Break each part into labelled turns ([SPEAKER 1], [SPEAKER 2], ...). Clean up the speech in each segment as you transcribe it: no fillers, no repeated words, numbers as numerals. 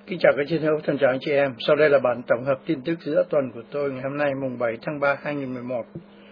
[SPEAKER 1] Kính chào các chiến hữu, thân chào anh chị em. Sau đây là bản tổng hợp tin tức giữa tuần của tôi ngày hôm nay mùng 7 tháng 3 2011.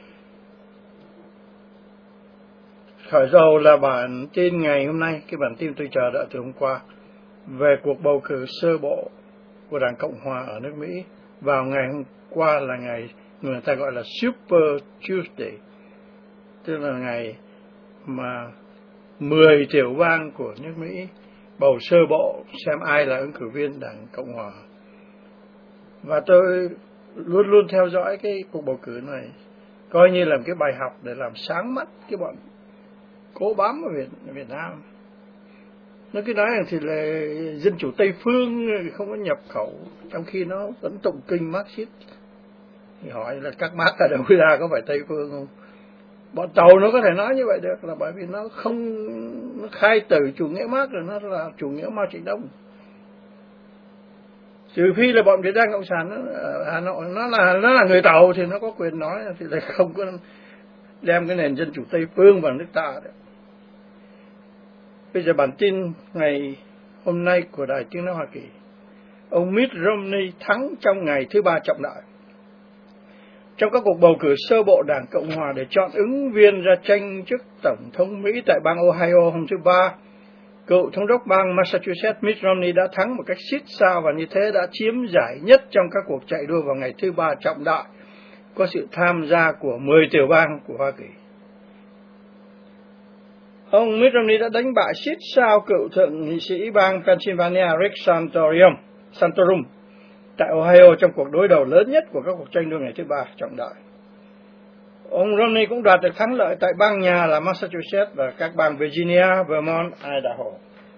[SPEAKER 1] Khởi đầu là bản tin ngày hôm nay, cái bản tin tôi chờ đợi từ hôm qua về cuộc bầu cử sơ bộ của Đảng Cộng Hòa ở nước Mỹ vào ngày hôm qua là ngày người ta gọi là Super Tuesday, tức là ngày mà 10 tiểu bang của nước Mỹ bầu sơ bộ xem ai là ứng cử viên Đảng Cộng Hòa. Và tôi luôn luôn theo dõi cái cuộc bầu cử này, coi như là một cái bài học để làm sáng mắt cái bọn cố bám ở Việt Nam. Nó cứ nói rằng thì là dân chủ Tây phương không có nhập khẩu, trong khi nó vẫn tụng kinh Marxist. Thì hỏi là các bác ở đâu ra có phải Tây phương không? Bọn Tàu nó có thể nói như vậy được là bởi vì nó khai tử chủ nghĩa Mác rồi, nó là chủ nghĩa Mao Trạch Đông. Trừ phi là bọn Việt Nam Cộng sản Hà Nội nó là người Tàu thì nó có quyền nói, thì lại không có đem cái nền dân chủ Tây phương vào nước ta đấy. Bây giờ bản tin ngày hôm nay của Đài Tiếng nói Hoa Kỳ. Ông Mitt Romney thắng trong ngày thứ ba trọng đại. Trong các cuộc bầu cử sơ bộ Đảng Cộng Hòa để chọn ứng viên ra tranh chức Tổng thống Mỹ tại bang Ohio hôm thứ Ba, cựu thống đốc bang Massachusetts Mitt Romney đã thắng một cách xít sao và như thế đã chiếm giải nhất trong các cuộc chạy đua vào ngày thứ ba trọng đại, có sự tham gia của 10 tiểu bang của Hoa Kỳ. Ông Mitt Romney đã đánh bại xít sao cựu thượng nghị sĩ bang Pennsylvania Rick Santorum tại Ohio trong cuộc đối đầu lớn nhất của các cuộc tranh đua ngày thứ ba trọng đại. Ông Romney cũng đạt được thắng lợi tại bang nhà là Massachusetts và các bang Virginia, Vermont, Idaho.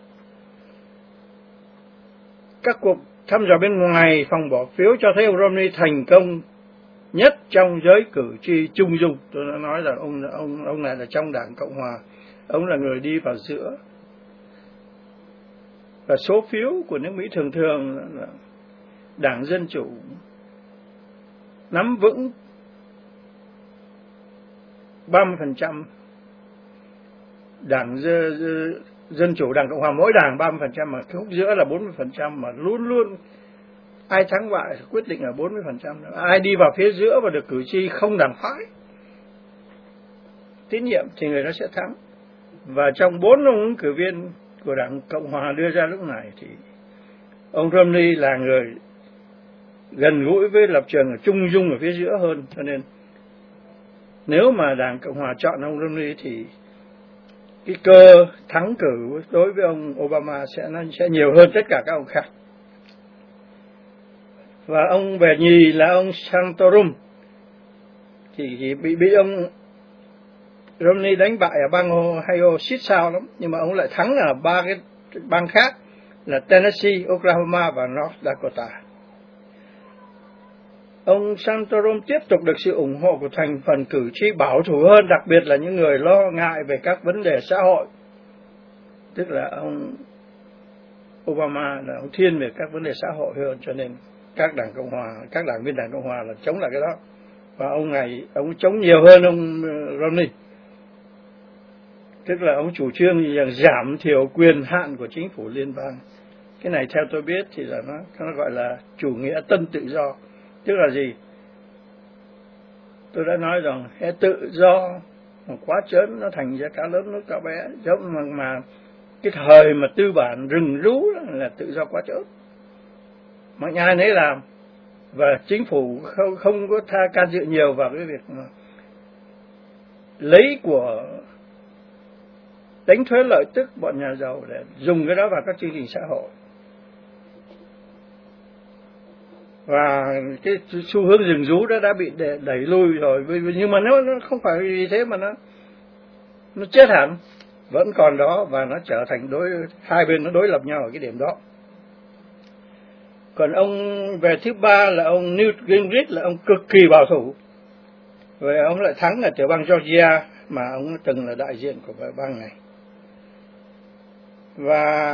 [SPEAKER 1] Các cuộc thăm dò bên ngoài phòng bỏ phiếu cho thấy ông Romney thành công nhất trong giới cử tri trung dung. Tôi đã nói là ông này là trong Đảng Cộng Hòa, ông là người đi vào giữa. Và số phiếu của nước Mỹ thường là Đảng Dân Chủ nắm vững 30%, Đảng Dân Chủ, Đảng Cộng Hòa mỗi đảng 30%, mà cái khúc giữa là 40%, mà luôn luôn ai thắng bại quyết định ở 40%. Ai đi vào phía giữa và được cử tri không đảng phái tín nhiệm thì người đó sẽ thắng. Và trong 4 ông ứng cử viên của Đảng Cộng Hòa đưa ra lúc này thì ông Romney là người gần gũi với lập trường ở trung dung ở phía giữa hơn, cho nên nếu mà Đảng Cộng Hòa chọn ông Romney thì cái cơ thắng cử đối với ông Obama sẽ nhiều hơn tất cả các ông khác. Và ông về nhì là ông Santorum thì bị ông Romney đánh bại ở bang Ohio xít sao lắm, nhưng mà ông lại thắng ở 3 cái bang khác là Tennessee, Oklahoma và North Dakota. Ông Santorum tiếp tục được sự ủng hộ của thành phần cử tri bảo thủ hơn, đặc biệt là những người lo ngại về các vấn đề xã hội. Tức là ông Obama là ông thiên về các vấn đề xã hội hơn, cho nên các đảng Cộng Hòa, các đảng viên Đảng Cộng Hòa là chống lại cái đó. Và ông chống nhiều hơn ông Romney. Tức là ông chủ trương rằng giảm thiểu quyền hạn của chính phủ liên bang. Cái này theo tôi biết thì là nó gọi là chủ nghĩa tân tự do. Tức là gì? Tôi đã nói rằng cái tự do mà quá trớn nó thành ra cá lớn nuốt cá bé, giống mà cái thời mà tư bản rừng rú là tự do quá trớn. Mọi ai nấy làm, và chính phủ không có can dự nhiều vào cái việc mà lấy của đánh thuế lợi tức bọn nhà giàu để dùng cái đó vào các chương trình xã hội. Và cái xu hướng rừng rú đó đã bị đẩy lui rồi, nhưng mà nó không phải vì thế mà nó chết hẳn, vẫn còn đó, và nó trở thành hai bên nó đối lập nhau ở cái điểm đó. Còn ông về thứ ba là ông Newt Gingrich, là ông cực kỳ bảo thủ, và ông lại thắng ở tiểu bang Georgia mà ông từng là đại diện của bang này. Và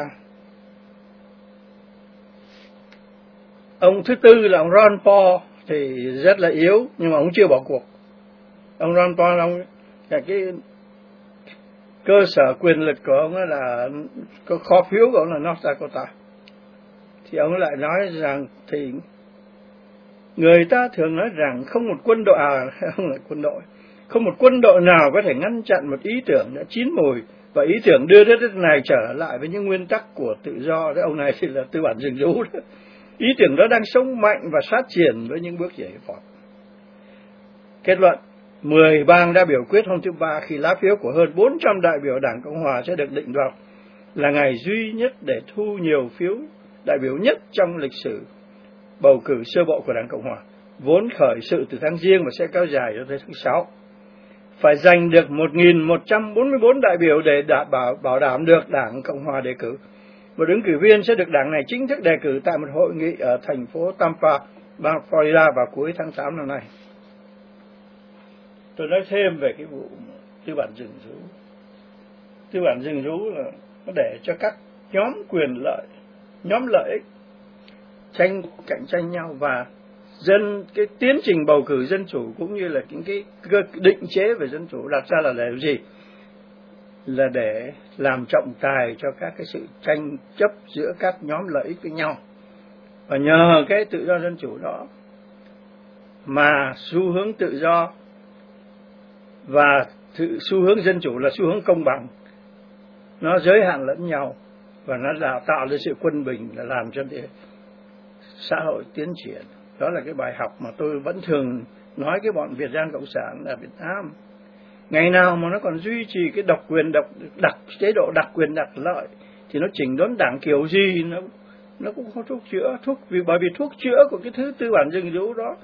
[SPEAKER 1] ông thứ tư là ông Ron Paul thì rất là yếu, nhưng mà ông chưa bỏ cuộc. Ông Ron Paul, cái cơ sở quyền lực của ông là có kho phiếu của ông là North Dakota. thì ông lại nói rằng thì người ta thường nói rằng không một quân đội không là quân đội, không một quân đội nào có thể ngăn chặn một ý tưởng đã chín mùi, và ý tưởng đưa đất này trở lại với những nguyên tắc của tự do. Đấy, ông này thì là tư bản rừng rú đó. Ý tưởng đó đang sống mạnh và phát triển với những bước giải phóng. Kết luận, 10 bang đã biểu quyết hôm thứ Ba khi lá phiếu của hơn 400 đại biểu Đảng Cộng Hòa sẽ được định vào là ngày duy nhất để thu nhiều phiếu đại biểu nhất trong lịch sử bầu cử sơ bộ của Đảng Cộng Hòa, vốn khởi sự từ tháng Giêng và sẽ kéo dài cho tới tháng 6. Phải giành được 1.144 đại biểu để bảo đảm được Đảng Cộng Hòa đề cử. Một ứng cử viên sẽ được đảng này chính thức đề cử tại một hội nghị ở thành phố Tampa, bang Florida vào cuối tháng 8 năm nay. Tôi nói thêm về cái vụ tư bản rừng rú. Tư bản rừng rú là nó để cho các nhóm quyền lợi, nhóm lợi ích cạnh tranh nhau, và cái tiến trình bầu cử dân chủ cũng như là những cái định chế về dân chủ đặt ra là để gì? Là để làm trọng tài cho các cái sự tranh chấp giữa các nhóm lợi ích với nhau. Và nhờ cái tự do dân chủ đó mà xu hướng tự do và xu hướng dân chủ là xu hướng công bằng, nó giới hạn lẫn nhau và nó tạo ra sự quân bình, là làm cho xã hội tiến triển. Đó là cái bài học mà tôi vẫn thường nói cái bọn Việt Nam Cộng sản ở Việt Nam. Ngày nào mà nó còn duy trì cái chế độ đặc quyền đặc lợi thì nó chỉnh đốn đảng kiểu gì nó cũng không thuốc chữa. Bởi vì thuốc chữa của cái thứ tư bản rừng rú đó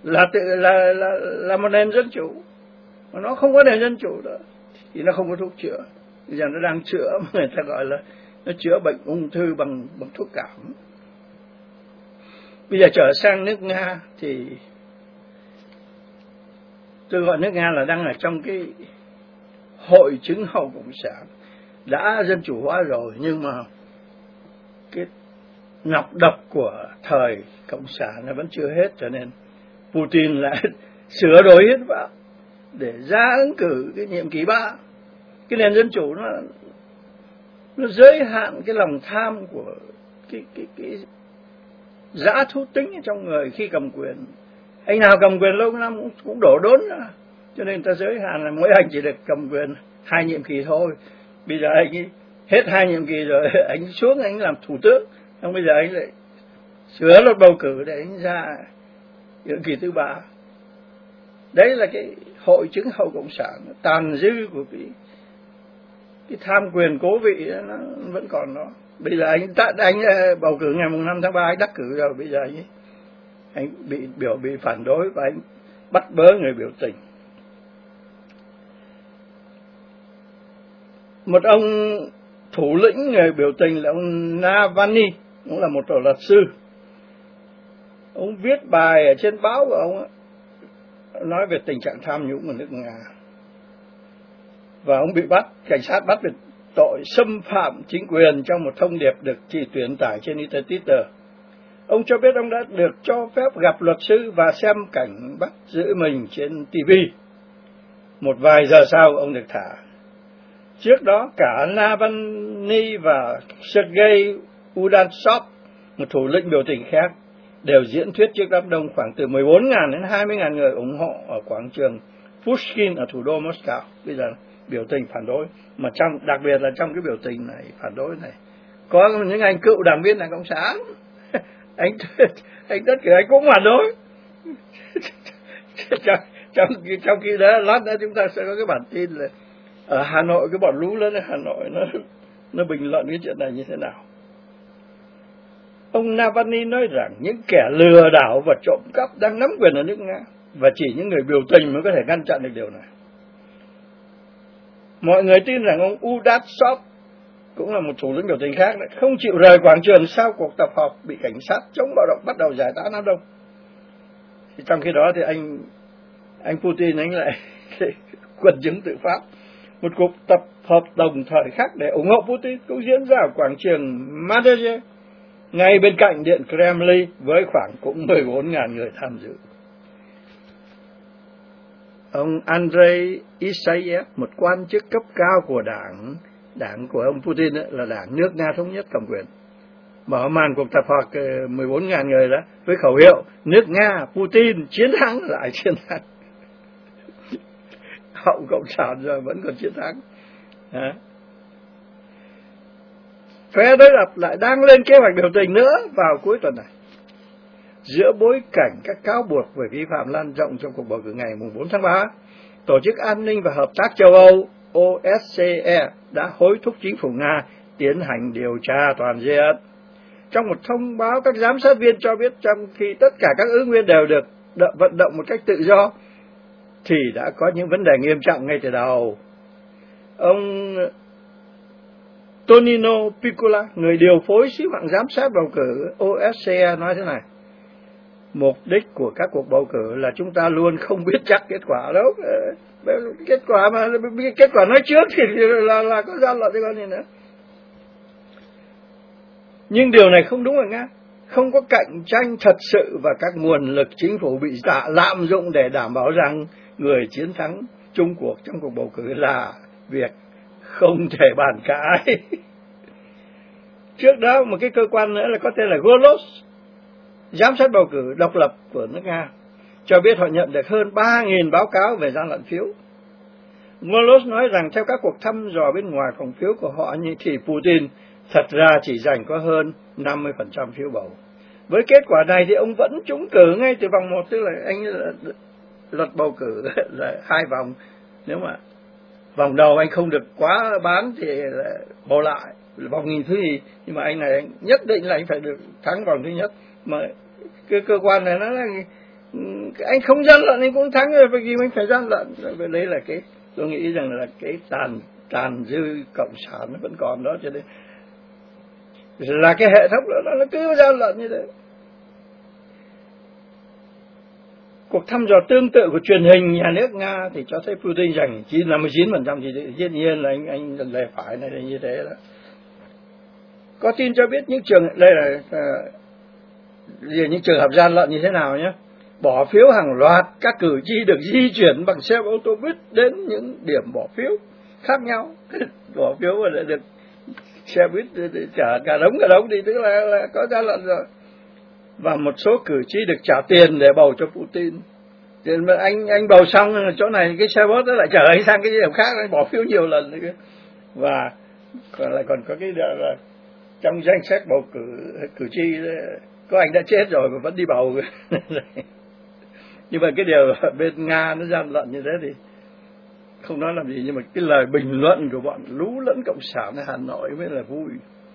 [SPEAKER 1] là một nền dân chủ, mà nó không có nền dân chủ đó thì nó không có thuốc chữa. Bây giờ nó đang chữa mà người ta gọi là nó chữa bệnh ung thư bằng thuốc cảm. Bây giờ trở sang nước Nga thì tôi gọi nước Nga là đang ở trong cái hội chứng hậu cộng sản, đã dân chủ hóa rồi, nhưng mà cái nọc độc của thời cộng sản nó vẫn chưa hết, cho nên Putin lại sửa đổi hiến pháp để ra ứng cử cái nhiệm kỳ 3. Cái nền dân chủ nó giới hạn cái lòng tham của cái dã thú tính trong người khi cầm quyền. Anh nào cầm quyền lâu năm cũng đổ đốn ra, cho nên ta giới hạn là mỗi anh chỉ được cầm quyền 2 nhiệm kỳ thôi. Bây giờ anh ấy hết 2 nhiệm kỳ rồi, anh xuống anh làm thủ tướng, xong bây giờ anh lại sửa luật bầu cử để anh ra nhiệm kỳ thứ 3. Đấy là cái hội chứng hậu cộng sản tàn dư của cái tham quyền cố vị đó, nó vẫn còn đó. Bây giờ anh bầu cử ngày 5 tháng 3 anh đắc cử rồi, bây giờ anh bị phản đối và anh bắt bớ người biểu tình. Một ông thủ lĩnh người biểu tình là ông Navalny, cũng là một luật sư. Ông viết bài ở trên báo của ông nói về tình trạng tham nhũng ở nước Nga, và ông bị cảnh sát bắt về tội xâm phạm chính quyền trong một thông điệp được truyền tải trên Twitter. Ông cho biết ông đã được cho phép gặp luật sư và xem cảnh bắt giữ mình trên TV. Một vài giờ sau ông được thả. Trước đó cả Navalny và Sergei Udansov, một thủ lĩnh biểu tình khác, đều diễn thuyết trước đám đông khoảng từ 14.000 đến 20.000 người ủng hộ ở quảng trường Pushkin ở thủ đô Moscow. Bây giờ biểu tình phản đối, mà đặc biệt là trong cái biểu tình này, phản đối này, có những anh cựu đảng viên Đảng Cộng sản. anh tất cả anh cũng phản đối. trong khi đó lát nữa chúng ta sẽ có cái bản tin là ở Hà Nội, cái bọn lũ lớn ở Hà Nội nó bình luận cái chuyện này như thế nào. Ông Navalny nói rằng những kẻ lừa đảo và trộm cắp đang nắm quyền ở nước Nga, và chỉ những người biểu tình mới có thể ngăn chặn được điều này. Mọi người tin rằng ông Udansov, cũng là một thủ lĩnh biểu tình khác, không chịu rời quảng trường sau cuộc tập hợp bị cảnh sát chống bạo động bắt đầu giải tán đám đông. Thì trong khi đó thì anh Putin anh lại quần chúng tự phát. Một cuộc tập hợp đồng thời khác để ủng hộ Putin cũng diễn ra ở quảng trường Madrid, ngay bên cạnh điện Kremlin, với khoảng cũng 14.000 người tham dự. Ông Andrei Isayev, một quan chức cấp cao của đảng của ông Putin là đảng nước Nga Thống nhất cầm quyền, mở màn cuộc tập hợp 14.000 người đó với khẩu hiệu nước Nga Putin chiến thắng lại chiến thắng. Hậu cộng sản rồi vẫn còn chiến thắng. Phe đối lập lại đang lên kế hoạch biểu tình nữa vào cuối tuần này. Giữa bối cảnh các cáo buộc về vi phạm lan rộng trong cuộc bầu cử ngày 4 tháng 3, Tổ chức An ninh và Hợp tác châu Âu OSCE đã hối thúc chính phủ Nga tiến hành điều tra toàn diện. Trong một thông báo, các giám sát viên cho biết trong khi tất cả các ứng viên đều được vận động một cách tự do, thì đã có những vấn đề nghiêm trọng ngay từ đầu. Ông Tonino Piccola, người điều phối sứ mạng giám sát bầu cử OSCE nói thế này: mục đích của các cuộc bầu cử là chúng ta luôn không biết chắc kết quả đâu. Kết quả nói trước thì là có gian lận chứ còn gì nữa. Nhưng điều này không đúng ở Nga. Không có cạnh tranh thật sự và các nguồn lực chính phủ bị lạm dụng để đảm bảo rằng người chiến thắng chung cuộc trong cuộc bầu cử là việc không thể bàn cãi. Trước đó một cái cơ quan nữa là có tên là Golos, giám sát bầu cử độc lập của nước Nga, cho biết họ nhận được hơn 3.000 báo cáo về gian lận phiếu. Golos nói rằng theo các cuộc thăm dò bên ngoài phòng phiếu của họ thì Putin thật ra chỉ giành có hơn 50% phiếu bầu. Với kết quả này thì ông vẫn trúng cử ngay từ vòng 1, tức là anh luật bầu cử là 2 vòng. Nếu mà vòng đầu anh không được quá bán thì bầu lại vòng thứ nhì, nhưng mà anh này anh nhất định là anh phải được thắng vòng thứ nhất. Mà cái cơ quan này nó là anh không gian lận anh cũng thắng rồi, vì gì anh phải gian lận. Đấy là cái tôi nghĩ rằng là cái tàn dư cộng sản nó vẫn còn đó, cho nên là cái hệ thống đó nó cứ gian lận như thế. Cuộc thăm dò tương tự của truyền hình nhà nước Nga thì cho thấy Putin giành 59%, thì dĩ nhiên là anh lề phải này là như thế đó. Có tin cho biết những trường đây là những trường hợp gian lận như thế nào nhé. Bỏ phiếu hàng loạt, các cử tri được di chuyển bằng xe ô tô buýt đến những điểm bỏ phiếu khác nhau. Bỏ phiếu mà lại được xe buýt chở cả đống đi, tức là có gian lận rồi. Và một số cử tri được trả tiền để bầu cho Putin. Mà anh bầu xong chỗ này cái xe bus nó lại chở anh sang cái điểm khác, anh bỏ phiếu nhiều lần nữa. Và còn có cái là trong danh sách bầu cử tri có anh đã chết rồi mà vẫn đi bầu. Nhưng mà cái điều bên Nga nó gian lận như thế thì không nói làm gì, nhưng mà cái lời bình luận của bọn lú lẫn cộng sản ở Hà Nội mới là vui.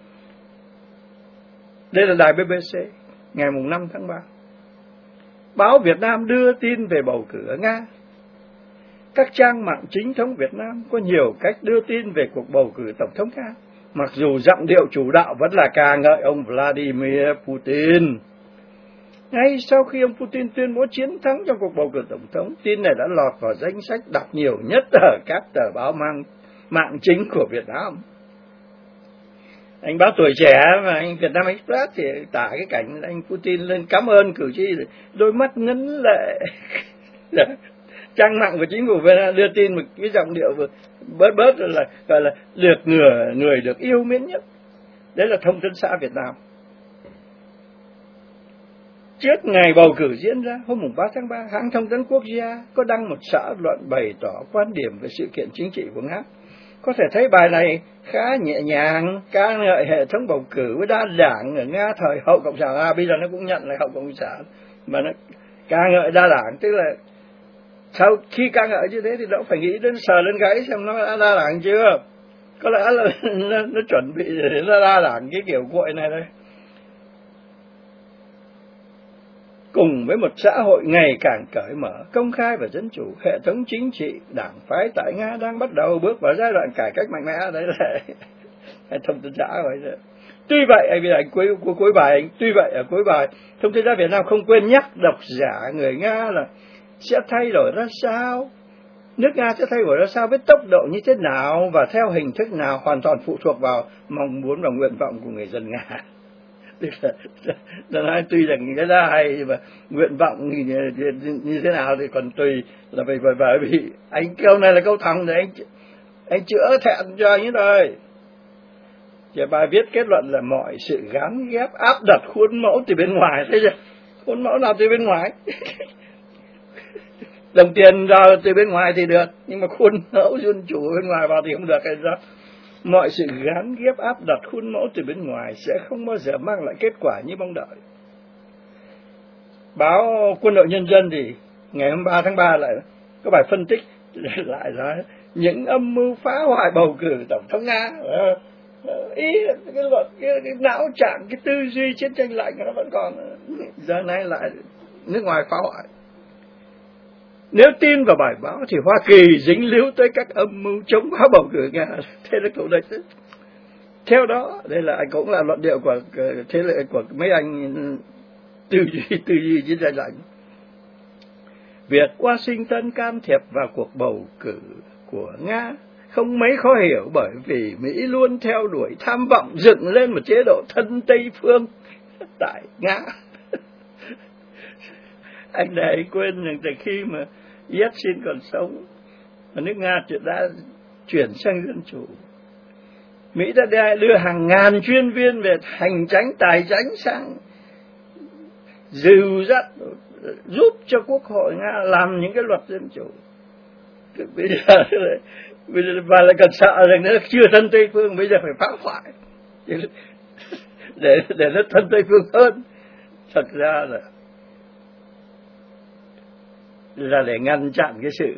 [SPEAKER 1] Đây là đài BBC ngày 5 tháng 3. Báo Việt Nam đưa tin về bầu cử ở Nga. Các trang mạng chính thống Việt Nam có nhiều cách đưa tin về cuộc bầu cử Tổng thống Nga, mặc dù giọng điệu chủ đạo vẫn là ca ngợi ông Vladimir Putin. Ngay sau khi ông Putin tuyên bố chiến thắng trong cuộc bầu cử Tổng thống, tin này đã lọt vào danh sách đọc nhiều nhất ở các tờ báo mạng chính của Việt Nam. Anh báo Tuổi Trẻ và anh Việt Nam Express thì tả cái cảnh anh Putin lên cảm ơn cử tri, đôi mắt ngấn lệ. Trang mạng của chính phủ Việt Nam đưa tin một cái giọng điệu bớt là gọi là được người được yêu mến nhất. Đấy là Thông tấn xã Việt Nam. Trước ngày bầu cử diễn ra hôm 3 tháng 3, hãng Thông tấn Quốc gia có đăng một xã luận bày tỏ quan điểm về sự kiện chính trị của Nga. Có thể thấy bài này khá nhẹ nhàng, ca ngợi hệ thống bầu cử với đa đảng ở Nga thời hậu cộng sản. Bây giờ nó cũng nhận là hậu cộng sản, mà nó ca ngợi đa đảng, tức là sau khi ca ngợi như thế thì nó phải nghĩ đến sờ lên gáy xem nó đã đa đảng chưa. Có lẽ là nó chuẩn bị để nó đa đảng cái kiểu cuội này đây. Cùng với một xã hội ngày càng cởi mở, công khai và dân chủ, hệ thống chính trị, đảng phái tại Nga đang bắt đầu bước vào giai đoạn cải cách mạnh mẽ. Đấy là Thông tấn xã rồi. Tuy vậy, anh cuối bài, ở cuối bài, Thông tấn xã Việt Nam không quên nhắc độc giả người Nga là sẽ thay đổi ra sao, nước Nga sẽ thay đổi ra sao, với tốc độ như thế nào và theo hình thức nào hoàn toàn phụ thuộc vào mong muốn và nguyện vọng của người dân Nga. Nói tuy rằng cái đó hay, nhưng mà nguyện vọng như thế nào thì còn tùy, là bởi vì anh câu này là câu thẳng để anh chữa thẹn cho anh ấy rồi. Và bài viết kết luận là mọi sự gán ghép áp đặt khuôn mẫu từ bên ngoài. Thấy chưa? Khuôn mẫu nào từ bên ngoài? Đồng tiền vào từ bên ngoài thì được, nhưng mà khuôn mẫu dân chủ bên ngoài vào thì không được hay sao? Mọi sự gán ghép áp đặt khuôn mẫu từ bên ngoài sẽ không bao giờ mang lại kết quả như mong đợi. Báo Quân đội Nhân dân thì ngày 23 tháng 3 lại có bài phân tích lại là những âm mưu phá hoại bầu cử tổng thống Nga. Ý cái luật cái não trạng, cái tư duy chiến tranh lạnh nó vẫn còn, giờ này lại nước ngoài phá hoại. Nếu tin vào bài báo thì Hoa Kỳ dính líu tới các âm mưu chống phá bầu cử Nga. Thế là thủ địch. Theo đó, đây là cũng là luận điệu của thế lệ của mấy anh tư duy chiến tranh lạnh. Việc Washington can thiệp vào cuộc bầu cử của Nga không mấy khó hiểu, bởi vì Mỹ luôn theo đuổi tham vọng dựng lên một chế độ thân Tây phương tại Nga. Anh này quên rằng từ khi mà Yeltsin còn sống, mà nước Nga đã chuyển sang dân chủ, Mỹ đã đưa hàng ngàn chuyên viên về hành chánh, tài chánh sang dìu dắt, giúp cho Quốc hội Nga làm những cái luật dân chủ. Bây giờ và lại còn sợ rằng nó chưa thân Tây phương, bây giờ phải phá hoại để nó thân Tây phương hơn. Thật ra là để ngăn chặn cái sự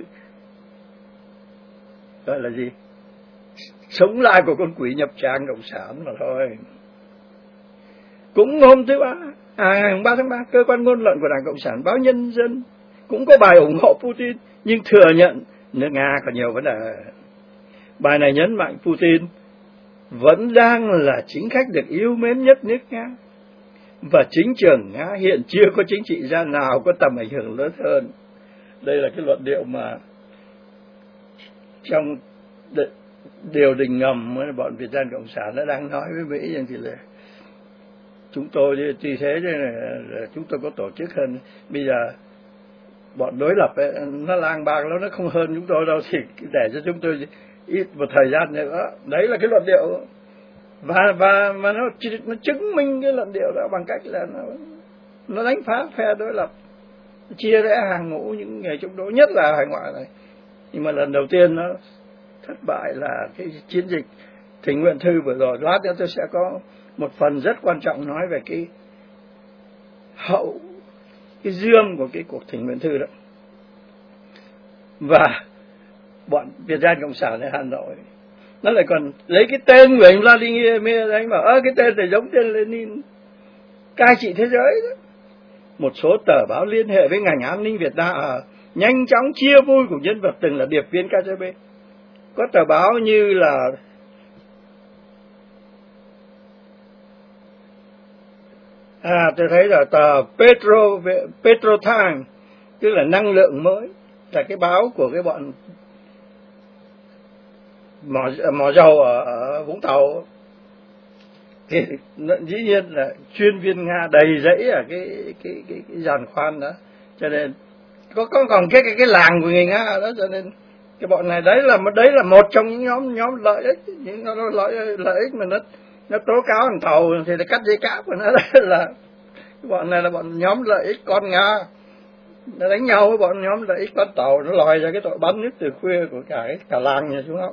[SPEAKER 1] gọi là gì, sống lại của con quỷ nhập tràng cộng sản mà thôi. Cũng hôm thứ ngày 3 tháng 3, cơ quan ngôn luận của Đảng Cộng sản báo Nhân dân cũng có bài ủng hộ Putin, nhưng thừa nhận nước Nga còn nhiều vấn đề. Bài này nhấn mạnh Putin vẫn đang là chính khách được yêu mến nhất nước Nga, và chính trường Nga hiện chưa có chính trị gia nào có tầm ảnh hưởng lớn hơn. Đây là cái luận điệu mà trong điều đình ngầm bọn Việt Nam Cộng sản đã đang nói với Mỹ rằng thì là chúng tôi thì thế là chúng tôi có tổ chức hơn. Bây giờ bọn đối lập ấy, nó lang bang nó không hơn chúng tôi đâu, thì để cho chúng tôi ít một thời gian nữa. Đấy là cái luận điệu, và nó chứng minh cái luận điệu đó bằng cách là nó đánh phá phe đối lập, chia rẽ hàng ngũ những người chống đối, nhất là hải ngoại này. Nhưng mà lần đầu tiên nó thất bại là cái chiến dịch tình nguyện thư vừa rồi. Lát nữa tôi sẽ có một phần rất quan trọng nói về cái cái dương của cái cuộc tình nguyện thư đó. Và bọn Việt Nam Cộng sản ở Hà Nội nó lại còn lấy cái tên của anh Vladimir, anh bảo cái tên này giống tên Lenin, cai trị thế giới đó. Một số tờ báo liên hệ với ngành an ninh Việt Nam nhanh chóng chia vui của nhân vật từng là điệp viên KGB. Có tờ báo như là tôi thấy là tờ Petro Time, tức là năng lượng mới, là cái báo của cái bọn mỏ dầu ở Vũng Tàu. Thì dĩ nhiên là chuyên viên Nga đầy rẫy ở cái giàn khoan đó, cho nên có còn cái làng của người Nga đó, cho nên cái bọn này đấy là một trong những nhóm lợi ích, những lợi ích mà nó tố cáo thằng Tàu thì là cắt dây cáp của nó. Là cái bọn này là bọn nhóm lợi ích con Nga, nó đánh nhau với bọn nhóm lợi ích con Tàu, nó lòi ra cái tội bắn nước từ khuya của cả làng nhà chúng nó.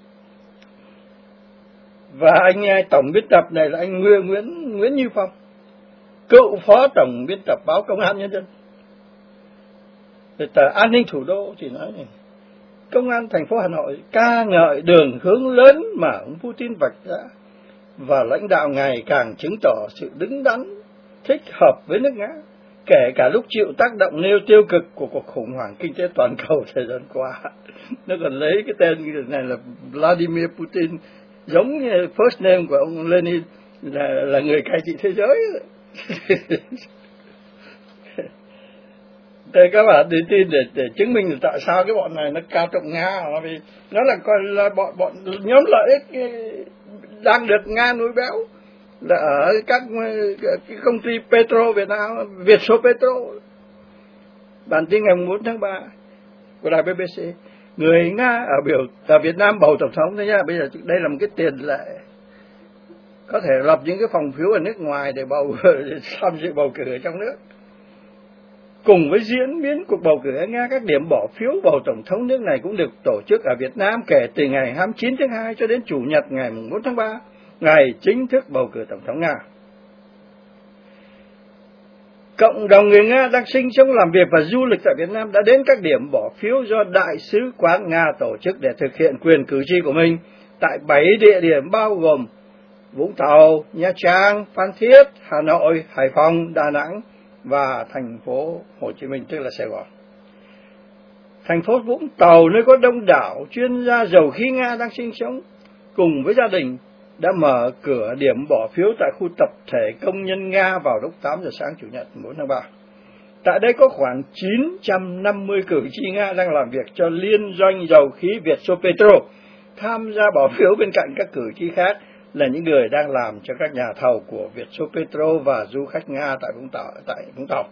[SPEAKER 1] Và anh tổng biên tập này là anh Nguyễn Như Phong, cựu phó tổng biên tập báo Công an Nhân dân. Về tờ An ninh Thủ đô thì nói này: Công an thành phố Hà Nội ca ngợi đường hướng lớn mà ông Putin vạch ra, và lãnh đạo ngày càng chứng tỏ sự đứng đắn, thích hợp với nước Nga, kể cả lúc chịu tác động nêu tiêu cực của cuộc khủng hoảng kinh tế toàn cầu thời gian qua. Nó còn lấy cái tên này là Vladimir Putin, giống như first name của ông Lenin, là người cai trị thế giới. Thế các bạn đi tin để chứng minh là tại sao cái bọn này nó cao trọng Nga, vì nó là coi là bọn nhóm lợi ích đang được Nga nuôi béo, là ở các cái công ty Petro Việt Nam, Vietso Petro. Bản tin ngày 4 tháng 3 của đài BBC: người Nga ở Việt Nam bầu tổng thống. Thế nhá, bây giờ đây là một cái tiền lệ có thể lập những cái phòng phiếu ở nước ngoài để tham dự bầu cử ở trong nước. Cùng với diễn biến cuộc bầu cử ở Nga, các điểm bỏ phiếu bầu tổng thống nước này cũng được tổ chức ở Việt Nam kể từ ngày 29 tháng 2 cho đến Chủ nhật ngày 4 tháng 3, ngày chính thức bầu cử tổng thống Nga. Cộng đồng người Nga đang sinh sống, làm việc và du lịch tại Việt Nam đã đến các điểm bỏ phiếu do Đại sứ quán Nga tổ chức để thực hiện quyền cử tri của mình tại 7 địa điểm bao gồm Vũng Tàu, Nha Trang, Phan Thiết, Hà Nội, Hải Phòng, Đà Nẵng và thành phố Hồ Chí Minh, tức là Sài Gòn. Thành phố Vũng Tàu, nơi có đông đảo chuyên gia dầu khí Nga đang sinh sống, cùng với gia đình đã mở cửa điểm bỏ phiếu tại khu tập thể công nhân Nga vào lúc 8 giờ sáng Chủ nhật 4 tháng 3. Tại đây có khoảng 950 cử tri Nga đang làm việc cho Liên doanh dầu khí Vietso-Petro, tham gia bỏ phiếu bên cạnh các cử tri khác là những người đang làm cho các nhà thầu của Vietso-Petro và du khách Nga tại Vũng Tàu.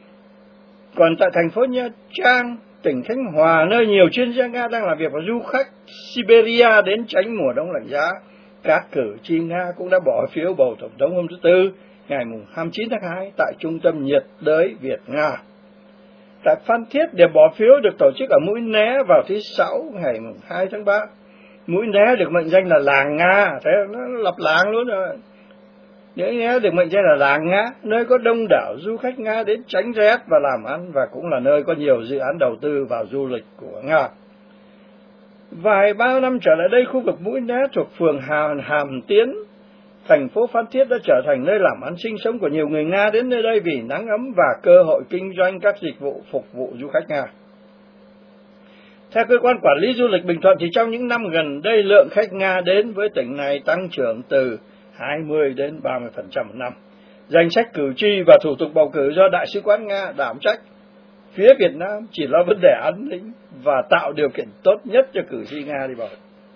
[SPEAKER 1] Còn tại thành phố Nha Trang, tỉnh Khánh Hòa, nơi nhiều chuyên gia Nga đang làm việc và du khách Siberia đến tránh mùa đông lạnh giá, các cử tri Nga cũng đã bỏ phiếu bầu tổng thống hôm thứ Tư, ngày 29 tháng 2 tại Trung tâm nhiệt đới Việt Nga. Tại Phan Thiết, điểm bỏ phiếu được tổ chức ở Mũi Né vào thứ Sáu, ngày 2 tháng 3. Mũi Né được mệnh danh là làng Nga, thế nó lập làng luôn rồi. Mũi Né được mệnh danh là làng Nga, nơi có đông đảo du khách Nga đến tránh rét và làm ăn, và cũng là nơi có nhiều dự án đầu tư vào du lịch của Nga. Vài ba năm trở lại đây, khu vực Mũi Né thuộc phường Hàm Tiến, thành phố Phan Thiết đã trở thành nơi làm ăn sinh sống của nhiều người Nga đến nơi đây vì nắng ấm và cơ hội kinh doanh các dịch vụ phục vụ du khách Nga. Theo cơ quan quản lý du lịch Bình Thuận thì trong những năm gần đây, lượng khách Nga đến với tỉnh này tăng trưởng từ 20 đến 30% một năm. Danh sách cử tri và thủ tục bầu cử do Đại sứ quán Nga đảm trách, phía Việt Nam chỉ lo vấn đề an ninh và tạo điều kiện tốt nhất cho cử tri Nga đi bầu.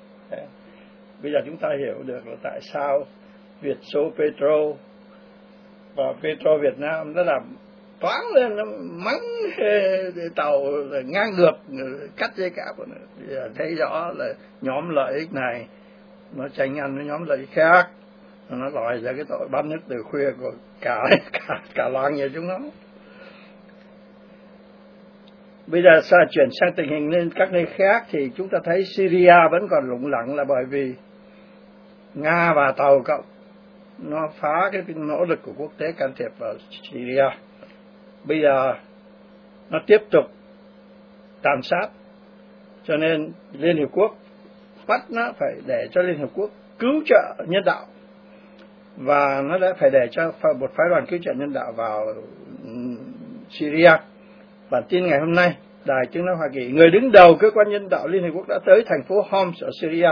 [SPEAKER 1] Bây giờ chúng ta hiểu được là tại sao Vietso-Petro và Petro Việt Nam nó làm toán lên, nó mắng tàu ngang ngược, cắt dây cáp. Thấy rõ là nhóm lợi ích này nó tranh ăn với nhóm lợi ích khác, nó lòi ra cái tội bắt nước từ khuya của cả loạt nhà chúng nó. Bây giờ chuyển sang tình hình lên các nơi khác thì chúng ta thấy Syria vẫn còn lủng lẳng là bởi vì Nga và Tàu Cộng nó phá cái nỗ lực của quốc tế can thiệp vào Syria. Bây giờ nó tiếp tục tàn sát, cho nên Liên Hiệp Quốc bắt nó phải để cho Liên Hiệp Quốc cứu trợ nhân đạo, và nó đã phải để cho một phái đoàn cứu trợ nhân đạo vào Syria. Bản tin ngày hôm nay, Đài Tiếng nói Hoa Kỳ, người đứng đầu cơ quan nhân đạo Liên Hiệp Quốc đã tới thành phố Homs ở Syria.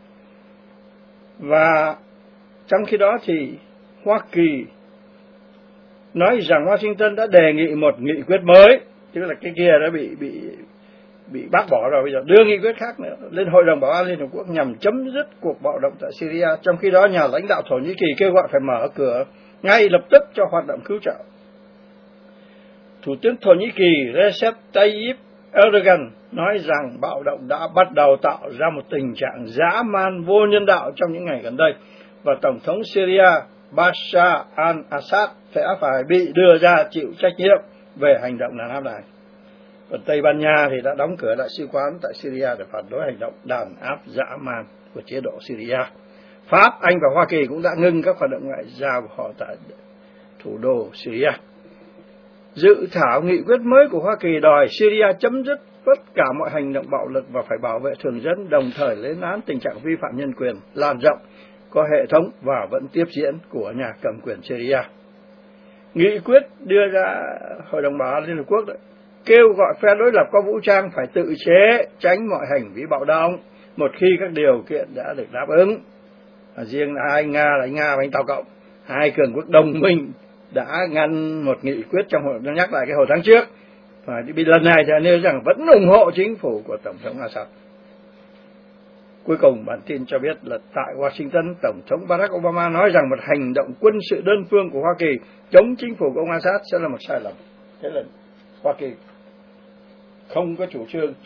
[SPEAKER 1] Và trong khi đó thì Hoa Kỳ nói rằng Washington đã đề nghị một nghị quyết mới, tức là cái kia đã bị bác bỏ rồi, bây giờ đưa nghị quyết khác nữa lên Hội đồng Bảo an Liên Hợp Quốc nhằm chấm dứt cuộc bạo động tại Syria. Trong khi đó, nhà lãnh đạo Thổ Nhĩ Kỳ kêu gọi phải mở cửa ngay lập tức cho hoạt động cứu trợ. Thủ tướng Thổ Nhĩ Kỳ Recep Tayyip Erdogan nói rằng bạo động đã bắt đầu tạo ra một tình trạng dã man vô nhân đạo trong những ngày gần đây, và Tổng thống Syria Bashar al-Assad sẽ phải bị đưa ra chịu trách nhiệm về hành động đàn áp này. Còn Tây Ban Nha thì đã đóng cửa đại sứ quán tại Syria để phản đối hành động đàn áp dã man của chế độ Syria. Pháp, Anh và Hoa Kỳ cũng đã ngưng các hoạt động ngoại giao của họ tại thủ đô Syria. Dự thảo nghị quyết mới của Hoa Kỳ đòi Syria chấm dứt tất cả mọi hành động bạo lực và phải bảo vệ thường dân, đồng thời lên án tình trạng vi phạm nhân quyền lan rộng, có hệ thống và vẫn tiếp diễn của nhà cầm quyền Syria. Nghị quyết đưa ra Hội đồng Bảo an Liên Hợp Quốc kêu gọi phe đối lập có vũ trang phải tự chế, tránh mọi hành vi bạo động một khi các điều kiện đã được đáp ứng. Riêng Nga và anh Tàu Cộng, hai cường quốc đồng minh đã ngăn một nghị quyết trong hội, nhắc lại cái hồi tháng trước, và lần này thì nêu rằng vẫn ủng hộ chính phủ của Tổng thống Assad. Cuối cùng, bản tin cho biết là tại Washington, Tổng thống Barack Obama nói rằng một hành động quân sự đơn phương của Hoa Kỳ chống chính phủ của ông Assad sẽ là một sai lầm. Thế là Hoa Kỳ không có chủ trương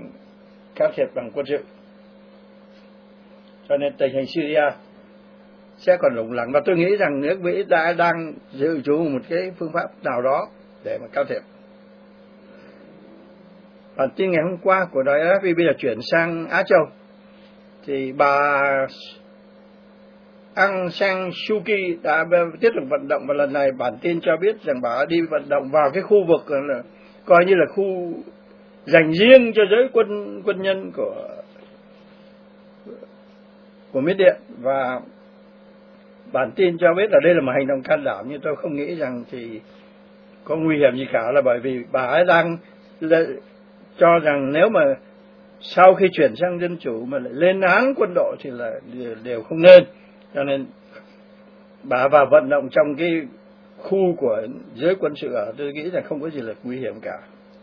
[SPEAKER 1] can thiệp bằng quân sự. Cho nên tình hình Syria sẽ còn lủng lẳng, và tôi nghĩ rằng nước Mỹ đang dự trù một cái phương pháp nào đó để mà can thiệp. Bản tin ngày hôm qua của đài AFP bây giờ chuyển sang Á Châu, thì bà Aung San Suu Kyi đã tiếp tục vận động, và lần này bản tin cho biết rằng bà đi vận động vào cái khu vực là coi như là khu dành riêng cho giới quân nhân của Miến Điện, và bản tin cho biết là đây là một hành động can đảm, nhưng tôi không nghĩ rằng thì có nguy hiểm gì cả, là bởi vì bà ấy đang cho rằng nếu mà sau khi chuyển sang dân chủ mà lại lên án quân đội thì là đều không nên, cho nên bà vào vận động trong cái khu của giới quân sự ở, tôi nghĩ là không có gì là nguy hiểm cả.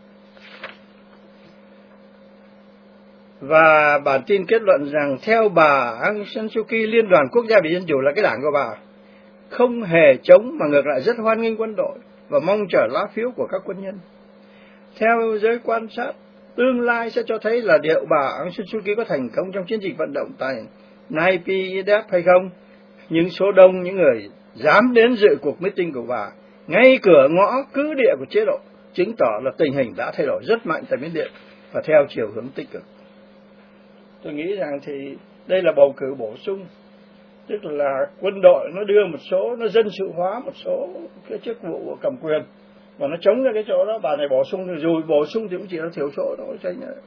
[SPEAKER 1] Và bản tin kết luận rằng theo bà Aung San Suu Kyi, Liên đoàn Quốc gia vì Dân chủ là cái đảng của bà không hề chống mà ngược lại rất hoan nghênh quân đội và mong chờ lá phiếu của các quân nhân. Theo giới quan sát, tương lai sẽ cho thấy là liệu bà Aung San Suu Kyi có thành công trong chiến dịch vận động tại Naypyidaw hay không, nhưng số đông những người dám đến dự cuộc meeting của bà ngay cửa ngõ cứ địa của chế độ chứng tỏ là tình hình đã thay đổi rất mạnh tại Miến Điện và theo chiều hướng tích cực. Tôi nghĩ rằng thì đây là bầu cử bổ sung, tức là quân đội nó đưa một số, nó dân sự hóa một số cái chức vụ cầm quyền và nó chống ra cái chỗ đó. Bà này bổ sung thì dù bổ sung thì cũng chỉ là thiểu số thôi,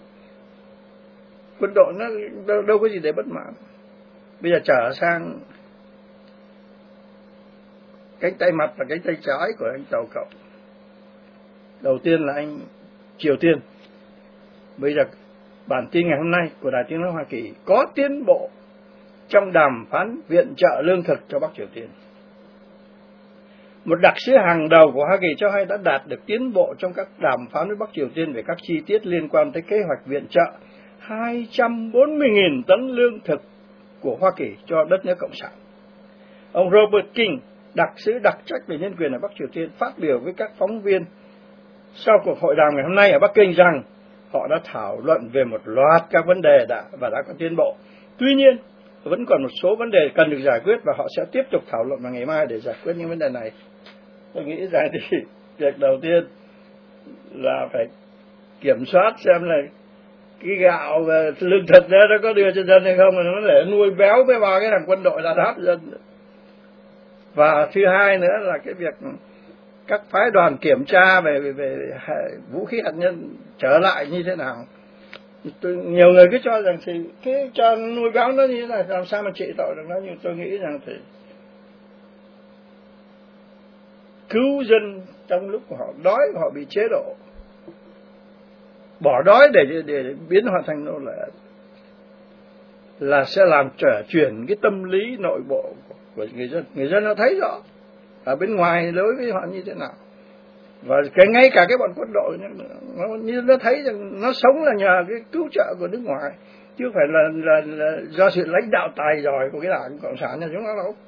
[SPEAKER 1] quân đội nó đâu có gì để bất mãn. Bây giờ trở sang cánh tay mặt và cánh tay trái của anh Tàu Cộng. Đầu tiên là anh Triều Tiên. Bây giờ bản tin ngày hôm nay của Đài Tiếng nói Hoa Kỳ có tiến bộ trong đàm phán viện trợ lương thực cho Bắc Triều Tiên. Một đặc sứ hàng đầu của Hoa Kỳ cho hay đã đạt được tiến bộ trong các đàm phán với Bắc Triều Tiên về các chi tiết liên quan tới kế hoạch viện trợ 240.000 tấn lương thực của Hoa Kỳ cho đất nước Cộng sản. Ông Robert King, đặc sứ đặc trách về nhân quyền ở Bắc Triều Tiên, phát biểu với các phóng viên sau cuộc hội đàm ngày hôm nay ở Bắc Kinh rằng họ đã thảo luận về một loạt các vấn đề đã có tiến bộ. Tuy nhiên, vẫn còn một số vấn đề cần được giải quyết và họ sẽ tiếp tục thảo luận vào ngày mai để giải quyết những vấn đề này. Tôi nghĩ rằng thì việc đầu tiên là phải kiểm soát xem là cái gạo và lương thực đó nó có đưa cho dân hay không, mà nó để nuôi béo với bao cái thằng quân đội là đáp dân. Và thứ hai nữa là cái việc các phái đoàn kiểm tra về vũ khí hạt nhân trở lại như thế nào. Nhiều người cứ cho rằng thì cái cho nuôi béo nó như thế này làm sao mà trị tội được nó, nhưng tôi nghĩ rằng thì cứu dân trong lúc họ đói, họ bị chế độ bỏ đói để biến họ thành nô lệ là sẽ làm trở chuyển cái tâm lý nội bộ của người dân. Người dân nó thấy rõ ở bên ngoài đối với họ như thế nào, và ngay cả cái bọn quân đội nó thấy rằng nó sống là nhờ cái cứu trợ của nước ngoài, chứ không phải là do sự lãnh đạo tài giỏi của cái đảng Cộng sản nhà chúng nó đâu.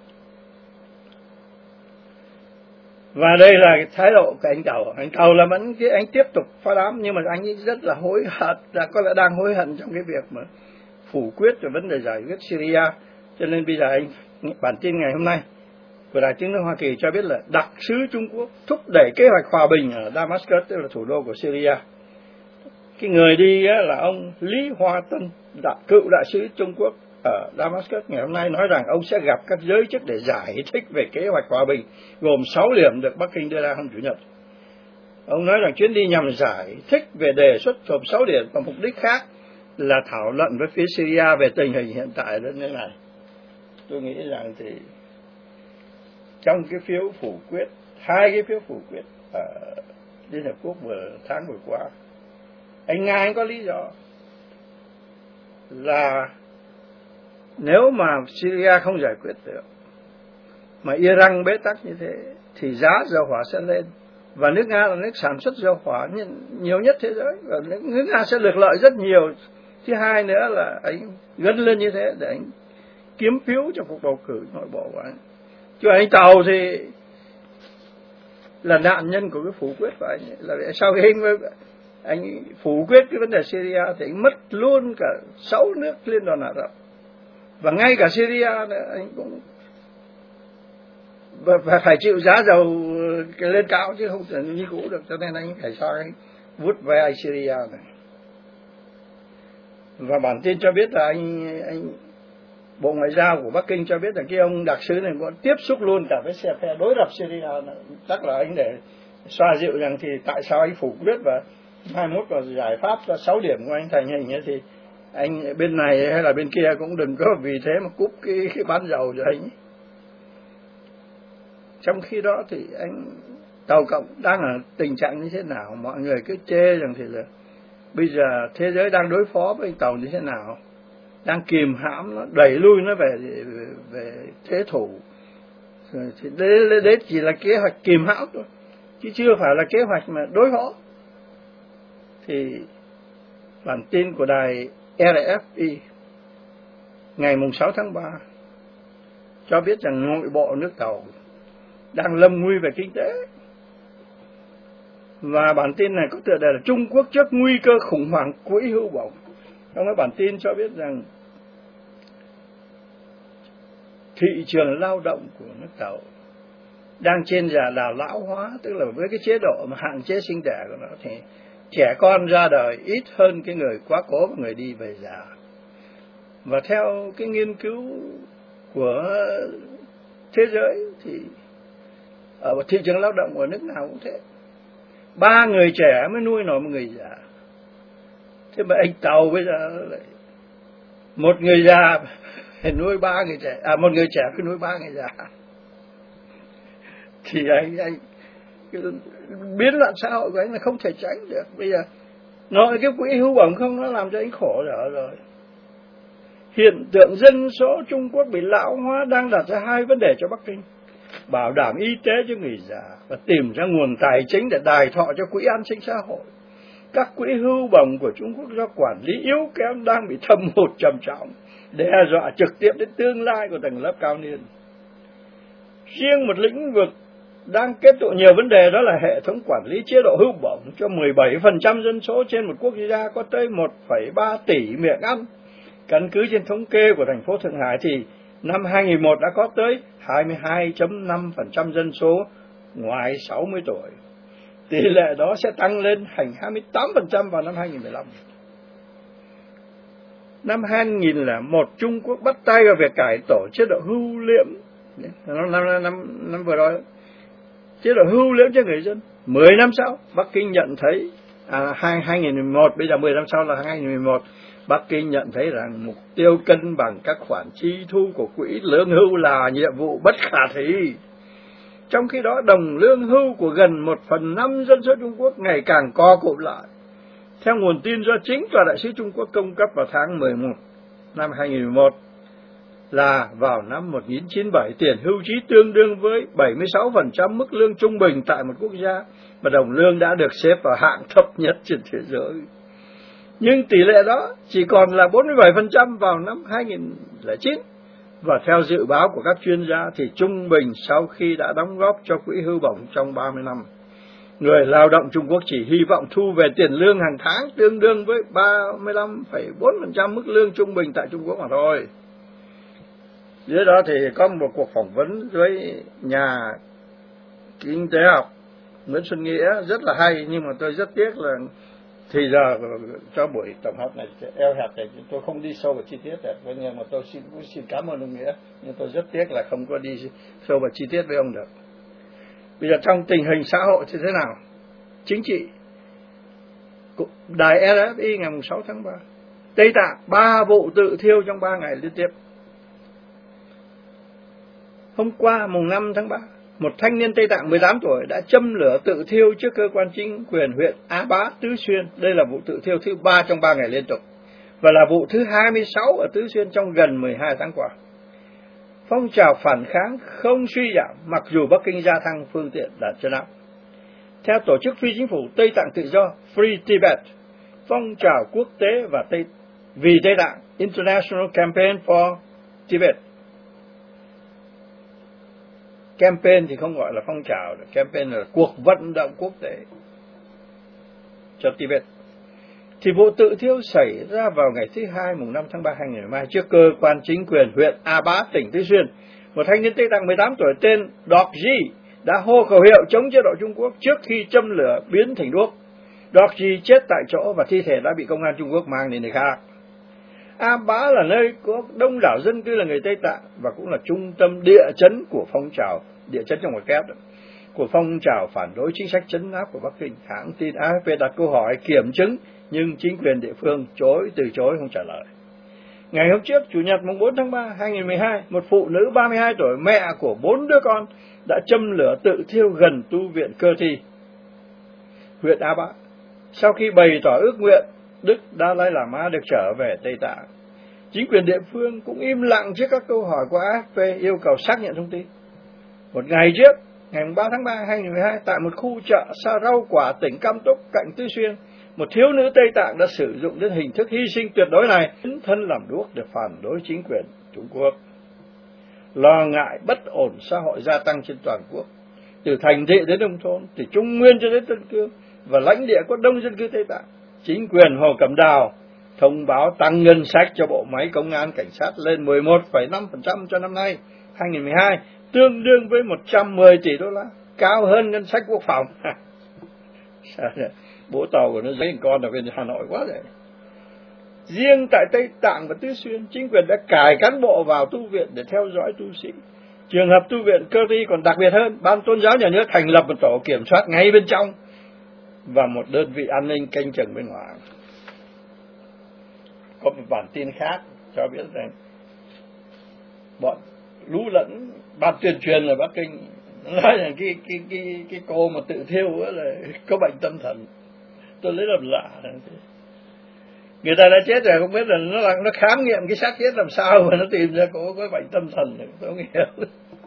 [SPEAKER 1] Và đây là cái thái độ của anh Tàu. Anh Tàu là vẫn anh tiếp tục phá đám, nhưng mà anh ấy rất là hối hận, có lẽ đang hối hận trong cái việc mà phủ quyết về vấn đề giải quyết Syria. Cho nên bây giờ bản tin ngày hôm nay của Đài Tiếng nói Hoa Kỳ cho biết là đặc sứ Trung Quốc thúc đẩy kế hoạch hòa bình ở Damascus, tức là thủ đô của Syria. Cái người đi là ông Lý Hoa Tân, cựu đại sứ Trung Quốc ở Damascus, ngày hôm nay nói rằng ông sẽ gặp các giới chức để giải thích về kế hoạch hòa bình gồm 6 điểm được Bắc Kinh đưa ra hôm Chủ nhật. Ông nói rằng chuyến đi nhằm giải thích về đề xuất gồm 6 điểm và mục đích khác là thảo luận với phía Syria về tình hình hiện tại ở đất nước này. Tôi nghĩ rằng thì trong cái phiếu phủ quyết, 2 cái phiếu phủ quyết ở Liên Hợp Quốc tháng vừa qua, anh Nga anh có lý do là nếu mà Syria không giải quyết được, mà Iran bế tắc như thế, thì giá dầu hỏa sẽ lên, và nước Nga là nước sản xuất dầu hỏa nhiều nhất thế giới, và nước Nga sẽ được lợi rất nhiều. Thứ hai nữa là anh gân lên như thế để anh kiếm phiếu cho cuộc bầu cử nội bộ của anh. Chứ anh Tàu thì là nạn nhân của cái phủ quyết của anh. Là sau khi anh phủ quyết cái vấn đề Syria thì anh mất luôn cả 6 nước Liên đoàn Ả Rập. Và ngay cả Syria anh cũng và phải chịu giá dầu lên cao chứ không thể như cũ được, cho nên anh phải sang vút về Syria này. Và bản tin cho biết là anh Bộ Ngoại giao của Bắc Kinh cho biết là cái ông đặc sứ này có tiếp xúc luôn cả với xe phe đối lập Syria. Chắc là anh để xoa dịu rằng thì tại sao anh phủ quyết và 21 vào giải pháp cho 6 điểm của anh thành hình ấy, thì anh bên này hay là bên kia cũng đừng có vì thế mà cúp cái bán dầu cho anh. Trong khi đó thì anh Tàu Cộng đang ở tình trạng như thế nào? Mọi người cứ chê rằng thì là bây giờ thế giới đang đối phó với tàu như thế nào, đang kìm hãm nó, đẩy lui nó về thế thủ. Thì đấy chỉ là kế hoạch kìm hãm thôi, chứ chưa phải là kế hoạch mà đối phó. Thì bản tin của đài RFI ngày 6 tháng 3 cho biết rằng nội bộ nước Tàu đang lâm nguy về kinh tế. Và bản tin này có tựa đề là Trung Quốc trước nguy cơ khủng hoảng quỹ hưu bổng. Trong đó bản tin cho biết rằng thị trường lao động của nước Tàu đang trên đà lão hóa, tức là với cái chế độ mà hạn chế sinh đẻ của nó thì trẻ con ra đời ít hơn cái người quá cố và người đi về già. Và theo cái nghiên cứu của thế giới thì ở thị trường lao động của nước nào cũng thế, 3 người trẻ mới nuôi nổi một người già. Thế mà anh Tàu bây giờ lại một người già phải nuôi 3 người trẻ, một người trẻ phải nuôi 3 người già. Thì anh biến loạn xã hội của anh là không thể tránh được. Bây giờ nói cái quỹ hưu bổng không, nó làm cho anh khổ rồi. Hiện tượng dân số Trung Quốc bị lão hóa đang đặt ra 2 vấn đề cho Bắc Kinh: bảo đảm y tế cho người già và tìm ra nguồn tài chính để đài thọ cho quỹ an sinh xã hội. Các quỹ hưu bổng của Trung Quốc do quản lý yếu kém đang bị thâm hụt trầm trọng, đe dọa trực tiếp đến tương lai của tầng lớp cao niên. Riêng một lĩnh vực đang kết tụ nhiều vấn đề đó là hệ thống quản lý chế độ hưu bổng cho 17% dân số trên một quốc gia có tới 1,3 tỷ miệng ăn. Căn cứ trên thống kê của thành phố Thượng Hải thì năm 2001 đã có tới 22.5% dân số ngoài 60 tuổi. Tỷ lệ đó sẽ tăng lên thành 28% vào năm 2015. Năm 2001, Trung Quốc bắt tay vào việc cải tổ chế độ hưu liễm. Năm vừa rồi, chế độ hưu liễm cho người dân. 10 năm sau, Bắc Kinh nhận thấy, 2011, bây giờ 10 năm sau là 2011, Bắc Kinh nhận thấy rằng mục tiêu cân bằng các khoản chi thu của quỹ lương hưu là nhiệm vụ bất khả thi. Trong khi đó, đồng lương hưu của gần 1/5 dân số Trung Quốc ngày càng co cụm lại. Theo nguồn tin do chính tòa đại sứ Trung Quốc cung cấp vào tháng 11 năm 2011, là vào năm 1997, tiền hưu trí tương đương với 76% mức lương trung bình tại một quốc gia, và đồng lương đã được xếp vào hạng thấp nhất trên thế giới. Nhưng tỷ lệ đó chỉ còn là 47% vào năm 2009. Và theo dự báo của các chuyên gia thì trung bình sau khi đã đóng góp cho quỹ hưu bổng trong 30 năm, người lao động Trung Quốc chỉ hy vọng thu về tiền lương hàng tháng tương đương với 35,4% mức lương trung bình tại Trung Quốc mà thôi. Dưới đó thì có một cuộc phỏng vấn với nhà kinh tế học Nguyễn Xuân Nghĩa rất là hay, nhưng mà tôi rất tiếc là thì giờ cho buổi tổng hợp này eo hẹp này tôi không đi sâu vào chi tiết được, nhưng mà tôi xin cảm ơn ông Nghĩa, nhưng tôi rất tiếc là không có đi sâu vào chi tiết với ông được. Bây giờ trong tình hình xã hội thì thế nào? Chính trị, đài RFI ngày 6 tháng 3, Tây Tạng 3 vụ tự thiêu trong 3 ngày liên tiếp. Hôm qua mùng 5 tháng 3, một thanh niên Tây Tạng 18 tuổi đã châm lửa tự thiêu trước cơ quan chính quyền huyện Á Bá, Tứ Xuyên. Đây là vụ tự thiêu thứ 3 trong 3 ngày liên tục, và là vụ thứ 26 ở Tứ Xuyên trong gần 12 tháng qua. Phong trào phản kháng không suy giảm mặc dù Bắc Kinh gia tăng phương tiện đặt chân áp. Theo tổ chức phi chính phủ Tây Tạng Tự do Free Tibet, phong trào quốc tế và vì Tây Tạng International Campaign for Tibet. Campaign thì không gọi là phong trào, campaign là cuộc vận động quốc tế cho Tibet. thì vụ tự thiêu xảy ra vào ngày thứ Hai mùng 5 tháng 3 2012 trước cơ quan chính quyền huyện A Bá, tỉnh Tứ Xuyên. Một thanh niên Tây Tạng 18 tuổi tên Dorji đã hô khẩu hiệu chống chế độ Trung Quốc trước khi châm lửa biến thành đuốc. Dorji chết tại chỗ và thi thể đã bị công an Trung Quốc mang đến nơi khác. A Bá là nơi có đông đảo dân cư là người Tây Tạng và cũng là trung tâm địa chấn của phong trào, địa chấn trong ngoặc kép đó, của phong trào phản đối chính sách trấn áp của Bắc Kinh. Hãng tin AFP đặt câu hỏi kiểm chứng nhưng chính quyền địa phương từ chối không trả lời. Ngày hôm trước, Chủ nhật mùng 4 tháng 3 2012, một phụ nữ 32 tuổi, mẹ của 4 đứa con, đã châm lửa tự thiêu gần tu viện Cơ Thi, huyện A Bá. Sau khi bày tỏ ước nguyện, Đức Dalai Lama được trở về Tây Tạng. Chính quyền địa phương cũng im lặng trước các câu hỏi của AFP yêu cầu xác nhận thông tin. Một ngày trước, ngày 3 tháng 3 2012, tại một khu chợ rau quả tỉnh Cam Túc cạnh Tứ Xuyên, một thiếu nữ Tây Tạng đã sử dụng đến hình thức hy sinh tuyệt đối này, biến thân làm đuốc để phản đối chính quyền Trung Quốc. Lo ngại bất ổn xã hội gia tăng trên toàn quốc, từ thành thị đến nông thôn, từ Trung Nguyên cho đến Tân Cương và lãnh địa có đông dân cư Tây Tạng, chính quyền Hồ Cẩm Đào thông báo tăng ngân sách cho bộ máy công an cảnh sát lên 11,5% cho năm nay 2012, tương đương với 110 tỷ đô la, cao hơn ngân sách quốc phòng. Bố tàu của nó giấy con ở bên Hà Nội quá rồi. Riêng tại Tây Tạng và Tứ Xuyên, chính quyền đã cài cán bộ vào tu viện để theo dõi tu sĩ. Trường hợp tu viện Cơ Thi còn đặc biệt hơn, ban tôn giáo nhà nước thành lập một tổ kiểm soát ngay bên trong và một đơn vị an ninh canh chừng bên ngoài. Có một bản tin khác cho biết rằng bọn lú lẫn ban tuyên truyền ở Bắc Kinh nói rằng cái cô mà tự thiêu là có bệnh tâm thần. Tôi lấy làm lạ. Người ta đã chết rồi, không biết là nó khám nghiệm cái xác chết làm sao mà nó tìm ra cô có bệnh tâm thần. Tôi không hiểu.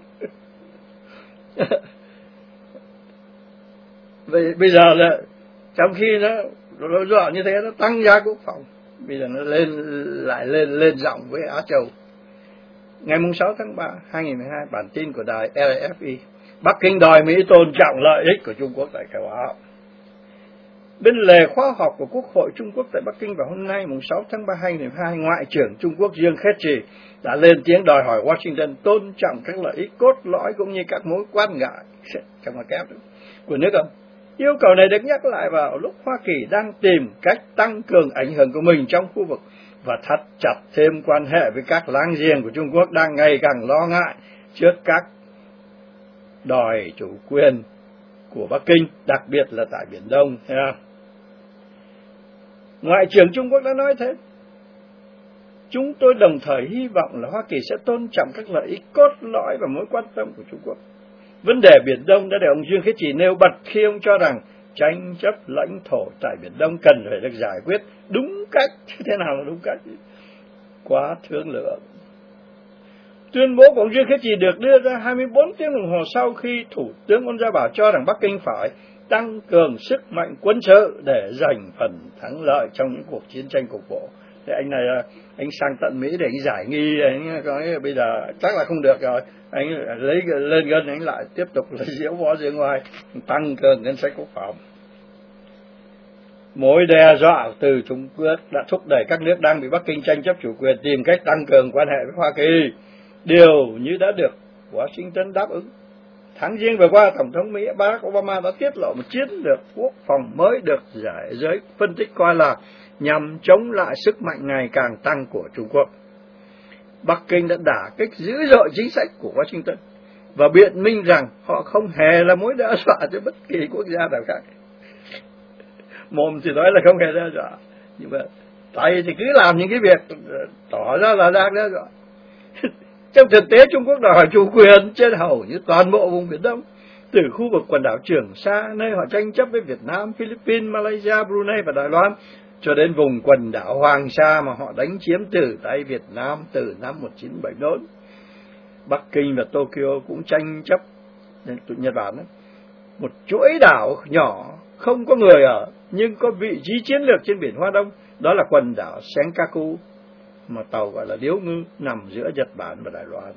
[SPEAKER 1] Bây giờ là trong khi nó dọa như thế, nó tăng giá quốc phòng, bây giờ nó lên giọng với Á Châu. Ngày 6 tháng 3 2012, bản tin của đài RFI, Bắc Kinh đòi Mỹ tôn trọng lợi ích của Trung Quốc tại châu Á. Bên lề khóa họp của Quốc hội Trung Quốc tại Bắc Kinh vào hôm nay 6 tháng 3 2012, Ngoại trưởng Trung Quốc Dương Khiết Trì đã lên tiếng đòi hỏi Washington tôn trọng các lợi ích cốt lõi cũng như các mối quan ngại trong ngoặc kép của nước ông. Yêu cầu này được nhắc lại vào lúc Hoa Kỳ đang tìm cách tăng cường ảnh hưởng của mình trong khu vực và thắt chặt thêm quan hệ với các láng giềng của Trung Quốc đang ngày càng lo ngại trước các đòi chủ quyền của Bắc Kinh, đặc biệt là tại Biển Đông. Ngoại trưởng Trung Quốc đã nói thế. Chúng tôi đồng thời hy vọng là Hoa Kỳ sẽ tôn trọng các lợi ích cốt lõi và mối quan tâm của Trung Quốc. Vấn đề Biển Đông đã được ông Dương Khiết Trì nêu bật khi ông cho rằng tranh chấp lãnh thổ tại Biển Đông cần phải được giải quyết đúng cách. Thế nào là đúng cách? Quá thương lượng. Tuyên bố của ông Dương Khiết Trì được đưa ra 24 tiếng đồng hồ sau khi Thủ tướng Ôn Gia Bảo cho rằng Bắc Kinh phải tăng cường sức mạnh quân sự để giành phần thắng lợi trong những cuộc chiến tranh cục bộ. Thế anh này, anh sang tận Mỹ để anh giải nghi, anh nói bây giờ chắc là không được rồi, anh lấy lên gân, anh lại tiếp tục là diễu võ dưới ngoài, tăng cường ngân sách quốc phòng. Mối đe dọa từ Trung Quốc đã thúc đẩy các nước đang bị Bắc Kinh tranh chấp chủ quyền tìm cách tăng cường quan hệ với Hoa Kỳ, điều như đã được Washington đáp ứng. Tháng Giêng vừa qua, Tổng thống Mỹ Barack Obama đã tiết lộ một chiến lược quốc phòng mới được giải giới phân tích coi là nhằm chống lại sức mạnh ngày càng tăng của Trung Quốc. Bắc Kinh đã đả kích dữ dội chính sách của Washington và biện minh rằng họ không hề là mối đe dọa cho bất kỳ quốc gia nào khác. Mồm thì nói là không hề đe dọa, nhưng mà tay thì cứ làm những cái việc tỏ ra là đang đe dọa. Trong thực tế, Trung Quốc đòi hỏi chủ quyền trên hầu như toàn bộ vùng Biển Đông, từ khu vực quần đảo Trường Sa nơi họ tranh chấp với Việt Nam, Philippines, Malaysia, Brunei và Đài Loan, cho đến vùng quần đảo Hoàng Sa mà họ đánh chiếm từ tay Việt Nam từ năm 1974. Bắc Kinh và Tokyo cũng tranh chấp Nhật Bản đó, một chuỗi đảo nhỏ không có người ở nhưng có vị trí chiến lược trên biển Hoa Đông, đó là quần đảo Senkaku mà tàu gọi là Điếu Ngư, nằm giữa Nhật Bản và Đài Loan.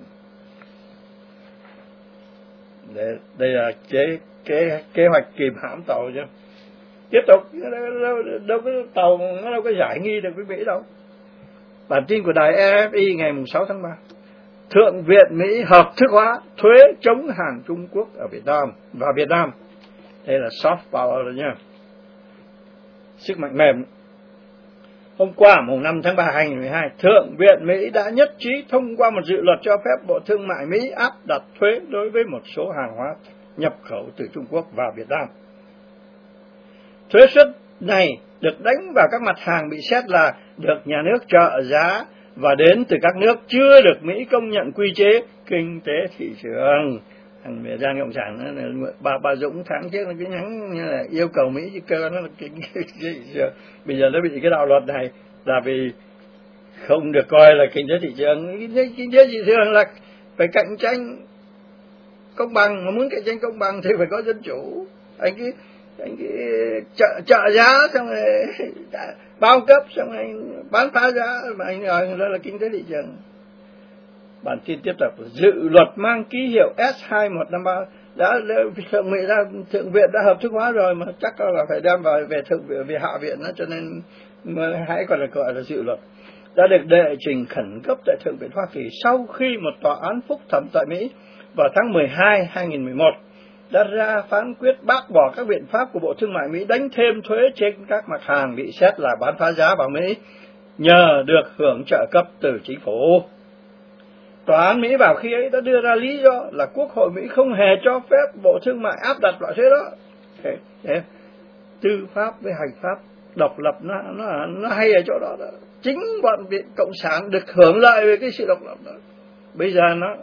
[SPEAKER 1] Đây là kế hoạch kìm hãm tàu chứ. tiếp tục, đâu có tàu, nó đâu có giải nghi được với Mỹ đâu. Bản tin của đài RFI ngày 6 tháng 3, Thượng viện Mỹ hợp thức hóa thuế chống hàng Trung Quốc ở Việt Nam và Việt Nam. Đây là soft power rồi nha, sức mạnh mềm. Hôm qua mùng 5 tháng 3 2012, Thượng viện Mỹ đã nhất trí thông qua một dự luật cho phép Bộ Thương mại Mỹ áp đặt thuế đối với một số hàng hóa nhập khẩu từ Trung Quốc vào Việt Nam. Thuế suất này được đánh vào các mặt hàng bị xét là được nhà nước trợ giá và đến từ các nước chưa được Mỹ công nhận quy chế kinh tế thị trường. Thằng Việt Nam Cộng sản bà Dũng tháng trước nó cứ nhắn như là yêu cầu Mỹ chứ cơ nó là kinh tế thị trường. Bây giờ nó bị cái đạo luật này là vì không được coi là kinh tế thị trường. Kinh tế thị trường là phải cạnh tranh công bằng, mà muốn cạnh tranh công bằng thì phải có dân chủ. Anh cứ trợ giá xong rồi bao cấp xong rồi bán phá giá mà anh nói đó là kinh tế thị trường. Bản tin tiếp tục, dự luật mang ký hiệu S2153 đã Thượng viện đã hợp thức hóa rồi, mà chắc là phải đem vào về Thượng viện, về Hạ viện đó, cho nên hãy còn là gọi là dự luật, đã được đệ trình khẩn cấp tại Thượng viện Hoa Kỳ sau khi một tòa án phúc thẩm tại Mỹ vào tháng 12 2011 đã ra phán quyết bác bỏ các biện pháp của Bộ Thương mại Mỹ đánh thêm thuế trên các mặt hàng bị xét là bán phá giá vào Mỹ nhờ được hưởng trợ cấp từ chính phủ. Tòa án Mỹ vào khi ấy đã đưa ra lý do là Quốc hội Mỹ không hề cho phép Bộ Thương mại áp đặt loại thuế đó. Tư pháp với hành pháp độc lập nó hay ở chỗ đó. Chính bọn Việt Cộng sản được hưởng lợi về cái sự độc lập đó. Bây giờ nó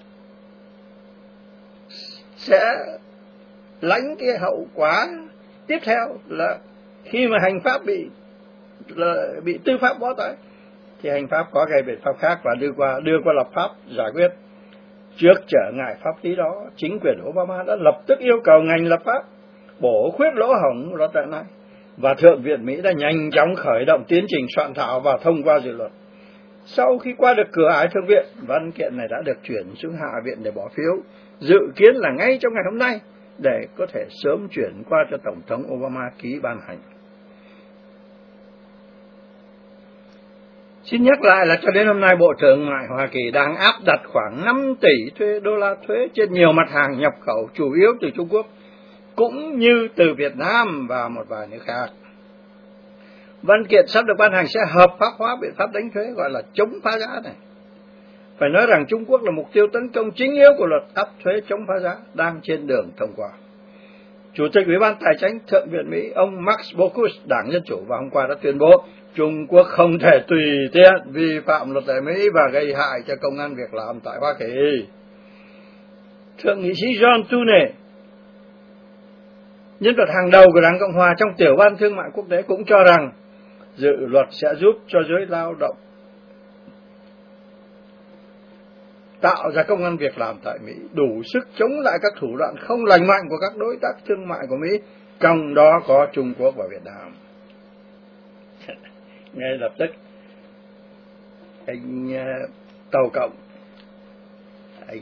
[SPEAKER 1] sẽ lãnh cái hậu quả tiếp theo là khi mà hành pháp bị tư pháp bó tay thì hành pháp có cái biện pháp khác và đưa qua lập pháp giải quyết. Trước trở ngại pháp lý đó, chính quyền Obama đã lập tức yêu cầu ngành lập pháp bổ khuyết lỗ hổng luật lệ này, và Thượng viện Mỹ đã nhanh chóng khởi động tiến trình soạn thảo và thông qua dự luật. Sau khi qua được cửa ải Thượng viện, văn kiện này đã được chuyển xuống Hạ viện để bỏ phiếu, dự kiến là ngay trong ngày hôm nay để có thể sớm chuyển qua cho Tổng thống Obama ký ban hành. Xin nhắc lại là cho đến hôm nay, Bộ Thương mại Hoa Kỳ đang áp đặt khoảng 5 tỷ đô la thuế trên nhiều mặt hàng nhập khẩu chủ yếu từ Trung Quốc, cũng như từ Việt Nam và một vài nước khác. Văn kiện sắp được ban hành sẽ hợp pháp hóa biện pháp đánh thuế gọi là chống phá giá này. Phải nói rằng Trung Quốc là mục tiêu tấn công chính yếu của luật áp thuế chống phá giá đang trên đường thông qua. Chủ tịch Ủy ban Tài chính Thượng viện Mỹ, ông Max Baucus, Đảng Dân Chủ, vào hôm qua đã tuyên bố Trung Quốc không thể tùy tiện vi phạm luật lệ Mỹ và gây hại cho công ăn việc làm tại Hoa Kỳ. Thượng nghị sĩ John Thune, nhân vật hàng đầu của Đảng Cộng hòa trong tiểu ban thương mại quốc tế, cũng cho rằng dự luật sẽ giúp cho giới lao động tạo ra công ăn việc làm tại Mỹ, đủ sức chống lại các thủ đoạn không lành mạnh của các đối tác thương mại của Mỹ, trong đó có Trung Quốc và Việt Nam. Ngay lập tức, anh Tàu Cộng, anh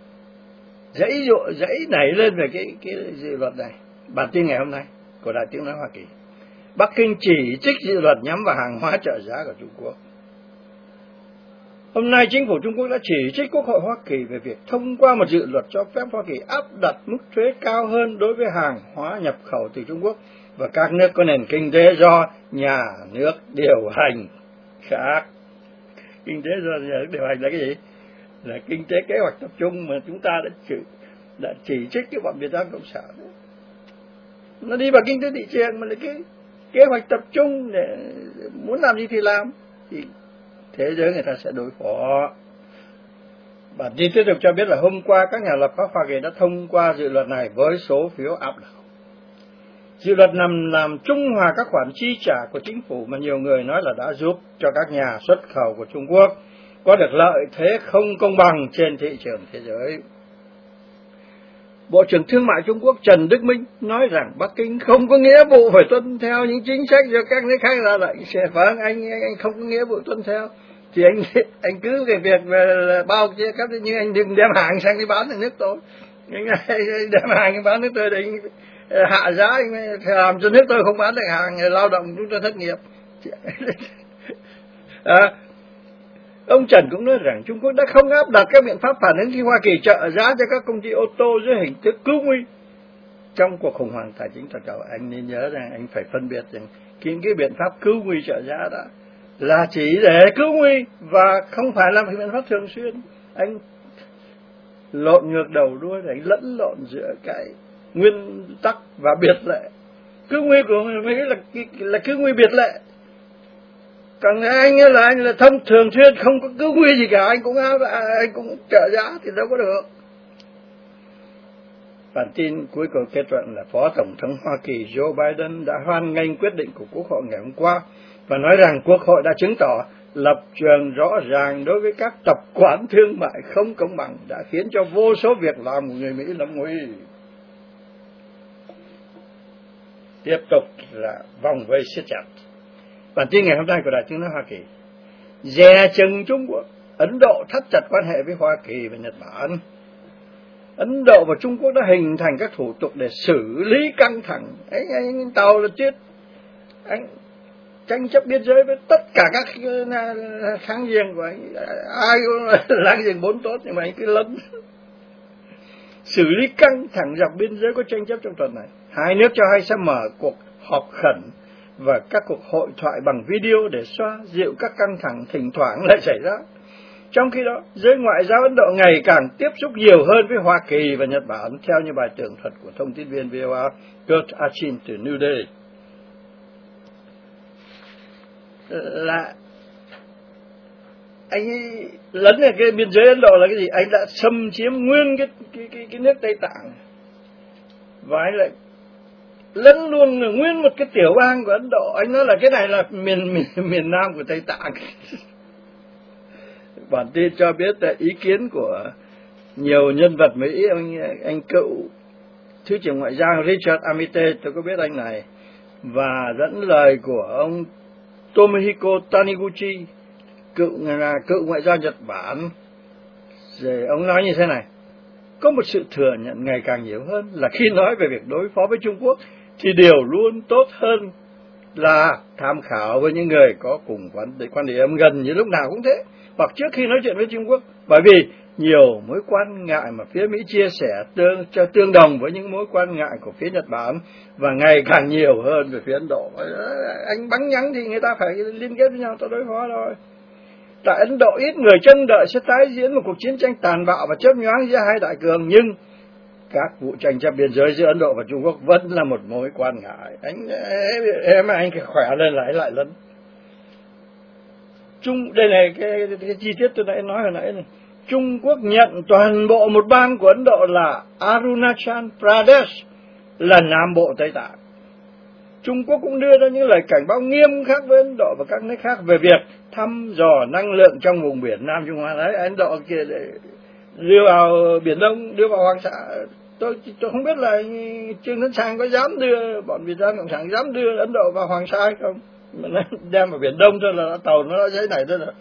[SPEAKER 1] dãy nảy lên về cái dự luật này. Bản tin ngày hôm nay của Đài Tiếng nói Hoa Kỳ, Bắc Kinh chỉ trích dự luật nhắm vào hàng hóa trợ giá của Trung Quốc. Hôm nay, chính phủ Trung Quốc đã chỉ trích Quốc hội Hoa Kỳ về việc thông qua một dự luật cho phép Hoa Kỳ áp đặt mức thuế cao hơn đối với hàng hóa nhập khẩu từ Trung Quốc và các nước có nền kinh tế do nhà nước điều hành khác. Kinh tế do nhà nước điều hành là cái gì? Là kinh tế kế hoạch tập trung mà chúng ta đã chỉ trích cái bọn Việt Nam Cộng sản. Nó đi vào kinh tế thị trường mà là cái kế hoạch tập trung để muốn làm gì thì làm, thì thế giới người ta sẽ đối phó. Bản tin tiếp tục cho biết là hôm qua các nhà lập pháp Hoa Kỳ đã thông qua dự luật này với số phiếu áp đảo. Dự luật nằm làm trung hòa các khoản chi trả của chính phủ mà nhiều người nói là đã giúp cho các nhà xuất khẩu của Trung Quốc có được lợi thế không công bằng trên thị trường thế giới. Bộ trưởng Thương mại Trung Quốc Trần Đức Minh nói rằng Bắc Kinh không có nghĩa vụ phải tuân theo những chính sách do các nước khác ra lệnh. Vâng, anh không có nghĩa vụ tuân theo thì anh cứ về việc là bao chia cấp, nhưng anh đừng đem hàng sang đi bán ở nước tôi. Anh đem hàng đi bán nước tôi thì hạ giá, anh làm cho nước tôi không bán được hàng, người lao động chúng tôi thất nghiệp. Ông Trần cũng nói rằng Trung Quốc đã không áp đặt các biện pháp phản ứng khi Hoa Kỳ trợ giá cho các công ty ô tô dưới hình thức cứu nguy trong cuộc khủng hoảng tài chính toàn cầu. Anh nên nhớ rằng anh phải phân biệt rằng cái biện pháp cứu nguy trợ giá đó là chỉ để cứu nguy và không phải là một biện pháp thường xuyên. Anh lộn ngược đầu đuôi, anh lẫn lộn giữa cái nguyên tắc và biệt lệ. Cứu nguy của Mỹ là cứu nguy biệt lệ, còn anh là thông thường xuyên không có cứu nguy gì cả, anh cũng trợ giá thì đâu có được. Bản tin cuối cùng kết luận là Phó Tổng thống Hoa Kỳ Joe Biden đã hoan nghênh quyết định của Quốc hội ngày hôm qua và nói rằng Quốc hội đã chứng tỏ lập trường rõ ràng đối với các tập quán thương mại không công bằng đã khiến cho vô số việc làm của người Mỹ lâm nguy. Tiếp tục là vòng vây siết chặt. Bản tin ngày hôm nay của Đài Tiếng nói Hoa Kỳ: dè chừng Trung Quốc, Ấn Độ thắt chặt quan hệ với Hoa Kỳ và Nhật Bản. Ấn Độ và Trung Quốc đã hình thành các thủ tục để xử lý căng thẳng. Anh tàu là chết, anh tranh chấp biên giới với tất cả các kháng giềng của anh, ai cũng láng giềng bốn tốt, nhưng mà anh cứ lấn. Xử lý căng thẳng dọc biên giới có tranh chấp trong tuần này. Hai nước cho hay sẽ mở cuộc họp khẩn và các cuộc hội thoại bằng video để xoa dịu các căng thẳng thỉnh thoảng lại xảy ra. Trong khi đó, giới ngoại giao Ấn Độ ngày càng tiếp xúc nhiều hơn với Hoa Kỳ và Nhật Bản, theo như bài tường thuật của thông tin viên VOA Kurt Achin từ New Delhi. Là anh lấn ở cái biên giới Ấn Độ là cái gì? Anh đã xâm chiếm nguyên cái nước Tây Tạng, và anh lại lấn luôn nguyên một cái tiểu bang của Ấn Độ. Anh nói là cái này là miền Nam của Tây Tạng. Bản tin cho biết là ý kiến của nhiều nhân vật Mỹ, anh cựu Thứ trưởng Ngoại giao Richard Amite, tôi có biết anh này, và dẫn lời của ông Tomohiko Taniguchi, cựu ngoại giao Nhật Bản. Rồi ông nói như thế này: có một sự thừa nhận ngày càng nhiều hơn là khi nói về việc đối phó với Trung Quốc thì điều luôn tốt hơn là tham khảo với những người có cùng quan điểm gần như lúc nào cũng thế, hoặc trước khi nói chuyện với Trung Quốc, bởi vì nhiều mối quan ngại mà phía Mỹ chia sẻ tương đồng với những mối quan ngại của phía Nhật Bản, và ngày càng nhiều hơn về phía Ấn Độ. Anh bắn nhắn thì người ta phải liên kết với nhau cho đối phó thôi. Tại Ấn Độ, ít người trông đợi sẽ tái diễn một cuộc chiến tranh tàn bạo và chớp nhoáng giữa hai đại cường, nhưng các vụ tranh chấp biên giới giữa Ấn Độ và Trung Quốc vẫn là một mối quan ngại. Anh khỏe lên lại lần. Đây này cái chi tiết tôi đã nói hồi nãy này. Trung Quốc nhận toàn bộ một bang của Ấn Độ là Arunachal Pradesh là Nam Bộ Tây Tạng. Trung Quốc cũng đưa ra những lời cảnh báo nghiêm khắc với Ấn Độ và các nước khác về việc thăm dò năng lượng trong vùng biển Nam Trung Hoa. Đấy, Ấn Độ kia đưa vào Biển Đông, đưa vào Hoàng Sa. Tôi không biết là Trương Tấn Sang có dám đưa, bọn Việt Nam Cộng sản dám đưa Ấn Độ vào Hoàng Sa hay không. Mà đem vào Biển Đông thôi là tàu nó đã giấy này thôi rồi.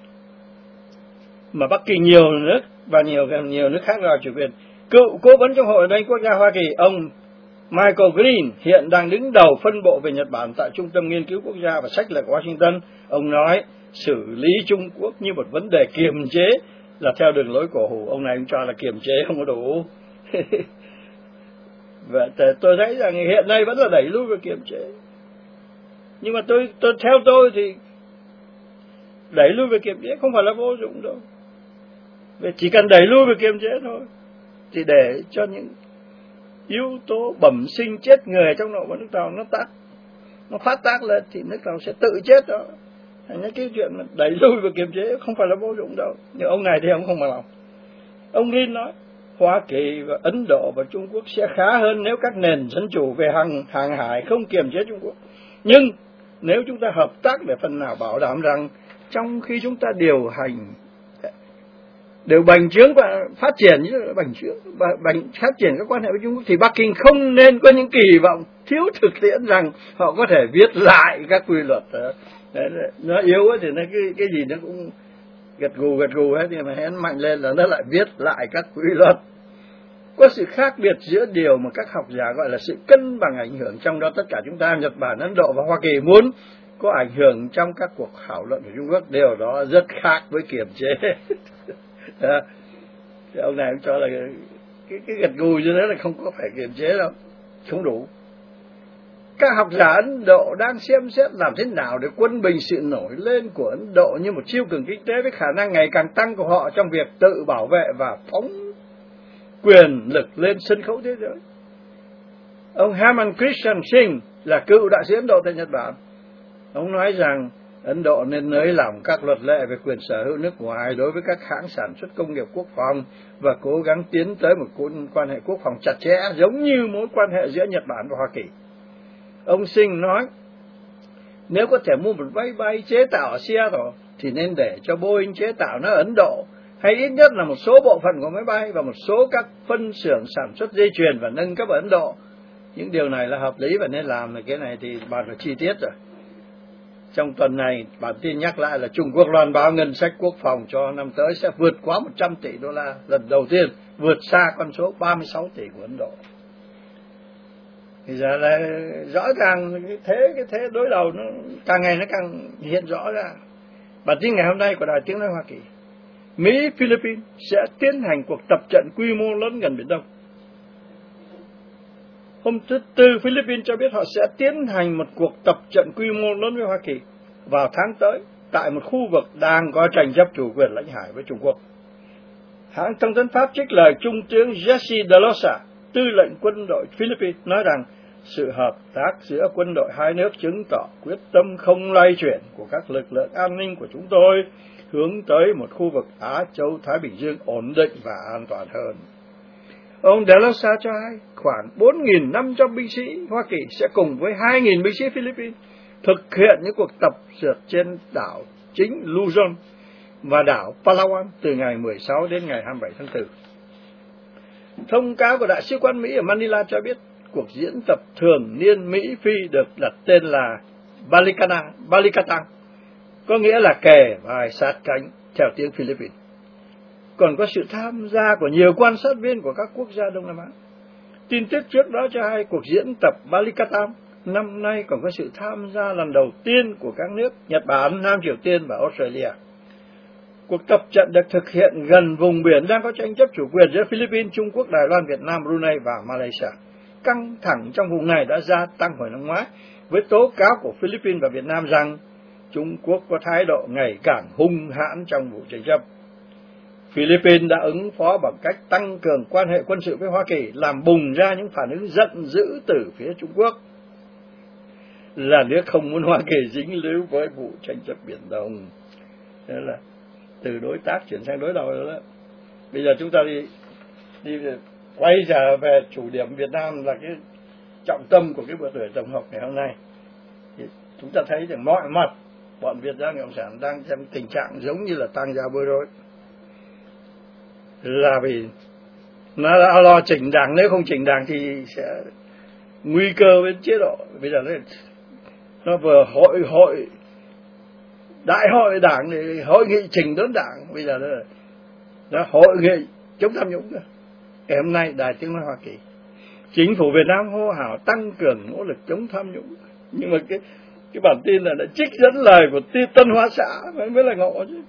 [SPEAKER 1] Mà Bắc Kỳ nhiều nước và nhiều nước khác vào chủ quyền. Cựu cố vấn trong Hội đồng Quốc gia Hoa Kỳ, ông Michael Green hiện đang đứng đầu phân bộ về Nhật Bản tại Trung tâm Nghiên cứu Quốc gia và Sách lược Washington. Ông nói xử lý Trung Quốc như một vấn đề kiềm chế là theo đường lối cổ hủ. Ông này ông cho là kiềm chế không có đủ. Và tôi thấy rằng hiện nay vẫn là đẩy lui và kiềm chế. Nhưng mà theo tôi thì đẩy lui về kiềm chế không phải là vô dụng đâu. Chỉ cần đẩy lui về kiềm chế thôi, thì để cho những yếu tố bẩm sinh chết người trong nội bộ nước tàu nó phát tác lên thì nước tàu sẽ tự chết đó. Thành cái chuyện mà đẩy lui về kiềm chế không phải là vô dụng đâu. Nhưng ông này thì ông không bằng lòng. Ông Lin nói Hoa Kỳ và Ấn Độ và Trung Quốc sẽ khá hơn nếu các nền dân chủ về hàng hải không kiềm chế Trung Quốc. Nhưng nếu chúng ta hợp tác để phần nào bảo đảm rằng trong khi chúng ta đều bành trướng và phát triển phát triển các quan hệ với Trung Quốc, thì Bắc Kinh không nên có những kỳ vọng thiếu thực tiễn rằng họ có thể viết lại các quy luật. Nó yếu ấy thì nó cái gì nó cũng gật gù hết, nhưng mà hén mạnh lên là nó lại viết lại các quy luật. Có sự khác biệt giữa điều mà các học giả gọi là sự cân bằng ảnh hưởng, trong đó tất cả chúng ta, Nhật Bản, Ấn Độ và Hoa Kỳ muốn có ảnh hưởng trong các cuộc thảo luận của Trung Quốc. Điều đó rất khác với kiềm chế. Thì ông này cũng cho là cái gật gù như thế là không có phải kiềm chế đâu, không đủ. Các học giả Ấn Độ đang xem xét làm thế nào để quân bình sự nổi lên của Ấn Độ như một siêu cường kinh tế với khả năng ngày càng tăng của họ trong việc tự bảo vệ và phóng quyền lực lên sân khấu thế giới. Ông Herman Christian Singh là cựu đại sứ Ấn Độ tại Nhật Bản. Ông nói rằng Ấn Độ nên nới lỏng các luật lệ về quyền sở hữu nước ngoài đối với các hãng sản xuất công nghiệp quốc phòng và cố gắng tiến tới một quan hệ quốc phòng chặt chẽ giống như mối quan hệ giữa Nhật Bản và Hoa Kỳ. Ông Singh nói, nếu có thể mua một máy bay chế tạo ở Seattle thì nên để cho Boeing chế tạo nó ở Ấn Độ, hay ít nhất là một số bộ phận của máy bay và một số các phân xưởng sản xuất dây chuyền và nâng cấp ở Ấn Độ. Những điều này là hợp lý và nên làm, cái này thì bàn vào chi tiết rồi. Trong tuần này, bản tin nhắc lại là Trung Quốc loan báo ngân sách quốc phòng cho năm tới sẽ vượt quá 100 tỷ đô la, lần đầu tiên vượt xa con số 36 tỷ của Ấn Độ. Thì giờ là rõ ràng cái thế đối đầu nó càng ngày nó càng hiện rõ ra. Bản tin ngày hôm nay của Đài Tiếng nói Hoa Kỳ: Mỹ Philippines sẽ tiến hành cuộc tập trận quy mô lớn gần Biển Đông. Hôm thứ Tư, Philippines cho biết họ sẽ tiến hành một cuộc tập trận quy mô lớn với Hoa Kỳ vào tháng tới tại một khu vực đang có tranh chấp chủ quyền lãnh hải với Trung Quốc. Hãng thông tấn Pháp trích lời Trung tướng Jesse De Losa, tư lệnh quân đội Philippines, nói rằng sự hợp tác giữa quân đội hai nước chứng tỏ quyết tâm không lay chuyển của các lực lượng an ninh của chúng tôi hướng tới một khu vực Á Châu Thái Bình Dương ổn định và an toàn hơn. Ông De Losa cho hay khoảng 4.500 binh sĩ Hoa Kỳ sẽ cùng với 2.000 binh sĩ Philippines thực hiện những cuộc tập dượt trên đảo chính Luzon và đảo Palawan từ ngày 16 đến ngày 27 tháng 4. Thông cáo của Đại sứ quán Mỹ ở Manila cho biết cuộc diễn tập thường niên Mỹ-Phi được đặt tên là Balikatan, có nghĩa là kề vai sát cánh theo tiếng Philippines. Còn có sự tham gia của nhiều quan sát viên của các quốc gia Đông Nam Á. Tin tức trước đó cho hay cuộc diễn tập Balikatan năm nay còn có sự tham gia lần đầu tiên của các nước Nhật Bản, Nam Triều Tiên và Australia. Cuộc tập trận được thực hiện gần vùng biển đang có tranh chấp chủ quyền giữa Philippines, Trung Quốc, Đài Loan, Việt Nam, Brunei và Malaysia. Căng thẳng trong vùng này đã gia tăng hồi năm ngoái với tố cáo của Philippines và Việt Nam rằng Trung Quốc có thái độ ngày càng hung hãn trong vụ tranh chấp. Philippines đã ứng phó bằng cách tăng cường quan hệ quân sự với Hoa Kỳ, làm bùng ra những phản ứng giận dữ từ phía Trung Quốc, là nước không muốn Hoa Kỳ dính líu với vụ tranh chấp Biển Đông. Thế là từ đối tác chuyển sang đối đầu đó. Bây giờ chúng ta đi quay trở về chủ điểm Việt Nam là cái trọng tâm của cái buổi tổng hợp ngày hôm nay. Thì chúng ta thấy rằng mọi mặt bọn Việt Nam Cộng sản đang trong tình trạng giống như là tang gia bối rối, là vì nó đã lo chỉnh đảng, nếu không chỉnh đảng thì sẽ nguy cơ với chế độ. Bây giờ nó vừa đại hội đảng thì hội nghị chỉnh đốn đảng, bây giờ nó hội nghị chống tham nhũng. Ngày hôm nay Đài Tiếng nói Hoa Kỳ, chính phủ Việt Nam hô hào tăng cường nỗ lực chống tham nhũng, nhưng mà cái bản tin là đã trích dẫn lời của Tân Hoa Xã mới là ngộ chứ.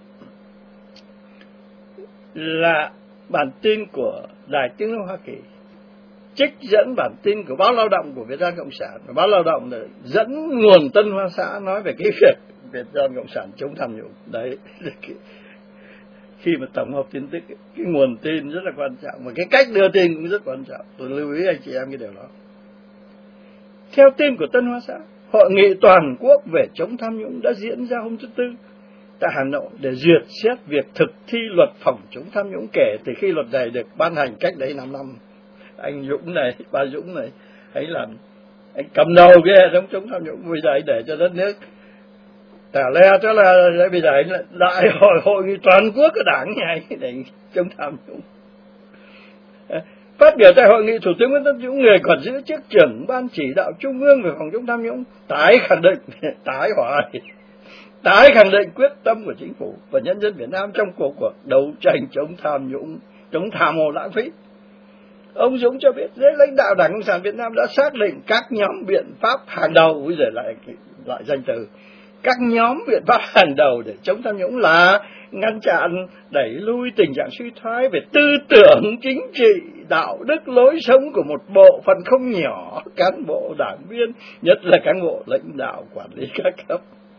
[SPEAKER 1] Là bản tin của Đài Tiếng nói Hoa Kỳ trích dẫn bản tin của báo Lao động của Việt Nam Cộng sản, và báo Lao động là dẫn nguồn Tân Hoa Xã nói về cái việc Việt Nam Cộng sản chống tham nhũng. Đấy, khi mà tổng hợp tin tức, cái nguồn tin rất là quan trọng, và cái cách đưa tin cũng rất quan trọng. Tôi lưu ý anh chị em cái điều đó. Theo tin của Tân Hoa Xã, hội nghị toàn quốc về chống tham nhũng đã diễn ra hôm thứ Tư tại Hà Nội để duyệt xét việc thực thi luật phòng chống tham nhũng kể từ khi luật này được ban hành cách đấy 5 năm. Anh Dũng này, bà Dũng này, anh cầm đầu cái hệ thống chống tham nhũng, bây giờ anh để cho đất nước tả le cho là bây giờ anh lại hội nghị toàn quốc của đảng này để chống tham nhũng. Phát biểu tại hội nghị, Thủ tướng Nguyễn Tấn Dũng, người còn giữ chức trưởng Ban Chỉ đạo Trung ương về phòng chống tham nhũng, tái khẳng định quyết tâm của chính phủ và nhân dân Việt Nam trong cuộc đấu tranh chống tham nhũng, chống tham ô lãng phí. Ông Dũng cho biết giới lãnh đạo Đảng Cộng sản Việt Nam đã xác định các nhóm biện pháp hàng đầu, bây giờ lại danh từ, các nhóm biện pháp hàng đầu để chống tham nhũng là ngăn chặn, đẩy lui tình trạng suy thoái về tư tưởng, chính trị, đạo đức, lối sống của một bộ phận không nhỏ cán bộ đảng viên, nhất là cán bộ lãnh đạo quản lý các cấp.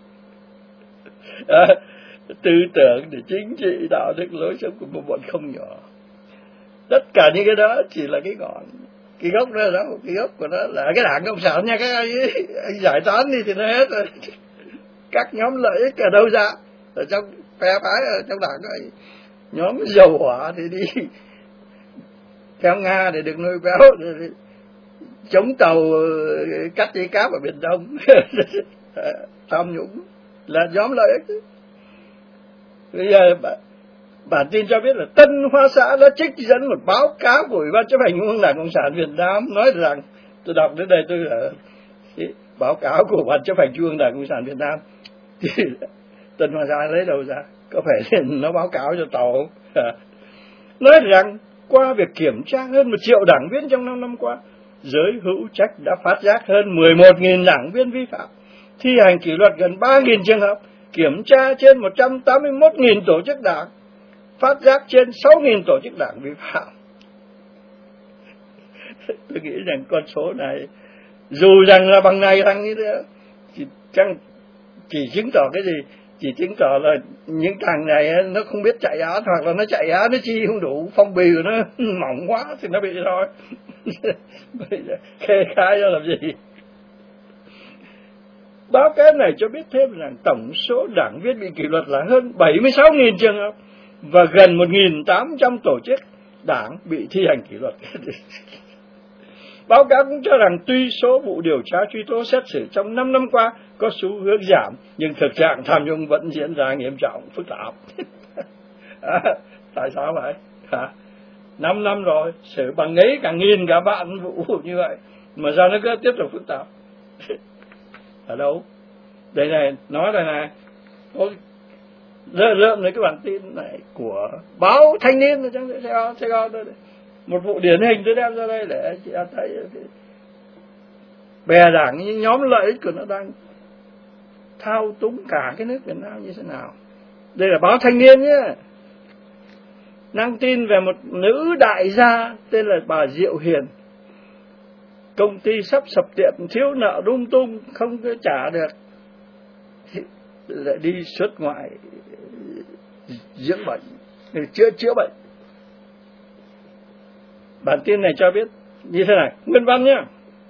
[SPEAKER 1] Tư tưởng để chính trị, đạo đức, lối sống của một bộ phận không nhỏ. Tất cả những cái đó chỉ là cái ngọn, cái gốc đó, cái gốc của nó là cái Đảng Cộng sản nha các anh giải toán đi thì nó hết rồi. Các nhóm lợi ích ở đâu ra? Ở trong phe phái, ở trong đảng ấy, nhóm dầu hỏa thì đi theo Nga để được nuôi béo, để chống tàu cắt dây cáp ở Biển Đông. Tham nhũng là nhóm lợi ích. Bây giờ bản tin cho biết là Tân Hoa Xã đã trích dẫn một báo cáo của Ủy ban chấp hành Trung ương Đảng Cộng sản Việt Nam nói rằng, tôi đọc đến đây tôi là báo cáo của Ủy ban chấp hành Trung ương Đảng Cộng sản Việt Nam, thì Tân Hoa Xã lấy đâu ra? Có phải nó báo cáo cho tàu? Nói rằng qua việc kiểm tra hơn 1 triệu đảng viên trong 5 năm qua, giới hữu trách đã phát giác hơn 11.000 đảng viên vi phạm, thi hành kỷ luật gần 3.000 trường hợp, kiểm tra trên 181.000 tổ chức đảng, phát giác trên 6.000 tổ chức đảng vi phạm. Tôi nghĩ rằng con số này, dù rằng là bằng này thằng như thế, chỉ chứng tỏ cái gì? Chỉ chứng tỏ là những thằng này nó không biết chạy án, hoặc là nó chạy án nó chi không đủ phong bì của nó mỏng quá thì nó bị thôi. Bây giờ khê khai ra làm gì? Báo cáo này cho biết thêm rằng tổng số đảng viên bị kỷ luật là hơn 76.000 trường hợp và gần 1.800 tổ chức đảng bị thi hành kỷ luật. Báo cáo cũng cho rằng tuy số vụ điều tra truy tố xét xử trong 5 năm qua có xu hướng giảm, nhưng thực trạng tham nhũng vẫn diễn ra nghiêm trọng, phức tạp. Tại sao vậy? 5 năm rồi, xử bằng ấy cả nghìn cả vạn vụ như vậy, mà sao nó cứ tiếp tục phức tạp? Ở đâu? Đây này, nói đây này, rợm lấy cái bản tin này của báo Thanh Niên trong Sài Gòn đây. Một vụ điển hình tôi đem ra đây để chị thấy bè đảng những nhóm lợi ích của nó đang thao túng cả cái nước Việt Nam như thế nào. Đây là báo Thanh Niên nhé, đăng tin về một nữ đại gia tên là bà Diệu Hiền. Công ty sắp sập tiệm, thiếu nợ lung tung, không có trả được, lại đi xuất ngoại dưỡng bệnh, chữa bệnh. Bản tin này cho biết như thế này, nguyên văn nhé.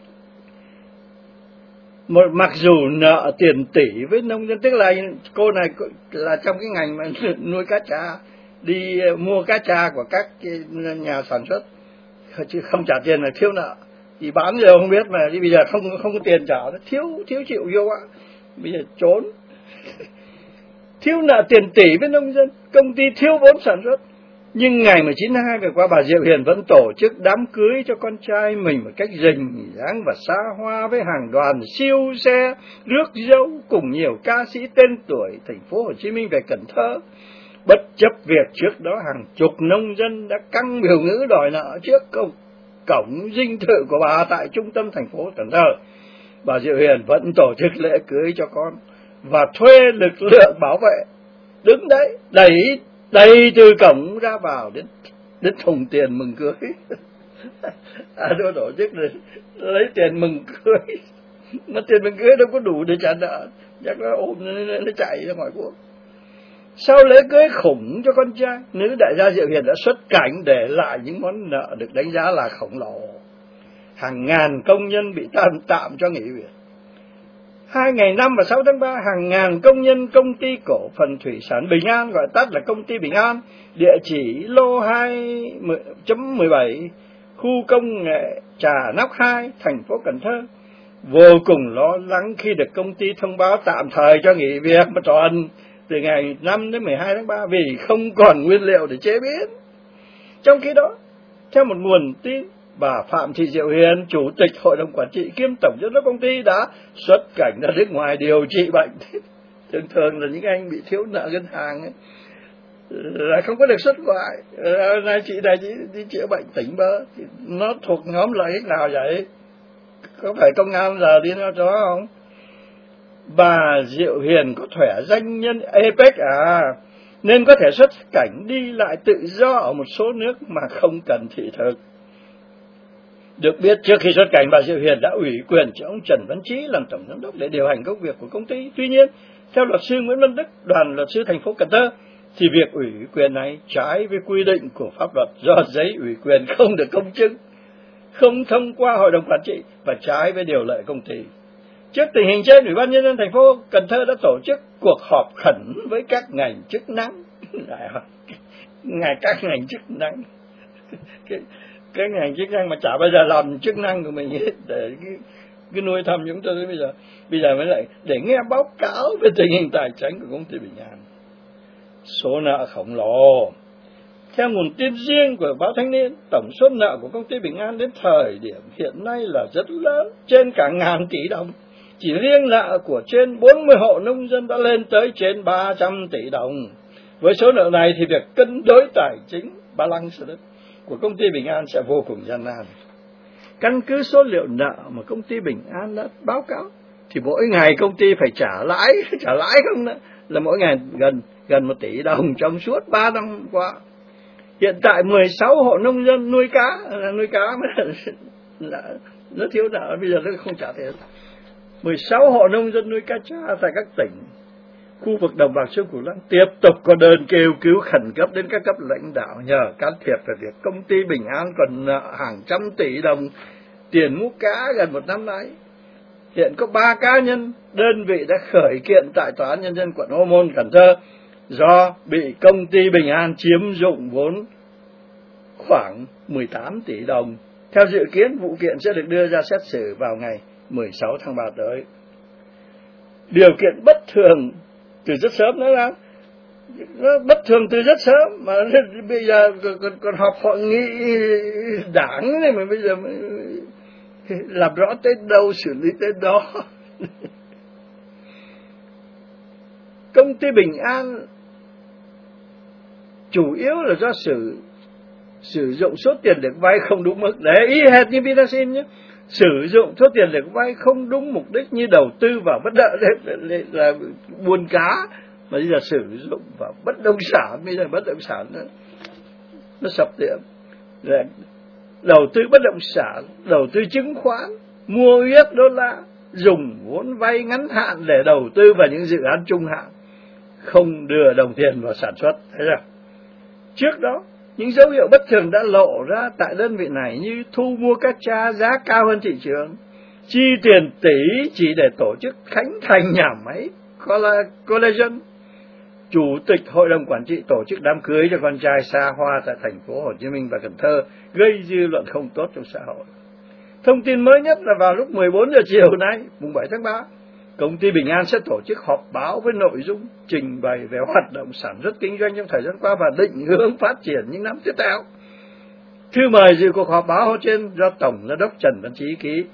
[SPEAKER 1] Mặc dù nợ tiền tỷ với nông dân, tức là cô này là trong cái ngành mà nuôi cá tra, đi mua cá tra của các nhà sản xuất, chứ không trả tiền là thiếu nợ. Thì bán giờ không biết mà bây giờ không có tiền trả, thiếu chịu vô ạ. Bây giờ trốn. Thiếu nợ tiền tỷ với nông dân, công ty thiếu vốn sản xuất. Nhưng ngày 19 tháng 2 vừa qua, bà Diệu Hiền vẫn tổ chức đám cưới cho con trai mình một cách rình ráng và xa hoa với hàng đoàn siêu xe, rước dâu cùng nhiều ca sĩ tên tuổi thành phố Hồ Chí Minh về Cần Thơ. Bất chấp việc trước đó hàng chục nông dân đã căng biểu ngữ đòi nợ trước cổng dinh thự của bà tại trung tâm thành phố Cần Thơ. Bà Diệu Hiền vẫn tổ chức lễ cưới cho con và thuê lực lượng bảo vệ đứng đấy đẩy từ cổng ra vào đến thùng tiền mừng cưới. Tôi tổ chức lấy tiền mừng cưới, mà tiền mừng cưới đâu có đủ để trả nợ, chắc nó ôm nó chạy ra ngoài quốc. Sau lễ cưới khủng cho con trai, nữ đại gia Diệu Hiền đã xuất cảnh để lại những món nợ được đánh giá là khổng lồ. Hàng ngàn công nhân bị tạm cho nghỉ việc. 2 ngày 5 và 6 tháng 3, hàng ngàn công nhân công ty cổ phần thủy sản Bình An, gọi tắt là công ty Bình An, địa chỉ lô 2.17, khu công nghệ Trà Nóc 2, thành phố Cần Thơ, vô cùng lo lắng khi được công ty thông báo tạm thời cho nghỉ việc một tuần từ ngày 5 đến 12 tháng 3 vì không còn nguyên liệu để chế biến. Trong khi đó, theo một nguồn tin, bà Phạm Thị Diệu Hiền, chủ tịch hội đồng quản trị kiêm tổng giám đốc công ty, đã xuất cảnh ra nước ngoài điều trị bệnh. Thường thường là những anh bị thiếu nợ ngân hàng ấy, là không có được xuất ngoại, này chị đi chữa bệnh tỉnh bơ, nó thuộc nhóm lợi ích nào vậy? Có phải công an giờ đi nó cho không? Bà Diệu Hiền có thẻ danh nhân APEC nên có thể xuất cảnh đi lại tự do ở một số nước mà không cần thị thực. Được biết, trước khi xuất cảnh, bà Diệu Hiền đã ủy quyền cho ông Trần Văn Chí làm tổng giám đốc để điều hành công việc của công ty. Tuy nhiên, theo luật sư Nguyễn Văn Đức, đoàn luật sư thành phố Cần Thơ, thì việc ủy quyền này trái với quy định của pháp luật do giấy ủy quyền không được công chứng, không thông qua hội đồng quản trị và trái với điều lệ công ty. Trước tình hình trên, Ủy ban Nhân dân thành phố Cần Thơ đã tổ chức cuộc họp khẩn với các ngành chức năng. Các ngành chức năng, cái ngành chức năng mà chả bao giờ làm chức năng của mình để cái nuôi thăm chúng tôi. Bây giờ mới lại để nghe báo cáo về tình hình tài chính của công ty Bình An. Số nợ khổng lồ. Theo nguồn tin riêng của báo Thanh Niên, tổng số nợ của công ty Bình An đến thời điểm hiện nay là rất lớn, trên cả ngàn tỷ đồng. Chỉ riêng nợ của trên 40 hộ nông dân đã lên tới trên 300 tỷ đồng. Với số nợ này thì việc cân đối tài chính balance của công ty Bình An sẽ vô cùng gian nan. Căn cứ số liệu nợ mà công ty Bình An đã báo cáo thì mỗi ngày công ty phải trả lãi không nữa, là mỗi ngày gần 1 tỷ đồng trong suốt 3 năm qua. Hiện tại 16 hộ nông dân nuôi cá là nó thiếu nợ, bây giờ nó không trả tiền. 16 hộ nông dân nuôi cá tra tại các tỉnh khu vực đồng bằng sông Cửu Long tiếp tục có đơn kêu cứu khẩn cấp đến các cấp lãnh đạo nhờ can thiệp về việc công ty Bình An còn nợ hàng trăm tỷ đồng tiền mua cá gần 1 năm nay. Hiện có 3 cá nhân đơn vị đã khởi kiện tại Tòa án Nhân dân quận Ô Môn, Cần Thơ do bị công ty Bình An chiếm dụng vốn khoảng 18 tỷ đồng. Theo dự kiến, vụ kiện sẽ được đưa ra xét xử vào ngày 16 tháng 3 tới. Điều kiện bất thường từ rất sớm nữa đó. Nó bất thường từ rất sớm mà bây giờ còn họp hội nghị đảng này mà bây giờ mới làm rõ tới đâu xử lý tới đó. Công ty Bình An chủ yếu là do sử dụng số tiền được vay không đúng mức. Để ý hệt như Vinasin nhé, sử dụng số tiền được vay không đúng mục đích như đầu tư vào bất động là buôn cá, mà bây giờ sử dụng vào bất động sản. Bây giờ bất động sản nó sập tiệm, đầu tư bất động sản, đầu tư chứng khoán, mua USD, dùng vốn vay ngắn hạn để đầu tư vào những dự án trung hạn, không đưa đồng tiền vào sản xuất. Thấy chưa? Trước đó, những dấu hiệu bất thường đã lộ ra tại đơn vị này như thu mua cá tra giá cao hơn thị trường, chi tiền tỷ chỉ để tổ chức khánh thành nhà máy collagen, chủ tịch hội đồng quản trị tổ chức đám cưới cho con trai xa hoa tại thành phố Hồ Chí Minh và Cần Thơ, gây dư luận không tốt trong xã hội. Thông tin mới nhất là vào lúc 14 giờ chiều nay, mùng 7 tháng 3, công ty Bình An sẽ tổ chức họp báo với nội dung trình bày về hoạt động sản xuất kinh doanh trong thời gian qua và định hướng phát triển những năm tiếp theo. Thư mời dự cuộc họp báo trên do Tổng Giám đốc Trần Văn Chí ký.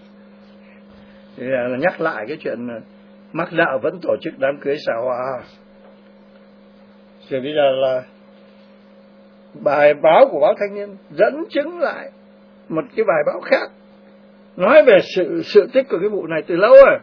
[SPEAKER 1] Nhắc lại cái chuyện mắc nợ vẫn tổ chức đám cưới xa hoa. Rồi bây giờ là bài báo của báo Thanh Niên dẫn chứng lại một cái bài báo khác, nói về sự tích của cái vụ này từ lâu rồi.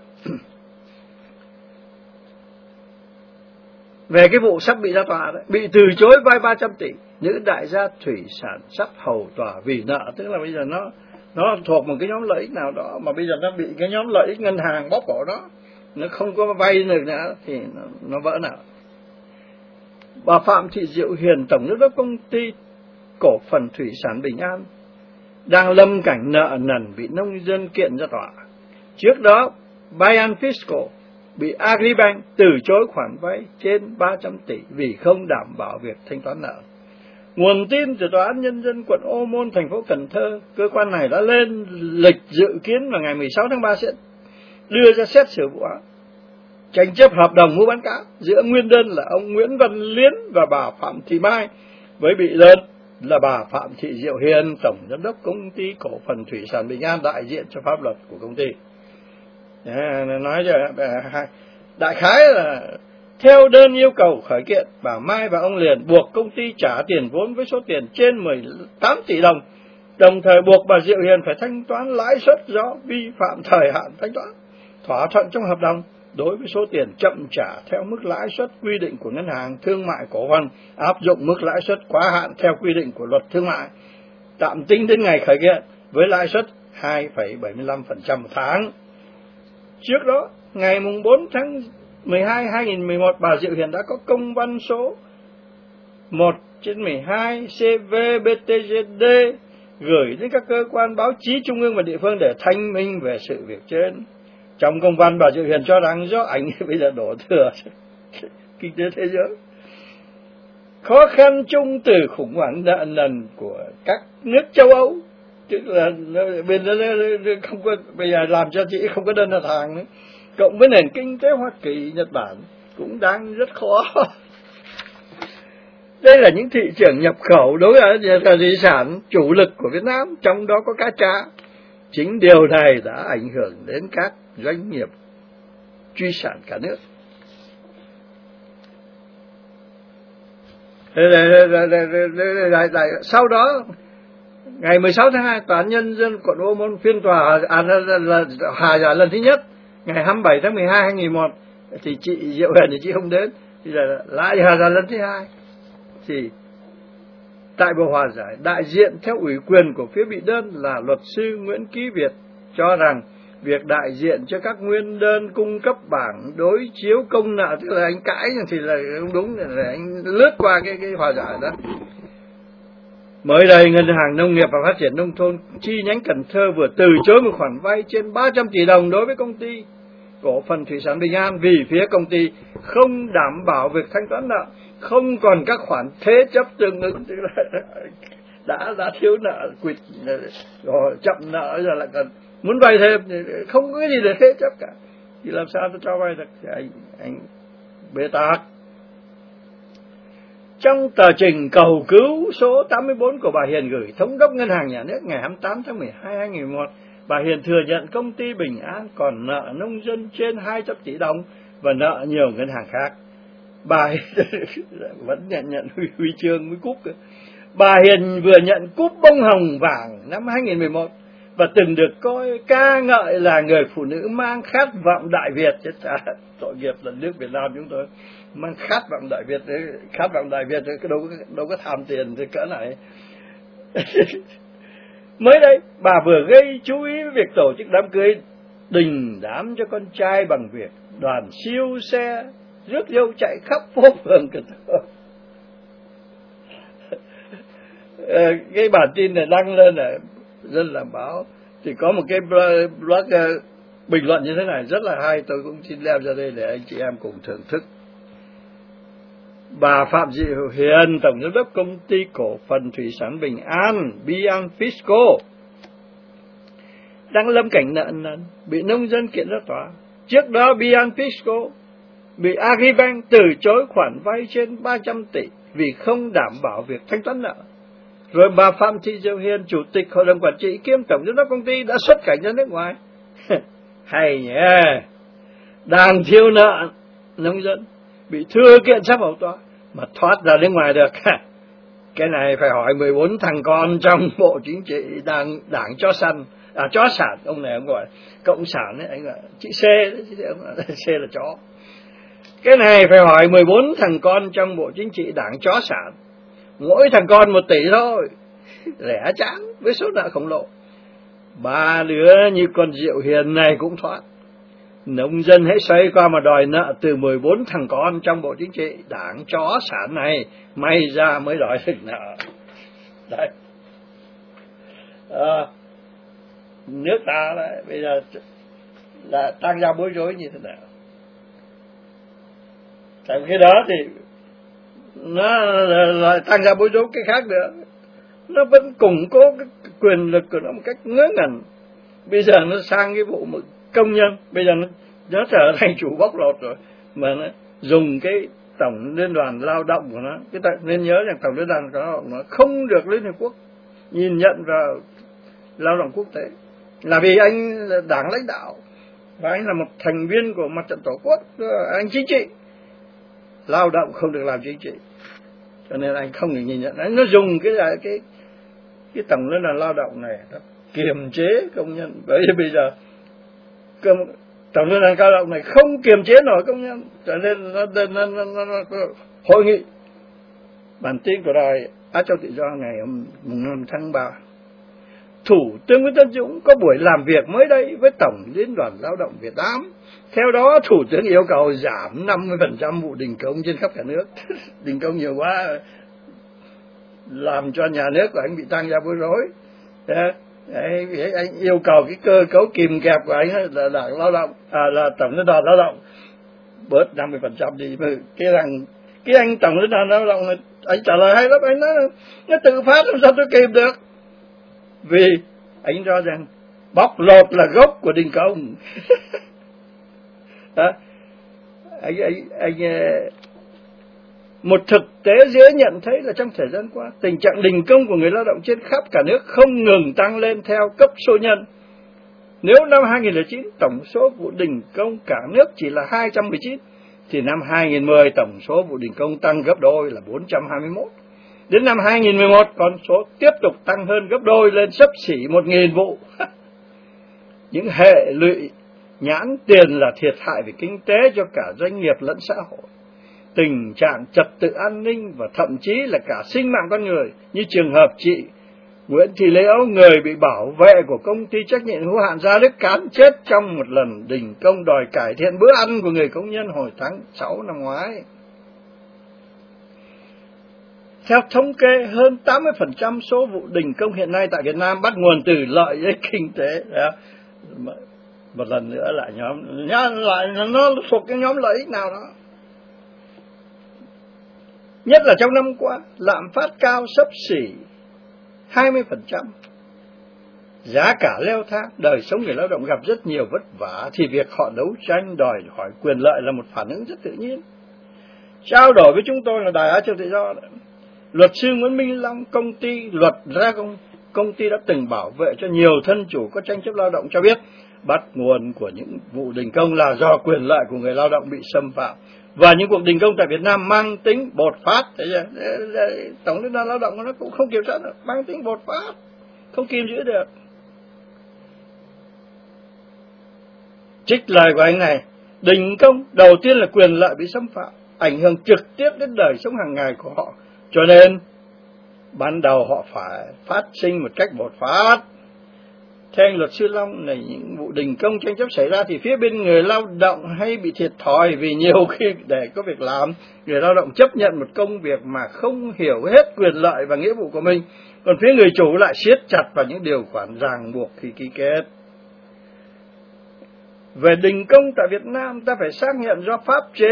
[SPEAKER 1] Về cái vụ sắp bị ra tòa đấy, bị từ chối vay 300 tỷ, nữ đại gia thủy sản sắp hầu tòa vì nợ. Tức là bây giờ nó thuộc một cái nhóm lợi ích nào đó, mà bây giờ nó bị cái nhóm lợi ích ngân hàng bóp cổ nó không có vay được nữa thì nó vỡ nợ. Bà Phạm Thị Diệu Hiền, tổng giám đốc công ty cổ phần thủy sản Bình An, đang lâm cảnh nợ nần bị nông dân kiện ra tòa. Trước đó, Bayan Fiscal bị Agribank từ chối khoản vay trên 300 tỷ vì không đảm bảo việc thanh toán nợ. Nguồn tin từ Tòa án Nhân dân quận Ô Môn, thành phố Cần Thơ, cơ quan này đã lên lịch dự kiến vào ngày 16 tháng 3 sẽ đưa ra xét xử vụ án tranh chấp hợp đồng mua bán cá giữa nguyên đơn là ông Nguyễn Văn Liến và bà Phạm Thị Mai với bị đơn là bà Phạm Thị Diệu Hiền, tổng giám đốc công ty cổ phần thủy sản Bình An, đại diện cho pháp luật của công ty. Nói cho đại khái Theo đơn yêu cầu khởi kiện, bà Mai và ông Liền buộc công ty trả tiền vốn với số tiền trên 18 tỷ đồng, đồng thời buộc bà Diệu Hiền phải thanh toán lãi suất do vi phạm thời hạn thanh toán thỏa thuận trong hợp đồng đối với số tiền chậm trả theo mức lãi suất quy định của Ngân hàng Thương mại Cổ phần, áp dụng mức lãi suất quá hạn theo quy định của Luật Thương mại, tạm tính đến ngày khởi kiện với lãi suất 2,75% một tháng. Trước đó, ngày 4 tháng 12 2011, bà Diệu Hiền đã có công văn số 1/12 CVBTGD gửi đến các cơ quan báo chí trung ương và địa phương để thanh minh về sự việc trên. Trong công văn, bà Diệu Hiền cho rằng do ảnh bây giờ đổ thừa kinh tế thế giới, khó khăn chung từ khủng hoảng nợ nần của các nước châu Âu, tức là bên đó không có, bây giờ làm cho chị không có đơn đặt hàng nữa, cộng với nền kinh tế Hoa Kỳ, Nhật Bản cũng đang rất khó. Đây là những thị trường nhập khẩu đối với thủy sản chủ lực của Việt Nam, trong đó có cá tra. Chính điều này đã ảnh hưởng đến các doanh nghiệp thủy sản cả nước. Sau đó, ngày 16 tháng 2, Tòa án Nhân dân quận Ô Môn phiên tòa hòa giải lần thứ nhất, ngày 27 tháng 12 2001, thì chị Diệu Hiền thì chị không đến, thì là lại hòa giải lần thứ hai. Thì tại buổi hòa giải, đại diện theo ủy quyền của phía bị đơn là luật sư Nguyễn Ký Việt cho rằng việc đại diện cho các nguyên đơn cung cấp bảng đối chiếu công nợ, tức là anh cãi thì là không đúng, là anh lướt qua cái hòa giải đó. Mới đây, Ngân hàng Nông nghiệp và Phát triển Nông thôn chi nhánh Cần Thơ vừa từ chối một khoản vay trên 300 tỷ đồng đối với công ty Cổ phần Thủy sản Bình An vì phía công ty không đảm bảo việc thanh toán nợ, không còn các khoản thế chấp tương ứng, tức là đã thiếu nợ, quỵt rồi chậm nợ, giờ lại còn muốn vay thêm, không có cái gì để thế chấp cả, thì làm sao tôi cho vay được? Thì anh bế tắc. Trong tờ trình cầu cứu số 84 của bà Hiền gửi Thống đốc Ngân hàng Nhà nước ngày 28 tháng 12 2011, bà Hiền thừa nhận công ty Bình An còn nợ nông dân trên 200 tỷ đồng và nợ nhiều ngân hàng khác. Bà vẫn nhận huy chương với cúp. Bà Hiền vừa nhận cúp bông hồng vàng năm 2011 và từng được coi ca ngợi là người phụ nữ mang khát vọng Đại Việt. Tội nghiệp là nước Việt Nam chúng tôi mang khát vọng Đại Việt, khát vọng Đại Việt đâu có tham tiền thì cỡ này. Mới đây, bà vừa gây chú ý với việc tổ chức đám cưới đình đám cho con trai bằng việc đoàn siêu xe rước dâu chạy khắp phố phường Cần Thơ. Cái bản tin này đăng lên là Dân Làm Báo, thì có một cái blog bình luận như thế này rất là hay, tôi cũng xin đem ra đây để anh chị em cùng thưởng thức. Bà Phạm Diệu Hiền, Tổng Giám đốc Công ty Cổ phần Thủy sản Bình An, Bian Fisco, đang lâm cảnh nợ nần, bị nông dân kiện ra tòa. Trước đó, Bian Fisco bị Agribank từ chối khoản vay trên 300 tỷ vì không đảm bảo việc thanh toán nợ. Rồi bà Phạm Thị Diệu Hiền, Chủ tịch Hội đồng Quản trị kiêm Tổng Giám đốc công ty đã xuất cảnh ra nước ngoài. Hay nhỉ, đang thiếu nợ nông dân, bị thưa kiện sắp hầu tòa mà thoát ra nước ngoài được. Cái này phải hỏi 14 thằng con trong Bộ Chính trị đảng chó sản, ông này ông gọi cộng sản ấy, anh gọi chị C đấy, C là chó. Cái này phải hỏi 14 thằng con trong Bộ Chính trị đảng chó sản, mỗi thằng con 1 tỷ thôi, rẻ chán với số nợ khổng lồ. 3 đứa như con Diệu Hiền này cũng thoát. Nông dân hãy xoay qua mà đòi nợ từ 14 thằng con trong Bộ Chính trị đảng chó sản này, may ra mới đòi được nợ. Đấy. Nước ta là bây giờ là tăng ra bối rối như thế nào? Tại cái đó thì nó là tăng ra bối rối cái khác nữa. Nó vẫn củng cố cái quyền lực của nó một cách ngớ ngẩn. Bây giờ nó sang cái vụ công nhân, bây giờ nó trở thành chủ bóc lột rồi, mà nó dùng cái Tổng Liên đoàn Lao động của nó. Nên nhớ rằng Tổng Liên đoàn Lao động nó không được Liên Hợp Quốc nhìn nhận vào lao động quốc tế, là vì anh là đảng lãnh đạo và anh là một thành viên của Mặt trận Tổ quốc, anh chính trị. lao động không được làm chính trị. Cho nên anh không được nhìn nhận. Nó dùng cái tổng liên đoàn lao động này kiềm chế công nhân. Bởi vì bây giờ tổng liên đoàn lao động này không kiềm chế nổi công nhân, cho nên nó hội nghị bản tin của đài Á Châu Tự Do ngày mùng 5 tháng 3. Thủ tướng Nguyễn Tấn Dũng có buổi làm việc mới đây với Tổng Liên đoàn Lao động Việt Nam. Theo đó, Thủ tướng yêu cầu giảm 50% vụ đình công trên khắp cả nước. Đình công nhiều quá, làm cho nhà nước của anh bị tăng ra bối rối. Đấy, anh yêu cầu cái cơ cấu kìm kẹp của anh là Đảng Lao động, là Tổng Liên đoàn Lao động bớt 50% đi. Cái anh Tổng Liên đoàn Lao động này, anh trả lời hay lắm, anh nói nó tự phát làm sao tôi kìm được. Vì anh cho rằng bóc lột là gốc của đình công. Một thực tế dễ nhận thấy là trong thời gian qua, tình trạng đình công của người lao động trên khắp cả nước không ngừng tăng lên theo cấp số nhân. Nếu năm 2009 tổng số vụ đình công cả nước chỉ là 219, thì năm 2010 tổng số vụ đình công tăng gấp đôi là 421. Đến năm 2011 con số tiếp tục tăng hơn gấp đôi lên xấp xỉ 1.000 vụ. Những hệ lụy nhãn tiền là thiệt hại về kinh tế cho cả doanh nghiệp lẫn xã hội. Tình trạng trật tự an ninh và thậm chí là cả sinh mạng con người, như trường hợp chị Nguyễn Thị Lê Âu, người bị bảo vệ của công ty trách nhiệm hữu hạn Gia Đức cán chết trong một lần đình công đòi cải thiện bữa ăn của người công nhân hồi tháng 6 năm ngoái. Theo thống kê, hơn 80% số vụ đình công hiện nay tại Việt Nam bắt nguồn từ lợi ích kinh tế. Một lần nữa lại nó thuộc cái nhóm lợi ích nào đó. Nhất là trong năm qua, lạm phát cao xấp xỉ 20%. Giá cả leo thang, đời sống người lao động gặp rất nhiều vất vả, thì việc họ đấu tranh đòi hỏi quyền lợi là một phản ứng rất tự nhiên. Trao đổi với chúng tôi là Đài Á Châu Tự Do, luật sư Nguyễn Minh Long, công ty Luật Dragon, công ty đã từng bảo vệ cho nhiều thân chủ có tranh chấp lao động, cho biết bắt nguồn của những vụ đình công là do quyền lợi của người lao động bị xâm phạm. Và những cuộc đình công tại Việt Nam mang tính bột phát. Tổng Liên đoàn Lao động nó cũng không kiểm soát được, mang tính bột phát, không kìm giữ được. Trích lời của anh này, đình công đầu tiên là quyền lợi bị xâm phạm, ảnh hưởng trực tiếp đến đời sống hàng ngày của họ. Cho nên ban đầu họ phải phát sinh một cách bột phát. Theo anh luật sư Long này, những vụ đình công tranh chấp xảy ra thì phía bên người lao động hay bị thiệt thòi, vì nhiều khi để có việc làm, người lao động chấp nhận một công việc mà không hiểu hết quyền lợi và nghĩa vụ của mình, còn phía người chủ lại siết chặt vào những điều khoản ràng buộc khi ký kết. Về đình công tại Việt Nam, ta phải xác nhận do pháp chế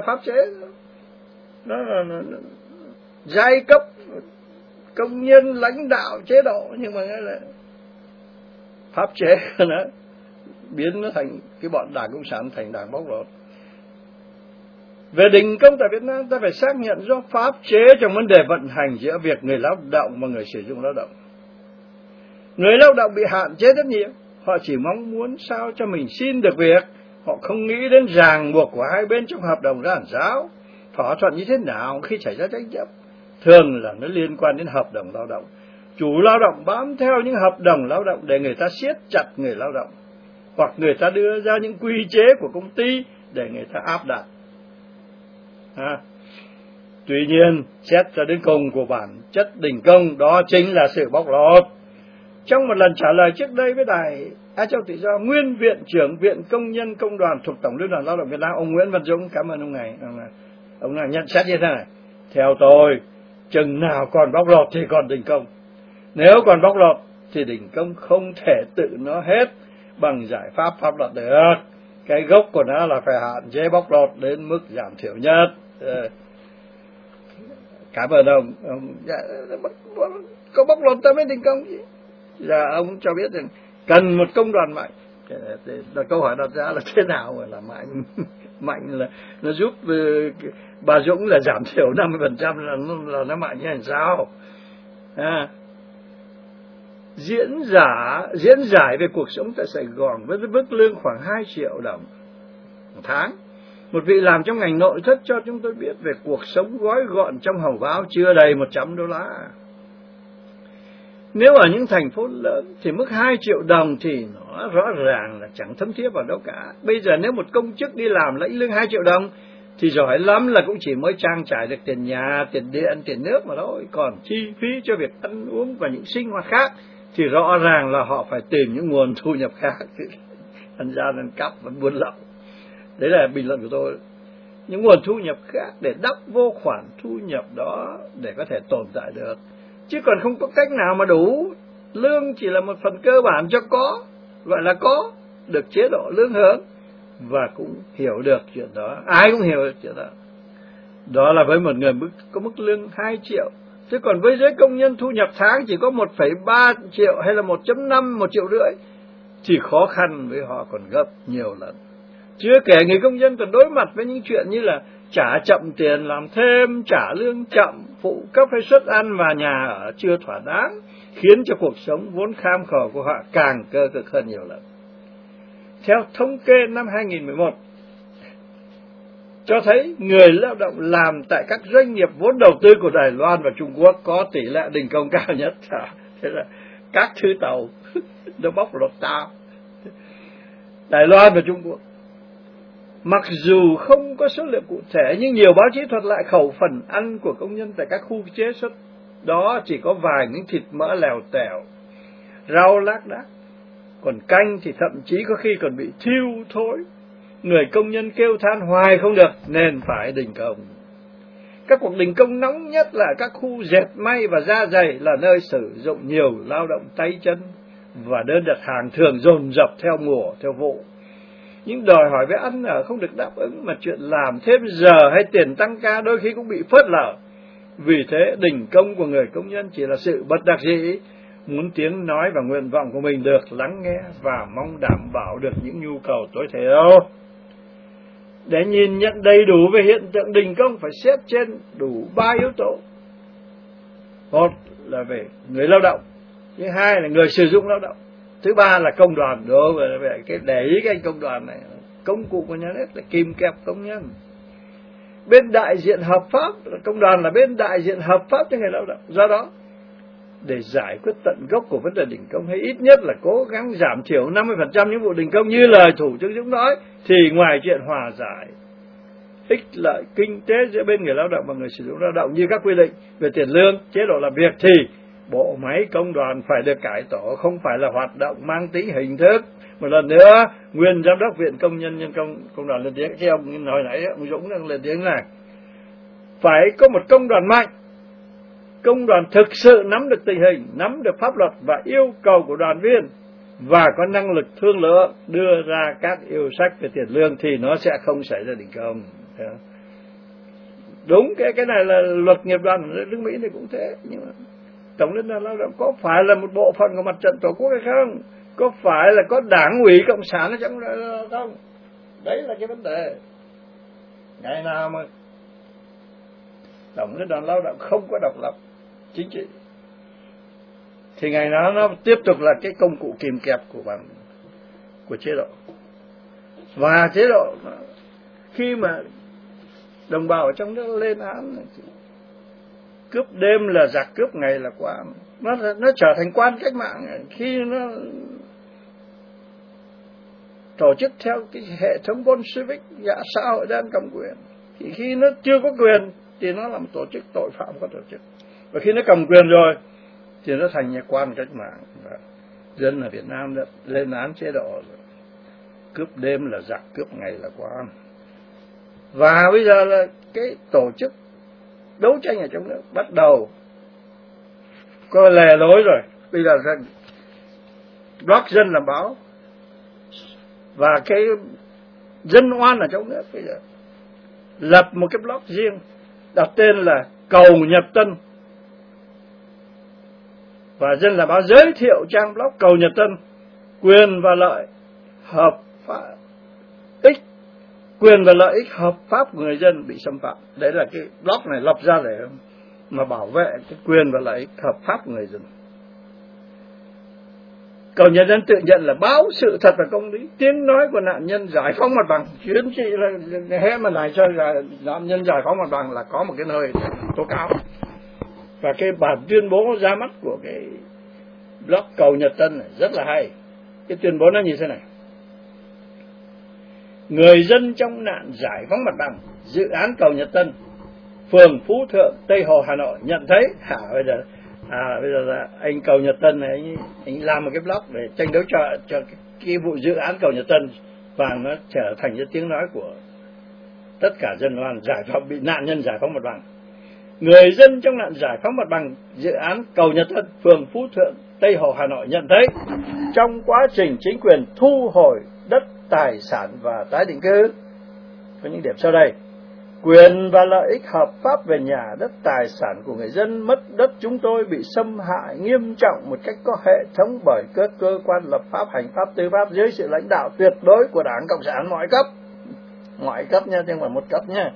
[SPEAKER 1] nó là giai cấp công nhân lãnh đạo chế độ, nhưng mà cái là pháp chế nó biến nó thành cái bọn Đảng Cộng sản thành đảng bóc lột. Về đình công tại Việt Nam, ta phải xác nhận do pháp chế trong vấn đề vận hành giữa việc người lao động và người sử dụng lao động. Người lao động bị hạn chế rất nhiều, họ chỉ mong muốn sao cho mình xin được việc, họ không nghĩ đến ràng buộc của hai bên trong hợp đồng ra làm sao, thỏa thuận như thế nào khi xảy ra tranh chấp. Thường là nó liên quan đến hợp đồng lao động. Chủ lao động bám theo những hợp đồng lao động để người ta siết chặt người lao động, hoặc người ta đưa ra những quy chế của công ty để người ta áp đặt. Tuy nhiên, xét cho đến cùng của bản chất đình công, đó chính là sự bóc lột. Trong một lần trả lời trước đây với Đài Á Châu Tự Do, nguyên Viện trưởng Viện Công nhân Công đoàn thuộc Tổng Liên đoàn Lao động Việt Nam, ông Nguyễn Văn Dũng, cảm ơn ông này. Ông này nhận xét như thế này: theo tôi, chừng nào còn bóc lột thì còn đình công. Nếu còn bóc lột thì đình công không thể tự nó hết bằng giải pháp pháp luật được. Cái gốc của nó là phải hạn chế bóc lột đến mức giảm thiểu nhất. Cảm ơn ông. Có bóc lột ta mới đình công gì. Giờ ông cho biết rằng cần một công đoàn mạnh. Câu hỏi đặt ra là thế nào gọi là mạnh? Mạnh là nó giúp bà Dũng là giảm thiểu 50% là nó mạnh như thế sao? Diễn giải về cuộc sống tại Sài Gòn với mức lương khoảng 2 triệu đồng một tháng, Một vị làm trong ngành nội thất cho chúng tôi biết về cuộc sống gói gọn trong hầu báo chưa đầy $100. Nếu ở những thành phố lớn thì mức 2 triệu đồng thì nó rõ ràng là chẳng thấm thía vào đâu cả. Bây giờ nếu một công chức đi làm lãnh lương 2 triệu đồng thì giỏi lắm là cũng chỉ mới trang trải được tiền nhà, tiền điện, tiền nước mà thôi. Còn chi phí cho việc ăn uống và những sinh hoạt khác thì rõ ràng là họ phải tìm những nguồn thu nhập khác. Ăn gian, ăn cắp và buôn lậu. Đấy là bình luận của tôi. Những nguồn thu nhập khác để đắp vô khoản thu nhập đó để có thể tồn tại được. Chứ còn không có cách nào mà đủ. Lương chỉ là một phần cơ bản cho có, gọi là có được chế độ lương hưởng. Và cũng hiểu được chuyện đó. Ai cũng hiểu được chuyện đó. Đó là với một người có mức lương 2 triệu. Thế còn với giới công nhân thu nhập tháng chỉ có 1,3 triệu hay là 1,5, 1,5 triệu thì khó khăn với họ còn gấp nhiều lần. Chưa kể người công nhân còn đối mặt với những chuyện như là trả chậm tiền làm thêm, trả lương chậm, phụ cấp hay suất ăn và nhà ở chưa thỏa đáng, khiến cho cuộc sống vốn kham khổ của họ càng cơ cực hơn nhiều lần. Theo thống kê năm 2011, cho thấy người lao động làm tại các doanh nghiệp vốn đầu tư của Đài Loan và Trung Quốc có tỷ lệ đình công cao nhất. Thế là các thứ tàu nó bóc lột tao. Đài Loan và Trung Quốc. Mặc dù không có số liệu cụ thể, nhưng nhiều báo chí thuật lại khẩu phần ăn của công nhân tại các khu chế xuất đó chỉ có vài miếng thịt mỡ lèo tèo, rau lác đác, còn canh thì thậm chí có khi còn bị thiêu thối. Người công nhân kêu than hoài không được nên phải đình công. Các cuộc đình công nóng nhất là các khu dệt may và da giày, là nơi sử dụng nhiều lao động tay chân và đơn đặt hàng thường dồn dập theo mùa, theo vụ. Những đòi hỏi về ăn ở không được đáp ứng, mà chuyện làm thêm giờ hay tiền tăng ca đôi khi cũng bị phớt lờ. Vì thế đình công của người công nhân chỉ là sự bất đắc dĩ, muốn tiếng nói và nguyện vọng của mình được lắng nghe và mong đảm bảo được những nhu cầu tối thiểu. Để nhìn nhận đầy đủ về hiện tượng đình công phải xét trên đủ 3 yếu tố. Một là về người lao động, thứ hai là người sử dụng lao động, thứ ba là công đoàn. Đối với cái để ý cái anh công đoàn này, công cụ của nhà nước là kìm kẹp công nhân. Bên đại diện hợp pháp, công đoàn là bên đại diện hợp pháp cho người lao động. Do đó, để giải quyết tận gốc của vấn đề đình công, hay ít nhất là cố gắng giảm thiểu 50% những vụ đình công như lời Thủ tướng Dũng nói, thì ngoài chuyện hòa giải ích lợi kinh tế giữa bên người lao động và người sử dụng lao động như các quy định về tiền lương, chế độ làm việc, thì bộ máy công đoàn phải được cải tổ, không phải là hoạt động mang tính hình thức. Một lần nữa, nguyên giám đốc Viện Công nhân Nhân công đoàn lên tiếng, cái ông nói nãy ông Dũng đang lên tiếng này, phải có một công đoàn mạnh, công đoàn thực sự nắm được tình hình, nắm được pháp luật và yêu cầu của đoàn viên, và có năng lực thương lượng đưa ra các yêu sách về tiền lương, thì nó sẽ không xảy ra đình công. Đúng, cái này là luật nghiệp đoàn ở nước Mỹ này cũng thế. Nhưng mà Tổng Liên đoàn Lao động có phải là một bộ phận của mặt trận Tổ quốc hay không? Có phải là có đảng ủy cộng sản ở trong đó không? Đấy là cái vấn đề. Ngày nào mà Tổng Liên đoàn Lao động không có độc lập chính trị thì ngày đó nó tiếp tục là cái công cụ kìm kẹp của chế độ. Và chế độ khi mà đồng bào ở trong nước lên án cướp đêm là giặc, cướp ngày là quan, nó trở thành quan cách mạng. Khi nó tổ chức theo cái hệ thống Bolshevik, xã hội đen cầm quyền, thì khi nó chưa có quyền thì nó là một tổ chức tội phạm có tổ chức, và khi nó cầm quyền rồi thì nó thành nhà quan cách mạng. Và dân ở Việt Nam đã lên án chế độ rồi. Cướp đêm là giặc, cướp ngày là quan. Và bây giờ là cái tổ chức đấu tranh ở trong nước bắt đầu có lề lối rồi. Bây giờ blog dân làm báo, và cái dân oan ở trong nước bây giờ lập một cái blog riêng đặt tên là Cầu Nhật Tân, và dân làm báo giới thiệu trang blog Cầu Nhật Tân, quyền và lợi hợp pháp ích, quyền và lợi ích hợp pháp của người dân bị xâm phạm. Đấy là cái blog này lập ra để mà bảo vệ cái quyền và lợi ích hợp pháp của người dân. Cầu Nhật Tân tự nhận là báo sự thật và công lý, tiếng nói của nạn nhân giải phóng mặt bằng. Chuyến chị là hễ mà này cho là nạn nhân giải phóng mặt bằng là có một cái nơi tố cáo. Và cái bản tuyên bố ra mắt của cái blog Cầu Nhật Tân này rất là hay. Cái tuyên bố nó như thế này: người dân trong nạn giải phóng mặt bằng dự án cầu Nhật Tân, phường Phú Thượng, Tây Hồ, Hà Nội nhận thấy bây giờ là anh Cầu Nhật Tân này, anh làm một cái blog để tranh đấu cho cái vụ dự án cầu Nhật Tân, và nó trở thành cái tiếng nói của tất cả dân đoàn giải phóng, bị nạn nhân giải phóng mặt bằng. Người dân trong nạn giải phóng mặt bằng dự án cầu Nhật Tân, phường Phú Thượng, Tây Hồ, Hà Nội nhận thấy trong quá trình chính quyền thu hồi đất, tài sản và tái định cư, có những điểm sau đây: quyền và lợi ích hợp pháp về nhà đất, tài sản của người dân mất đất chúng tôi bị xâm hại nghiêm trọng một cách có hệ thống bởi các cơ quan lập pháp, hành pháp, tư pháp dưới sự lãnh đạo tuyệt đối của Đảng Cộng sản mọi cấp nha, chứ không phải một cấp nha.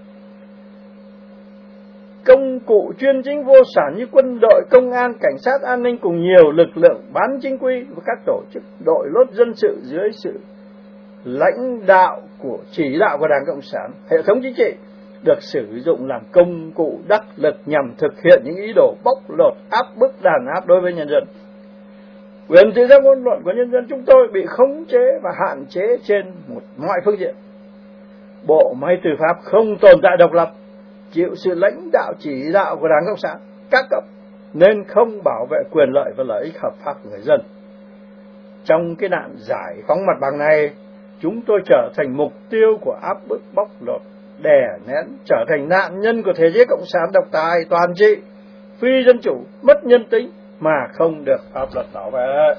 [SPEAKER 1] Công cụ chuyên chính vô sản như quân đội, công an, cảnh sát, an ninh cùng nhiều lực lượng bán chính quy và các tổ chức đội lốt dân sự dưới sự lãnh đạo chỉ đạo của Đảng Cộng sản, hệ thống chính trị được sử dụng làm công cụ đắc lực nhằm thực hiện những ý đồ bóc lột, áp bức, đàn áp đối với nhân dân. Quyền tự do ngôn luận của nhân dân chúng tôi bị khống chế và hạn chế trên mọi phương diện. Bộ máy tư pháp không tồn tại độc lập, chịu sự lãnh đạo chỉ đạo của Đảng Cộng sản các cấp, nên không bảo vệ quyền lợi và lợi ích hợp pháp của người dân. Trong cái nạn giải phóng mặt bằng này, chúng tôi trở thành mục tiêu của áp bức, bóc lột, đè nén, trở thành nạn nhân của thể chế cộng sản độc tài, toàn trị, phi dân chủ, mất nhân tính mà không được pháp luật bảo vệ.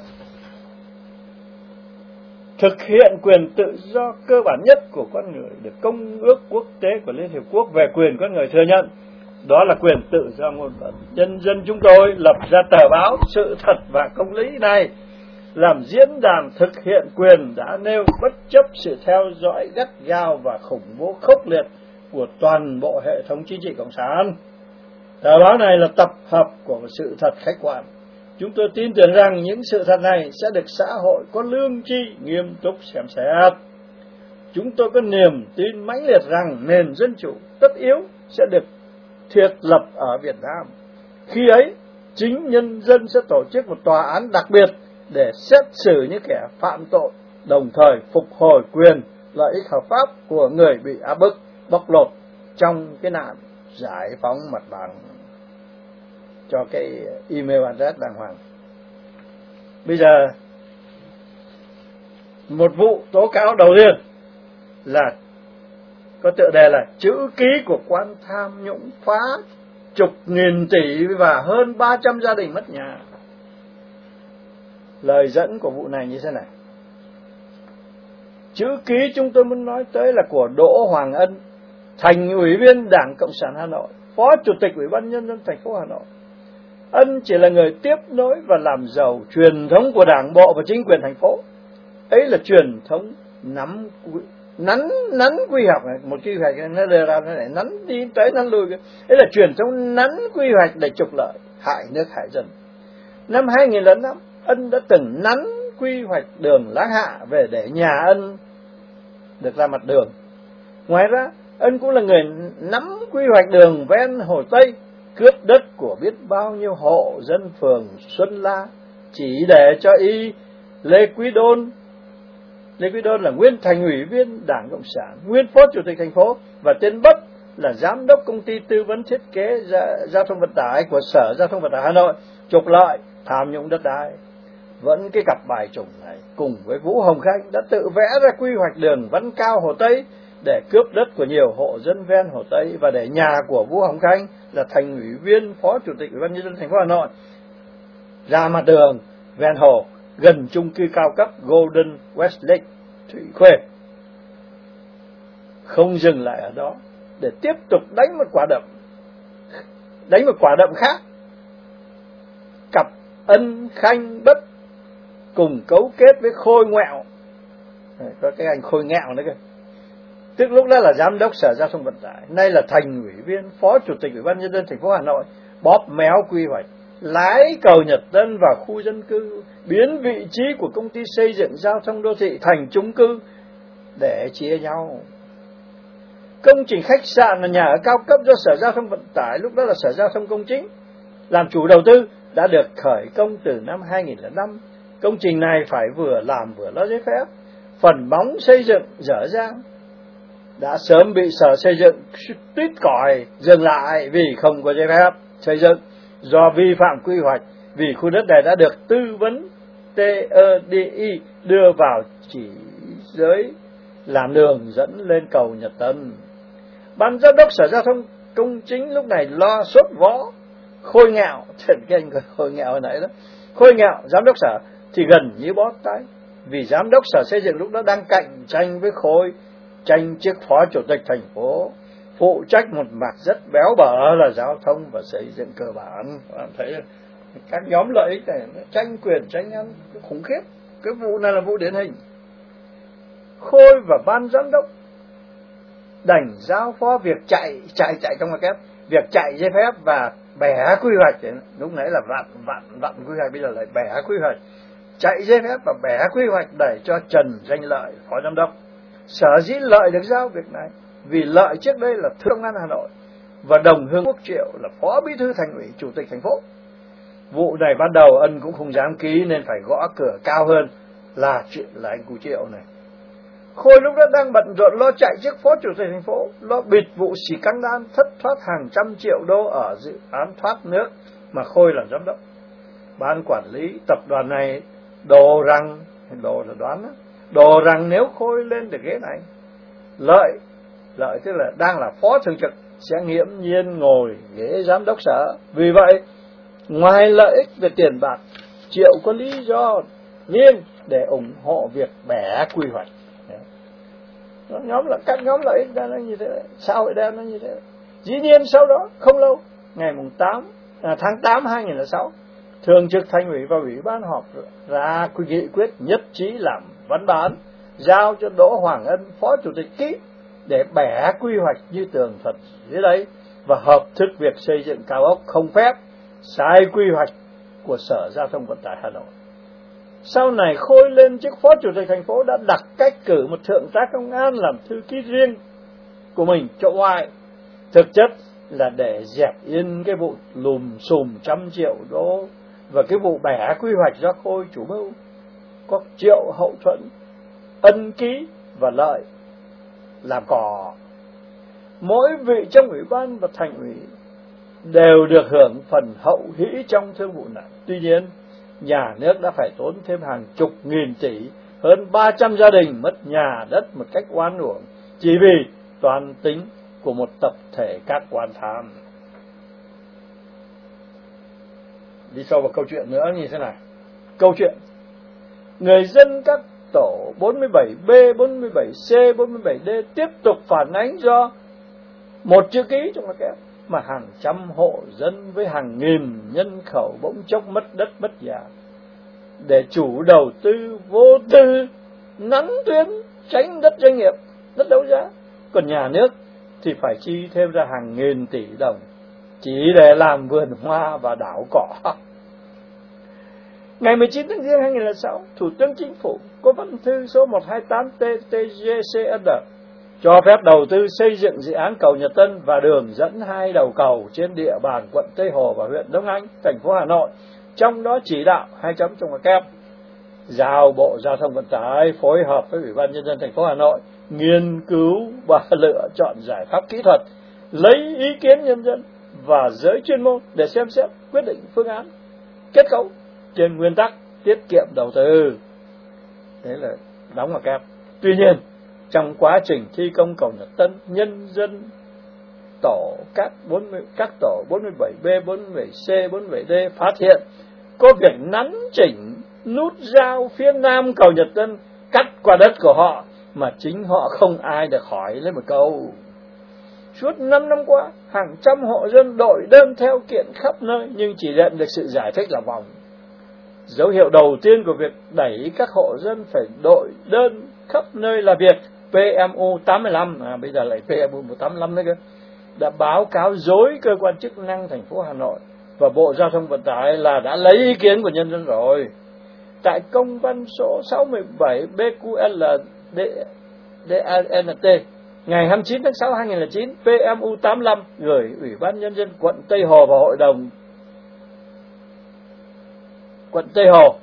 [SPEAKER 1] Thực hiện quyền tự do cơ bản nhất của con người được Công ước Quốc tế của Liên Hiệp Quốc về quyền con người thừa nhận, đó là quyền tự do ngôn luận. Nhân dân chúng tôi lập ra tờ báo Sự Thật và Công Lý này làm diễn đàn thực hiện quyền đã nêu, bất chấp sự theo dõi gắt gao và khủng bố khốc liệt của toàn bộ hệ thống chính trị cộng sản. Tờ báo này là tập hợp của sự thật khách quan. Chúng tôi tin tưởng rằng những sự thật này sẽ được xã hội có lương tri nghiêm túc xem xét. Chúng tôi có niềm tin mãnh liệt rằng nền dân chủ tất yếu sẽ được thiết lập ở Việt Nam. Khi ấy, chính nhân dân sẽ tổ chức một tòa án đặc biệt để xét xử những kẻ phạm tội, đồng thời phục hồi quyền, lợi ích hợp pháp của người bị áp bức, bóc lột trong cái nạn giải phóng mặt bằng. Cho cái email address đàng hoàng. Bây giờ, một vụ tố cáo đầu tiên là có tựa đề là chữ ký của quan tham nhũng phá chục nghìn tỷ và hơn 300 gia đình mất nhà. Lời dẫn của vụ này như thế này: chữ ký chúng tôi muốn nói tới là của Đỗ Hoàng Ân, Thành ủy viên Đảng Cộng sản Hà Nội, Phó Chủ tịch Ủy ban Nhân dân thành phố Hà Nội. Ân chỉ là người tiếp nối và làm giàu truyền thống của Đảng bộ và chính quyền thành phố. Ấy là truyền thống nắn quy hoạch này, một quy hoạch nó đưa ra nó lại nắn đi tới nắn lui. Ấy là truyền thống nắn quy hoạch để trục lợi, hại nước hại dân. Năm 2005, Ân đã từng nắn quy hoạch đường Láng Hạ về để nhà Ân được ra mặt đường. Ngoài ra, Ân cũng là người nắm quy hoạch đường ven Hồ Tây, cướp đất của biết bao nhiêu hộ dân phường Xuân La chỉ để cho Lê Quý Đôn là nguyên thành ủy viên Đảng Cộng sản, nguyên phó chủ tịch thành phố, và tên Bất là giám đốc công ty tư vấn thiết kế giao thông vận tải của Sở Giao thông Vận tải Hà Nội trục lợi, tham nhũng đất đai. Vẫn cái cặp bài chủng này cùng với Vũ Hồng Khanh đã tự vẽ ra quy hoạch đường Văn Cao Hồ Tây để cướp đất của nhiều hộ dân ven Hồ Tây và để nhà của Vũ Hồng Khanh là thành ủy viên, phó chủ tịch Ủy ban Nhân dân thành phố Hà Nội ra mặt đường ven hồ gần chung cư cao cấp Golden Westlake Thụy Khuê. Không dừng lại ở đó, để tiếp tục đánh một quả đậm khác. Cặp Ân Khanh Bất cùng cấu kết với Khôi Ngoẹo, có cái anh Khôi Nghẹo nữa cơ, tức lúc đó là giám đốc Sở Giao thông Vận tải, nay là thành ủy viên, phó chủ tịch Ủy ban Nhân dân thành phố Hà Nội, bóp méo quy hoạch,
[SPEAKER 2] lái cầu Nhật Tân vào khu dân cư, biến vị trí của công ty xây dựng giao thông đô thị thành chung cư để chia nhau. Công trình khách sạn là nhà ở cao cấp do Sở Giao thông Vận tải, lúc đó là Sở Giao thông Công chính, làm chủ đầu tư, đã được khởi công từ năm 2005. Công trình này phải vừa làm vừa lo giấy phép. Phần móng xây dựng dở dang, đã sớm bị Sở Xây dựng tuyết còi dừng lại vì không có giấy phép xây dựng do vi phạm quy hoạch, vì khu đất này đã được tư vấn TEDI đưa vào chỉ giới làm đường dẫn lên cầu Nhật Tân. Ban giám đốc Sở Giao thông Công chính lúc này lo sốt vó, Khôi Ngạo, cái anh Khôi Ngạo hồi nãy đó, Khôi Ngạo giám đốc sở thì gần như bó tay, vì giám đốc Sở Xây dựng lúc đó đang cạnh tranh với Khôi, tranh chức phó chủ tịch thành phố, phụ trách một mặt rất béo bở là giao thông và xây dựng cơ bản. Bạn thấy các nhóm lợi ích này nó tranh quyền tranh ăn khủng khiếp. Cái vụ này là vụ điển hình. Khôi và ban giám đốc đành giao phó việc chạy trong kép, việc chạy giấy phép và bẻ quy hoạch. Lúc nãy là vặn quy hoạch, bây giờ lại bẻ quy hoạch, chạy giấy phép và bẻ quy hoạch để cho Trần Danh Lợi phó giám đốc. Sở dĩ Lợi được giao việc này vì Lợi trước đây là Thư Công an Hà Nội và Đồng Hương Quốc Triệu là phó bí thư thành ủy, chủ tịch thành phố. Vụ này ban đầu Ân cũng không dám ký nên phải gõ cửa cao hơn là chuyện là anh Cụ Triệu này. Khôi lúc đó đang bận rộn lo chạy chức phó chủ tịch thành phố, lo bịt vụ xì căng đan thất thoát hàng trăm triệu đô ở dự án thoát nước mà Khôi làm giám đốc. Ban quản lý tập đoàn này đồ rằng nếu Khôi lên được ghế này, Lợi tức là đang là phó thường trực sẽ nghiễm nhiên ngồi ghế giám đốc sở. Vì vậy, ngoài lợi ích về tiền bạc, Triệu có lý do riêng để ủng hộ việc bẻ quy hoạch. Các nhóm lợi ích ra nó như thế, xã hội đen nó như thế. Dĩ nhiên sau đó không lâu, ngày tháng 8 2006, thường trực thành ủy và ủy ban họp ra nghị quyết nhất trí làm văn bản giao cho Đỗ Hoàng Ân phó chủ tịch ký để bẻ quy hoạch như tường thuật dưới đây và hợp thức việc xây dựng cao ốc không phép sai quy hoạch của Sở Giao thông Vận tải Hà Nội. Sau này Khôi lên chức phó chủ tịch thành phố đã đặt cách cử một thượng tá công an làm thư ký riêng của mình cho oai, thực chất là để dẹp yên cái vụ lùm xùm trăm triệu đô và cái vụ bẻ quy hoạch do Khôi chủ mưu, có Triệu hậu thuẫn, Ân ký và Lợi làm cỏ. Mỗi vị trong ủy ban và thành ủy đều được hưởng phần hậu hĩ trong thương vụ này. Tuy nhiên, nhà nước đã phải tốn thêm hàng chục nghìn tỷ, hơn 300 gia đình mất nhà đất một cách oan uổng chỉ vì toan tính của một tập thể các quan tham. Đi sâu vào câu chuyện nữa như thế này. Câu chuyện người dân các tổ 47B, 47C, 47D tiếp tục phản ánh do một chữ ký trong kép mà hàng trăm hộ dân với hàng nghìn nhân khẩu bỗng chốc mất đất mất nhà, để chủ đầu tư vô tư nắn tuyến tránh đất doanh nghiệp, đất đấu giá, còn nhà nước thì phải chi thêm ra hàng nghìn tỷ đồng chỉ để làm vườn hoa và đảo cỏ. Ngày 19 tháng Giêng 2006, Thủ tướng Chính phủ có văn thư số 128/TTGCN cho phép đầu tư xây dựng dự án cầu Nhật Tân và đường dẫn hai đầu cầu trên địa bàn quận Tây Hồ và huyện Đông Anh, thành phố Hà Nội. Trong đó chỉ đạo giao Bộ Giao thông Vận tải phối hợp với Ủy ban Nhân dân thành phố Hà Nội nghiên cứu và lựa chọn giải pháp kỹ thuật, lấy ý kiến nhân dân và giới chuyên môn để xem xét quyết định phương án kết cấu trên nguyên tắc tiết kiệm đầu tư. Đấy là đóng vào kép. Tuy nhiên, trong quá trình thi công cầu Nhật Tân, nhân dân các tổ 47B, 47C, 47D phát hiện có việc nắn chỉnh nút giao phía nam cầu Nhật Tân cắt qua đất của họ mà chính họ không ai được hỏi lấy một câu. Suốt 5 năm qua, hàng trăm hộ dân đội đơn theo kiện khắp nơi nhưng chỉ nhận được sự giải thích là vòng. Dấu hiệu đầu tiên của việc đẩy các hộ dân phải đội đơn khắp nơi là việc PMU 85, bây giờ lại PMU 185 nữa cơ, đã báo cáo dối cơ quan chức năng thành phố Hà Nội và Bộ Giao thông Vận tải là đã lấy ý kiến của nhân dân rồi. Tại công văn số 67 BQLDANT ngày 29 tháng 6 2009 PMU 85 gửi Ủy ban Nhân dân quận Tây Hồ và Hội đồng quận Tây Hồ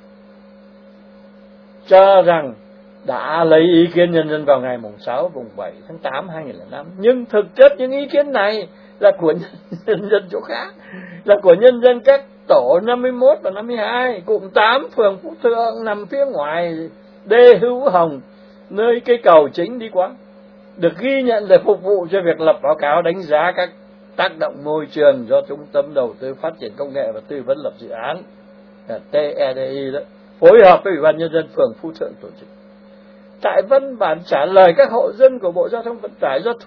[SPEAKER 2] cho rằng đã lấy ý kiến nhân dân vào ngày 6 vùng 7 tháng 8 2005. Nhưng thực chất những ý kiến này là của nhân dân chỗ khác, là của nhân dân các tổ 51 và 52, cụm 8, phường Phú Thượng nằm phía ngoài đê Hữu Hồng, nơi cây cầu chính đi qua, được ghi nhận để phục vụ cho việc lập báo cáo đánh giá các tác động môi trường do Trung tâm Đầu tư Phát triển Công nghệ và Tư vấn lập dự án TEDI đó, phối hợp với Ủy ban Nhân dân phường Phú Thượng tổ chức. Tại văn bản trả lời các hộ dân của Bộ Giao thông Vận tải do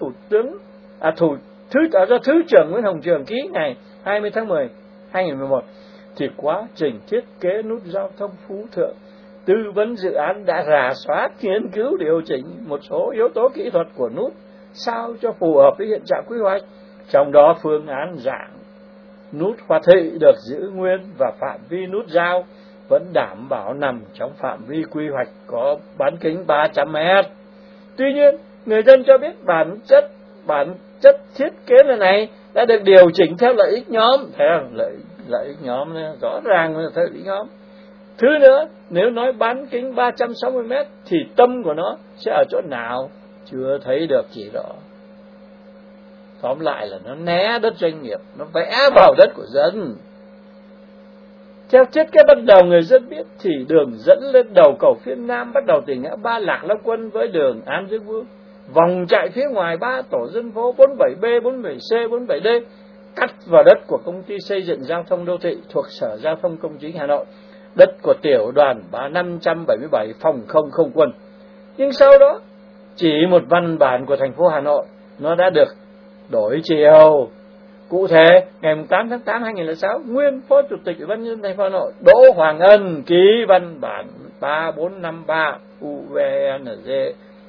[SPEAKER 2] do Thứ trưởng Nguyễn Hồng Trường ký ngày 20 tháng 10 2011, thì quá trình thiết kế nút giao thông Phú Thượng, tư vấn dự án đã rà soát, nghiên cứu, điều chỉnh một số yếu tố kỹ thuật của nút sao cho phù hợp với hiện trạng quy hoạch. Trong đó phương án dạng nút Hoa Thị được giữ nguyên và phạm vi nút giao vẫn đảm bảo nằm trong phạm vi quy hoạch có bán kính 300 m. Tuy nhiên, người dân cho biết bản chất thiết kế này đã được điều chỉnh theo lợi ích nhóm, lợi ích nhóm rõ ràng là theo lợi ích nhóm. Thứ nữa, nếu nói bán kính 360 m thì tâm của nó sẽ ở chỗ nào chưa thấy được chỉ rõ. Tóm lại là nó né đất doanh nghiệp, nó vẽ vào đất của dân. Theo thiết kế ban đầu người dân biết thì đường dẫn lên đầu cầu phía Nam bắt đầu từ ngã ba Lạc Long Quân với đường An Dương Vương, vòng chạy phía ngoài 3 tổ dân phố 47B, 47C, 47D, cắt vào đất của công ty xây dựng giao thông đô thị thuộc Sở Giao thông Công chính Hà Nội, đất của tiểu đoàn 577 phòng không quân. Nhưng sau đó, chỉ một văn bản của thành phố Hà Nội, nó đã được đổi chiều. Cụ thể, ngày 8 tháng 8 2006, nguyên Phó Chủ tịch Ủy ban nhân dân thành phố Hà Nội Đỗ Hoàng Ân ký văn bản 3453 UVNG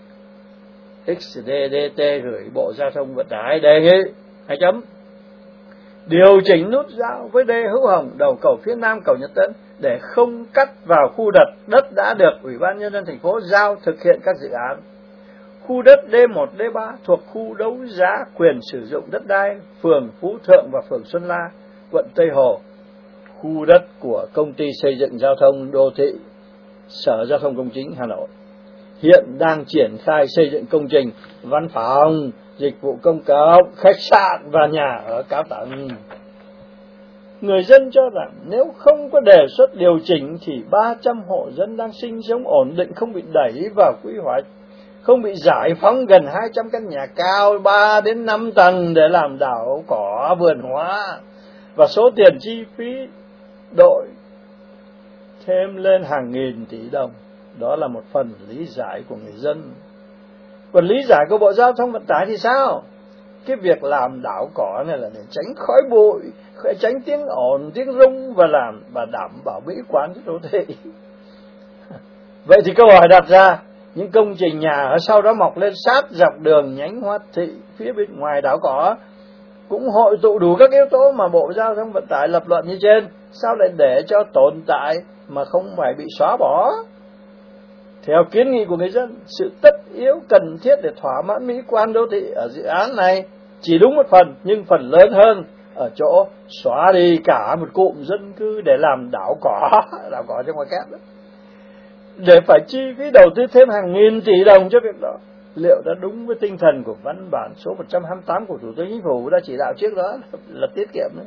[SPEAKER 2] XDDT gửi Bộ Giao thông Vận tải đề nghị điều chỉnh nút giao với đê Hữu Hồng đầu cầu phía Nam cầu Nhật Tân để không cắt vào khu đất đã được Ủy ban Nhân dân thành phố giao thực hiện các dự án. Khu đất D1, D3 thuộc khu đấu giá quyền sử dụng đất đai phường Phú Thượng và phường Xuân La, quận Tây Hồ. Khu đất của công ty xây dựng giao thông đô thị Sở Giao thông Công chính Hà Nội hiện đang triển khai xây dựng công trình văn phòng, dịch vụ công cộng, khách sạn và nhà ở cao tầng. Người dân cho rằng nếu không có đề xuất điều chỉnh thì 300 hộ dân đang sinh sống ổn định không bị đẩy vào quy hoạch, không bị giải phóng gần 200 căn nhà cao 3 đến 5 tầng để làm đảo cỏ vườn hóa, và số tiền chi phí đội thêm lên hàng nghìn tỷ đồng. Đó là một phần lý giải của người dân. Còn lý giải của Bộ Giao thông Vận tải thì sao? Cái việc làm đảo cỏ này là để tránh khói bụi, tránh tiếng ồn, tiếng rung và đảm bảo mỹ quan cho đô thị. Vậy thì câu hỏi đặt ra, những công trình nhà ở sau đó mọc lên sát dọc đường nhánh Hoa Thị phía bên ngoài đảo cỏ cũng hội tụ đủ các yếu tố mà Bộ Giao thông Vận tải lập luận như trên, sao lại để cho tồn tại mà không phải bị xóa bỏ? Theo kiến nghị của người dân, sự tất yếu cần thiết để thỏa mãn mỹ quan đô thị ở dự án này chỉ đúng một phần, nhưng phần lớn hơn ở chỗ xóa đi cả một cụm dân cư để làm đảo cỏ trong ngoài kép đó. Để phải chi phí đầu tư thêm hàng nghìn tỷ đồng cho việc đó, liệu đã đúng với tinh thần của văn bản số 128 của Thủ tướng Chính phủ đã chỉ đạo trước đó là tiết kiệm đấy?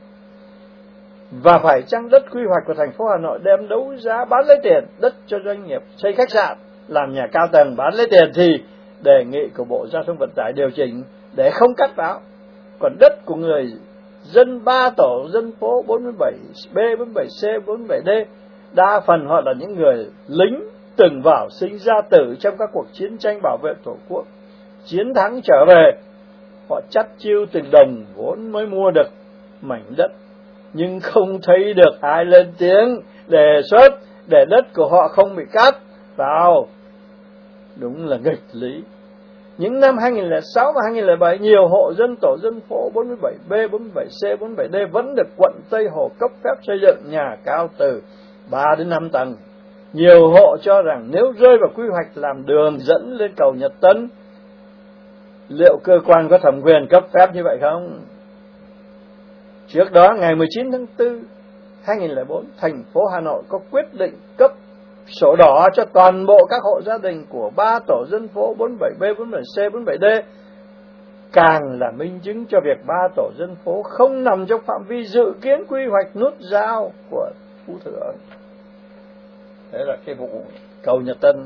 [SPEAKER 2] Và phải chăng đất quy hoạch của thành phố Hà Nội đem đấu giá bán lấy tiền, đất cho doanh nghiệp xây khách sạn, làm nhà cao tầng bán lấy tiền, thì đề nghị của Bộ Giao thông Vận tải điều chỉnh để không cắt vào. Còn đất của người dân 3 tổ dân phố 47B, 47C, 47D, đa phần họ là những người lính từng vào sinh ra tử trong các cuộc chiến tranh bảo vệ Tổ quốc, chiến thắng trở về, họ chắt chiu từng đồng vốn mới mua được mảnh đất, nhưng không thấy được ai lên tiếng đề xuất để đất của họ không bị cắt vào. Đúng là nghịch lý. Những năm 2006 và 2007, nhiều hộ dân tổ dân phố 47B, 47C, 47D vẫn được quận Tây Hồ cấp phép xây dựng nhà cao từ 3 đến 5 tầng. Nhiều hộ cho rằng nếu rơi vào quy hoạch làm đường dẫn lên cầu Nhật Tân, liệu cơ quan có thẩm quyền cấp phép như vậy không? Trước đó, ngày 19 tháng 4, 2004, thành phố Hà Nội có quyết định cấp sổ đỏ cho toàn bộ các hộ gia đình của 3 tổ dân phố 47B, 47C, 47D, càng là minh chứng cho việc 3 tổ dân phố không nằm trong phạm vi dự kiến quy hoạch nút giao của Phú Thượng. Đấy là cái vụ cầu Nhật Tân.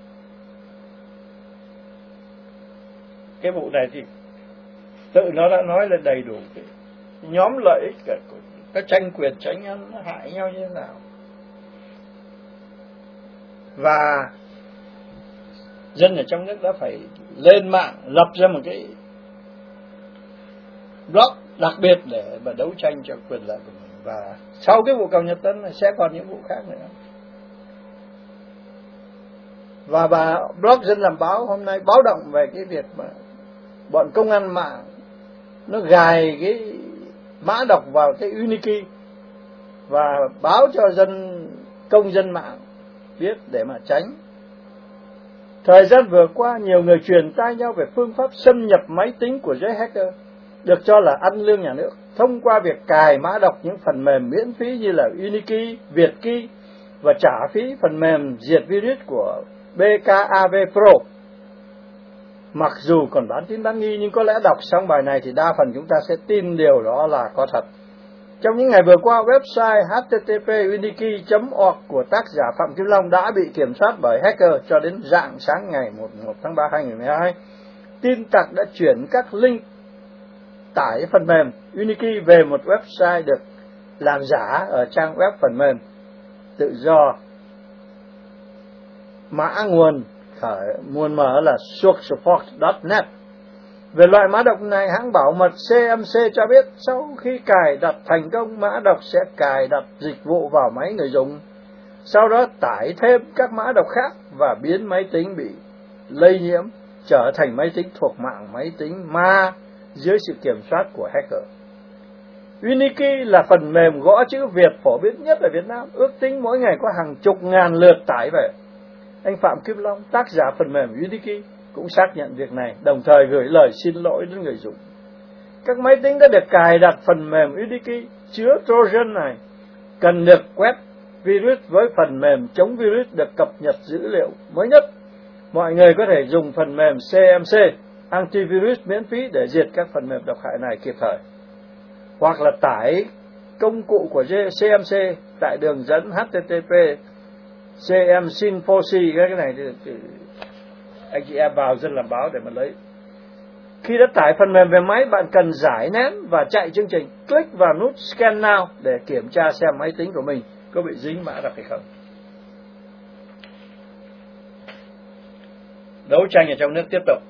[SPEAKER 2] Cái vụ này thì tự nó đã nói là đầy đủ cái nhóm lợi ích, cái tranh quyền tranh ăn nó hại nhau như thế nào. Và dân ở trong nước đã phải lên mạng lập ra một cái blog đặc biệt để mà đấu tranh cho quyền lợi của mình. Và sau cái vụ cầu Nhật Tân này sẽ còn những vụ khác nữa. Và bà blog Dân Làm Báo hôm nay báo động về cái việc mà bọn công an mạng nó gài cái mã độc vào cái Unikey và báo cho công dân mạng biết để mà tránh. Thời gian vừa qua, nhiều người truyền tai nhau về phương pháp xâm nhập máy tính của giới hacker được cho là ăn lương nhà nước thông qua việc cài mã độc những phần mềm miễn phí như là Unikey, Vietkey và trả phí phần mềm diệt virus của BKAV Pro. Mặc dù còn bán tín bán nghi, nhưng có lẽ đọc xong bài này thì đa phần chúng ta sẽ tin điều đó là có thật. Trong những ngày vừa qua, website http://unikey.org của tác giả Phạm Kim Long đã bị kiểm soát bởi hacker cho đến rạng sáng ngày 1 tháng 3 2012. Tin tặc đã chuyển các link tải phần mềm Unikey về một website được làm giả ở trang web phần mềm tự do. Mã nguồn mở là sourcesupport.net. Về loại mã độc này, hãng bảo mật CMC cho biết sau khi cài đặt thành công, mã độc sẽ cài đặt dịch vụ vào máy người dùng, sau đó tải thêm các mã độc khác và biến máy tính bị lây nhiễm trở thành máy tính thuộc mạng máy tính ma dưới sự kiểm soát của hacker. Unikey là phần mềm gõ chữ Việt phổ biến nhất ở Việt Nam, ước tính mỗi ngày có hàng chục ngàn lượt tải về. Anh Phạm Kim Long, tác giả phần mềm Unikey, cũng xác nhận việc này, đồng thời gửi lời xin lỗi đến người dùng. Các máy tính đã được cài đặt phần mềm Unikey chứa Trojan này cần được quét virus với phần mềm chống virus được cập nhật dữ liệu mới nhất. Mọi người có thể dùng phần mềm CMC antivirus miễn phí để diệt các phần mềm độc hại này kịp thời, hoặc là tải công cụ của CMC tại đường dẫn http cmsinfoci. Cái này thì anh chị em vào Dân Làm Báo để mà lấy. Khi đã tải phần mềm về máy, bạn cần giải nén và chạy chương trình, click vào nút Scan Now để kiểm tra xem máy tính của mình có bị dính mã độc hay không. Đấu tranh ở trong nước tiếp tục.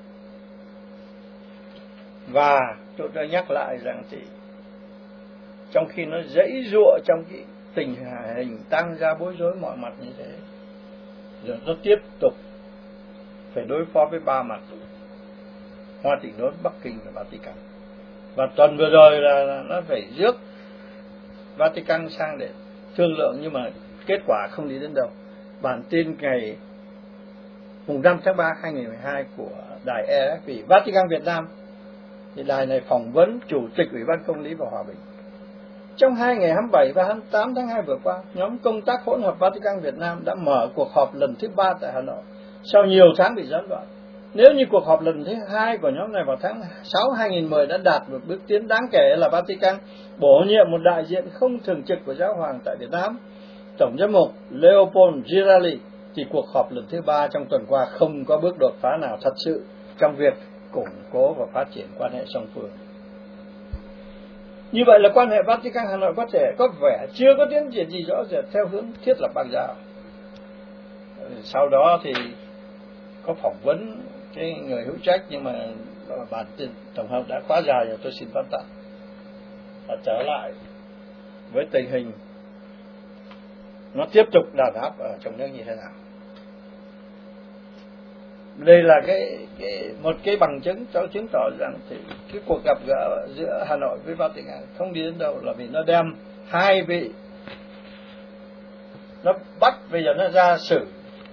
[SPEAKER 2] Và tôi nhắc lại rằng thì trong khi nó dãy giụa trong cái tình hình tăng ra bối rối mọi mặt như thế, rồi nó tiếp tục phải đối phó với ba mặt: Hoa Tịnh Đốn, Bắc Kinh và Vatican. Và tuần vừa rồi là nó phải rước Vatican sang để thương lượng, nhưng mà kết quả không đi đến đâu. Bản tin ngày 5 tháng 3 2012 của đài RFI Vatican Việt Nam, thì đài này phỏng vấn Chủ tịch Ủy ban Công lý và Hòa bình. Trong 2 ngày 27 và 28 tháng 2 vừa qua, nhóm công tác hỗn hợp Vatican Việt Nam đã mở cuộc họp lần thứ 3 tại Hà Nội sau nhiều tháng bị gián đoạn. Nếu như cuộc họp lần thứ 2 của nhóm này vào tháng 6 2010 đã đạt một bước tiến đáng kể là Vatican bổ nhiệm một đại diện không thường trực của Giáo hoàng tại Việt Nam, Tổng giám mục Leopold Giraldi, thì cuộc họp lần thứ 3 trong tuần qua không có bước đột phá nào thật sự trong việc củng cố và phát triển quan hệ song phương. Như vậy là quan hệ Vatican Hà Nội có vẻ chưa có tiến triển gì rõ rệt theo hướng thiết lập bang giao. Sau đó thì có phỏng vấn cái người hữu trách, nhưng mà bản tin tổng hợp đã quá dài rồi, tôi xin phán tạm. Và trở lại với tình hình nó tiếp tục đàn áp ở trong nước như thế nào. Đây là một cái bằng chứng cho chứng tỏ rằng thì cái cuộc gặp gỡ giữa Hà Nội với Vatican không đi đến đâu, là vì nó đem hai vị, nó bắt bây giờ nó ra xử.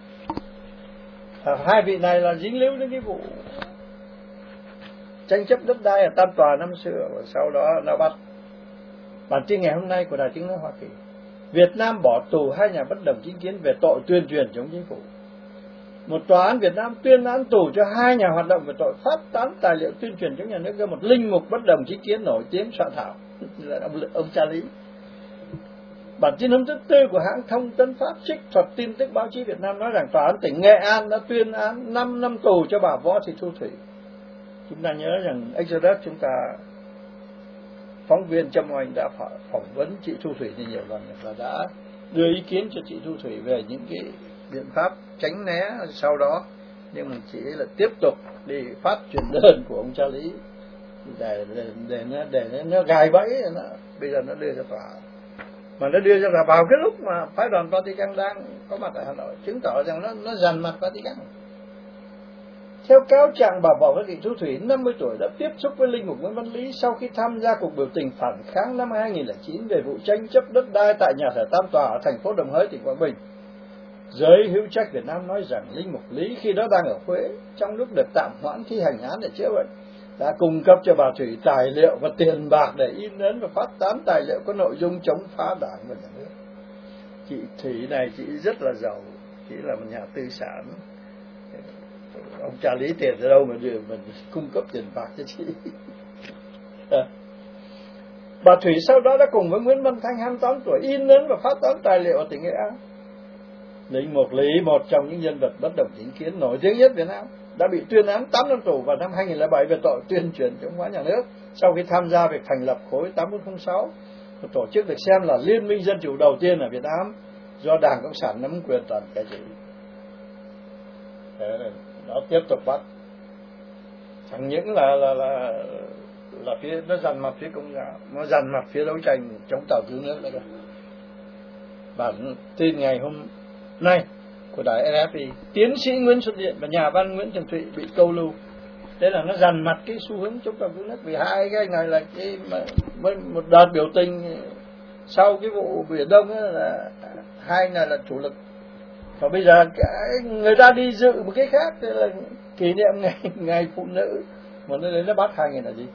[SPEAKER 2] Hai vị này là dính líu đến cái vụ tranh chấp đất đai ở Tam Tòa năm xưa, và sau đó nó bắt. Bản tin ngày hôm nay của Đài Tiếng nói Hoa Kỳ: Việt Nam bỏ tù hai nhà bất đồng chính kiến về tội tuyên truyền chống chính phủ. Một tòa án Việt Nam tuyên án tù cho hai nhà hoạt động về tội phát tán tài liệu tuyên truyền chống nhà nước do một linh mục bất đồng chính kiến nổi tiếng soạn thảo, là ông Charlie. Bản tin hôm thứ Tư của hãng thông tấn Pháp trích thuật tin tức báo chí Việt Nam nói rằng tòa án tỉnh Nghệ An đã tuyên án 5 năm tù cho bà Võ Thị Thu Thủy. Chúng ta nhớ rằng Exodus, chúng ta phóng viên Trâm Oanh đã phỏng vấn chị Thu Thủy thì nhiều lần và đã đưa ý kiến cho chị Thu Thủy về những cái biện pháp tránh né sau đó, nhưng mà chị ấy là tiếp tục đi phát truyền đơn của ông Charlie để nó gài bẫy, bây giờ nó đưa ra tòa. Mà nó đưa ra là vào cái lúc mà phái đoàn Vatican đang có mặt tại Hà Nội, chứng tỏ rằng nó dằn mặt Vatican. Theo cáo trạng, bà Võ Thị Thu Thủy 50 tuổi đã tiếp xúc với linh mục Nguyễn Văn Lý sau khi tham gia cuộc biểu tình phản kháng năm 2009 về vụ tranh chấp đất đai tại nhà thờ Tam Tòa ở thành phố Đồng Hới, tỉnh Quảng Bình. Giới hữu trách Việt Nam nói rằng linh mục Lý khi đó đang ở Huế, trong lúc được tạm hoãn thi hành án để chữa bệnh, đã cung cấp cho bà Thủy tài liệu và tiền bạc để in ấn và phát tán tài liệu có nội dung chống phá đảng và nhà nước. Chị Thủy này chị rất là giàu, chị là một nhà tư sản. Ông cha lý tiền từ đâu mà đưa mình cung cấp tiền bạc cho chị. Bà Thủy sau đó đã cùng với Nguyễn Văn Thanh 28 tuổi in ấn và phát tán tài liệu ở tỉnh Nghệ An. Linh mục Lý, một trong những nhân vật bất đồng chính kiến nổi tiếng nhất Việt Nam, đã bị tuyên án 8 năm tù vào năm 2007 về tội tuyên truyền chống phá nhà nước sau khi tham gia việc thành lập khối 8406, một tổ chức được xem là liên minh dân chủ đầu tiên ở Việt Nam do Đảng Cộng sản nắm quyền toàn cai trị. Nó tiếp tục bắt, chẳng những là phía nó dằn mặt phía Công giáo, nó dằn mặt phía đấu tranh chống tàu cứu nước nữa. Bản tin ngày hôm nay của đài RFI: tiến sĩ Nguyễn Xuân Điện và nhà văn Nguyễn Trường Thụy bị câu lưu. Thế là nó dằn mặt cái xu hướng chống tàu cứu nước, vì hai cái này là cái một đợt biểu tình sau cái vụ Biển Đông ấy, là hai này là chủ lực. Và bây giờ người ta đi dự một cái khác, tức là kỷ niệm ngày phụ nữ, mà nó đến nó bắt hai người là gì?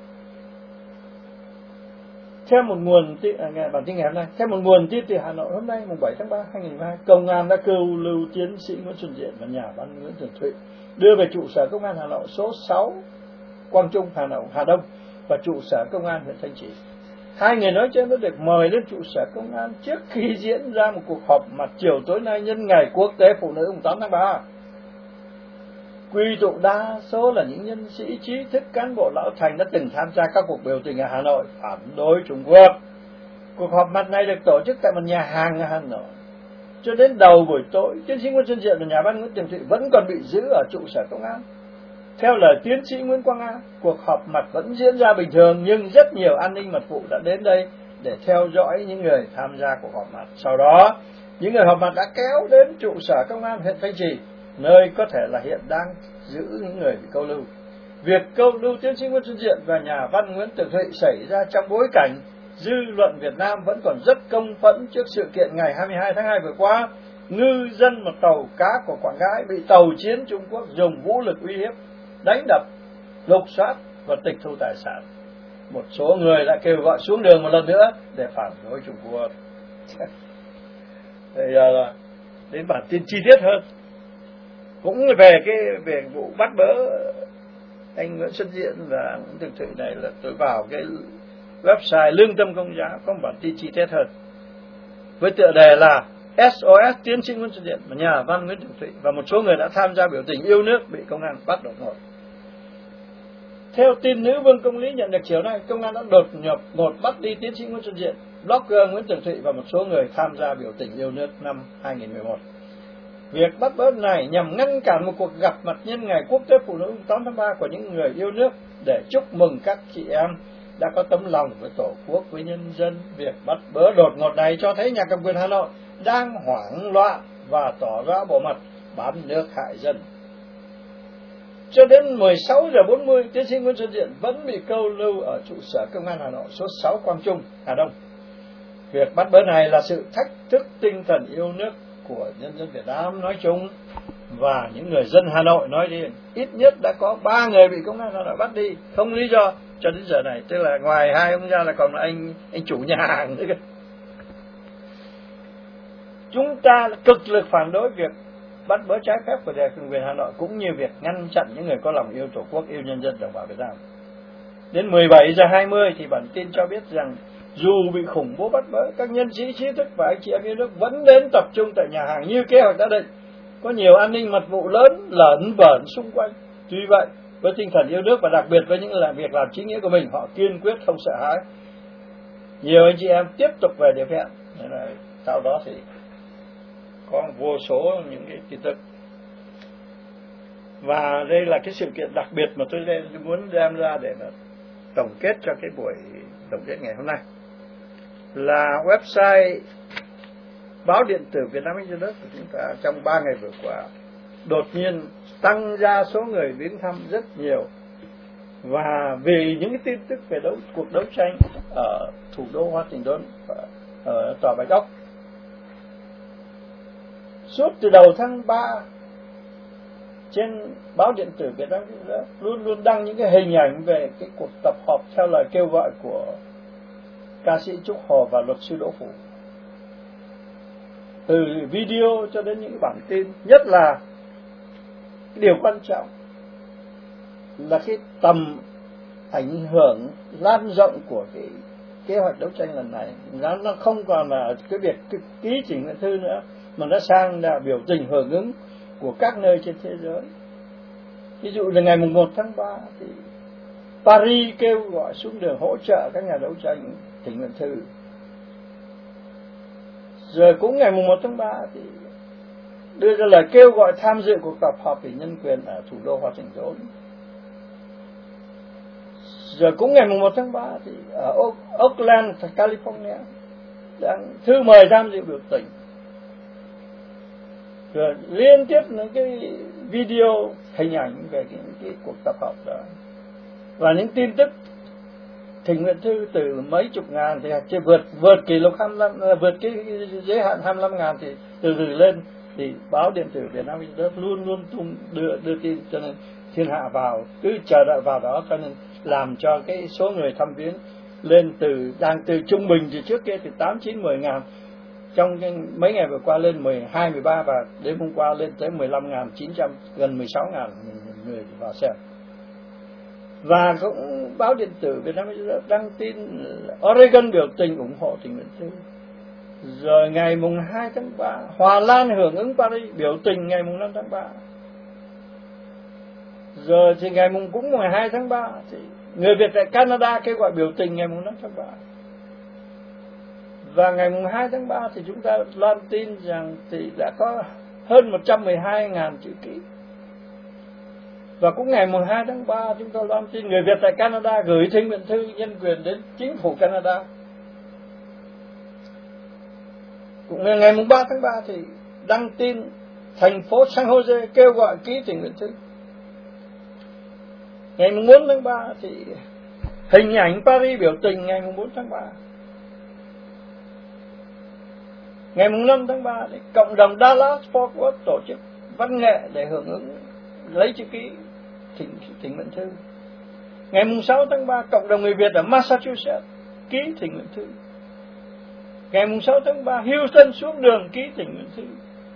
[SPEAKER 2] Theo một nguồn tin, bản tin ngày hôm nay, theo một nguồn tin từ Hà Nội hôm nay mùng 7 tháng 3 2012, công an đã câu lưu tiến sĩ Nguyễn Xuân Diện và nhà văn Nguyễn Trường Thụy, đưa về trụ sở công an Hà Nội số 6 Quang Trung, Hà Đông và trụ sở công an huyện Thanh Trì. Hai người nói trên đã được mời lên trụ sở công an trước khi diễn ra một cuộc họp mặt chiều tối nay nhân ngày Quốc tế Phụ nữ mùng 8 tháng 3. Quy tụ đa số là những nhân sĩ trí thức, cán bộ lão thành đã từng tham gia các cuộc biểu tình ở Hà Nội phản đối Trung Quốc. Cuộc họp mặt này được tổ chức tại một nhà hàng ở Hà Nội. Cho đến đầu buổi tối, tiến sĩ Nguyễn Xuân Diện và nhà văn Nguyễn Trường Thụy vẫn còn bị giữ ở trụ sở công an. Theo lời tiến sĩ Nguyễn Quang A, cuộc họp mặt vẫn diễn ra bình thường, nhưng rất nhiều an ninh mật vụ đã đến đây để theo dõi những người tham gia cuộc họp mặt. Sau đó, những người họp mặt đã kéo đến trụ sở công an huyện Thanh Trì, nơi có thể là hiện đang giữ những người bị câu lưu. Việc câu lưu tiến sĩ Nguyễn Xuân Diện và nhà văn Nguyễn Trường Thụy xảy ra trong bối cảnh dư luận Việt Nam vẫn còn rất công phẫn trước sự kiện ngày 22 tháng 2 vừa qua, ngư dân một tàu cá của Quảng Ngãi bị tàu chiến Trung Quốc dùng vũ lực uy hiếp, đánh đập, lục soát và tịch thu tài sản. Một số người đã kêu gọi xuống đường một lần nữa để phản đối Trung Quốc. Bây giờ đến bản tin chi tiết hơn, cũng về vụ bắt bớ anh Nguyễn Xuân Diện và Nguyễn Trường Thụy này, là tôi vào cái website Lương Tâm Công giáo có một bản tin chi tiết hơn với tựa đề là SOS tiến sĩ Nguyễn Xuân Diện và nhà văn Nguyễn Trường Thụy và một số người đã tham gia biểu tình yêu nước bị công an bắt đột ngột. Theo tin nữ vương Công lý nhận được chiều nay, công an đã đột nhập bắt đi tiến sĩ Nguyễn Xuân Diện, blogger Nguyễn Trường Thụy và một số người tham gia biểu tình yêu nước năm 2011. Việc bắt bớ này nhằm ngăn cản một cuộc gặp mặt nhân ngày Quốc tế Phụ nữ 8 tháng 3 của những người yêu nước để chúc mừng các chị em đã có tấm lòng với Tổ quốc, với nhân dân. Việc bắt bớ đột ngột này cho thấy nhà cầm quyền Hà Nội đang hoảng loạn và tỏ ra bộ mặt bán nước hại dân. Cho đến 16:40, tiến sĩ Nguyễn Xuân Diện vẫn bị câu lưu ở trụ sở Công an Hà Nội số 6 Quang Trung, Hà Đông. Việc bắt bớ này là sự thách thức tinh thần yêu nước của nhân dân Việt Nam nói chung và những người dân Hà Nội nói riêng. Ít nhất đã có 3 người bị Công an Hà Nội bắt đi, không lý do cho đến giờ này. Tức là ngoài hai ông ra là còn là anh chủ nhà hàng nữa kìa. Chúng ta cực lực phản đối việc bắt bớ trái phép của đài cường quyền Hà Nội, cũng như việc ngăn chặn những người có lòng yêu Tổ quốc, yêu nhân dân, đồng bào Việt Nam. Đến 17:20 thì bản tin cho biết rằng dù bị khủng bố bắt bớ, các nhân sĩ trí thức và anh chị em yêu nước vẫn đến tập trung tại nhà hàng như kế hoạch đã định. Có nhiều an ninh mật vụ lớn lởn vởn xung quanh. Tuy vậy, với tinh thần yêu nước và đặc biệt với những việc làm chính nghĩa của mình, họ kiên quyết không sợ hãi. Nhiều anh chị em tiếp tục về điểm hẹn. Sau đó thì có vô số những cái tin tức. Và đây là cái sự kiện đặc biệt mà tôi muốn đem ra để tổng kết cho cái buổi tổng kết ngày hôm nay. Là website báo điện tử Việt Nam Internet của chúng ta trong 3 ngày vừa qua đột nhiên tăng ra số người viếng thăm rất nhiều, và vì những cái tin tức về cuộc đấu tranh ở thủ đô Washington, ở tòa Bạch Ốc, suốt từ đầu tháng 3 trên báo điện tử Việt Nam luôn luôn đăng những cái hình ảnh về cái cuộc tập họp theo lời kêu gọi của ca sĩ Trúc Hồ và luật sư Đỗ Phủ. Từ video cho đến những bản tin, nhất là điều quan trọng là cái tầm ảnh hưởng lan rộng của cái kế hoạch đấu tranh lần này. Nó không còn là cái việc ký Trịnh Nguyện Thư nữa, mà nó sang là biểu tình hưởng ứng của các nơi trên thế giới. Ví dụ là ngày 1 tháng 3 thì Paris kêu gọi xuống đường hỗ trợ các nhà đấu tranh Trịnh Nguyện Thư. Rồi cũng ngày 1 tháng 3 thì đưa ra lời kêu gọi tham dự cuộc tập họp về nhân quyền ở thủ đô Washington. Rồi cũng ngày 1 tháng 3 thì ở Oakland, California, đang thư mời tham dự biểu tình. Rồi liên tiếp những cái video hình ảnh về cái cuộc tập họp đó, và những tin tức Trịnh Nguyện Thư từ mấy chục ngàn thì vượt kỷ lục 25, vượt cái giới hạn 25.000 thì từ từ lên, thì báo điện tử Việt Nam luôn luôn đưa tin, cho nên thiên hạ vào cứ chờ đợi vào đó, cho nên làm cho cái số người thăm viếng lên đang từ trung bình thì trước kia thì 8, 9, 10 ngàn, trong mấy ngày vừa qua lên 12, 13 và đêm hôm qua lên tới 15.900, gần 16.000 người vào xem. Và cũng báo điện tử Việt Nam đăng tin Oregon biểu tình ủng hộ Trịnh Nguyện Thư. Rồi ngày 2 tháng 3 Hòa Lan hưởng ứng Paris biểu tình ngày 5 tháng 3. Rồi thì cũng 12 tháng 3 thì người Việt tại Canada kêu gọi biểu tình ngày 5 tháng 3. Và ngày 2 tháng 3 thì chúng ta loan tin rằng thì đã có hơn 112.000 chữ ký. Và cũng ngày 2 tháng 3 chúng ta loan tin người Việt tại Canada gửi Trịnh Nguyện Thư nhân quyền đến chính phủ Canada. Cũng ngày 3 tháng 3 thì đăng tin thành phố San Jose kêu gọi ký Trịnh Nguyện Thư. Ngày 4 tháng 3 thì hình ảnh Paris biểu tình ngày 4 tháng 3. Ngày 5 tháng 3 thì cộng đồng Dallas Fort Worth tổ chức văn nghệ để hưởng ứng lấy chữ ký Trịnh Nguyện Thư. Ngày 6 tháng 3 cộng đồng người Việt ở Massachusetts ký Trịnh Nguyện Thư. Ngày 6 tháng 3 Houston xuống đường ký Trịnh Nguyện Thư.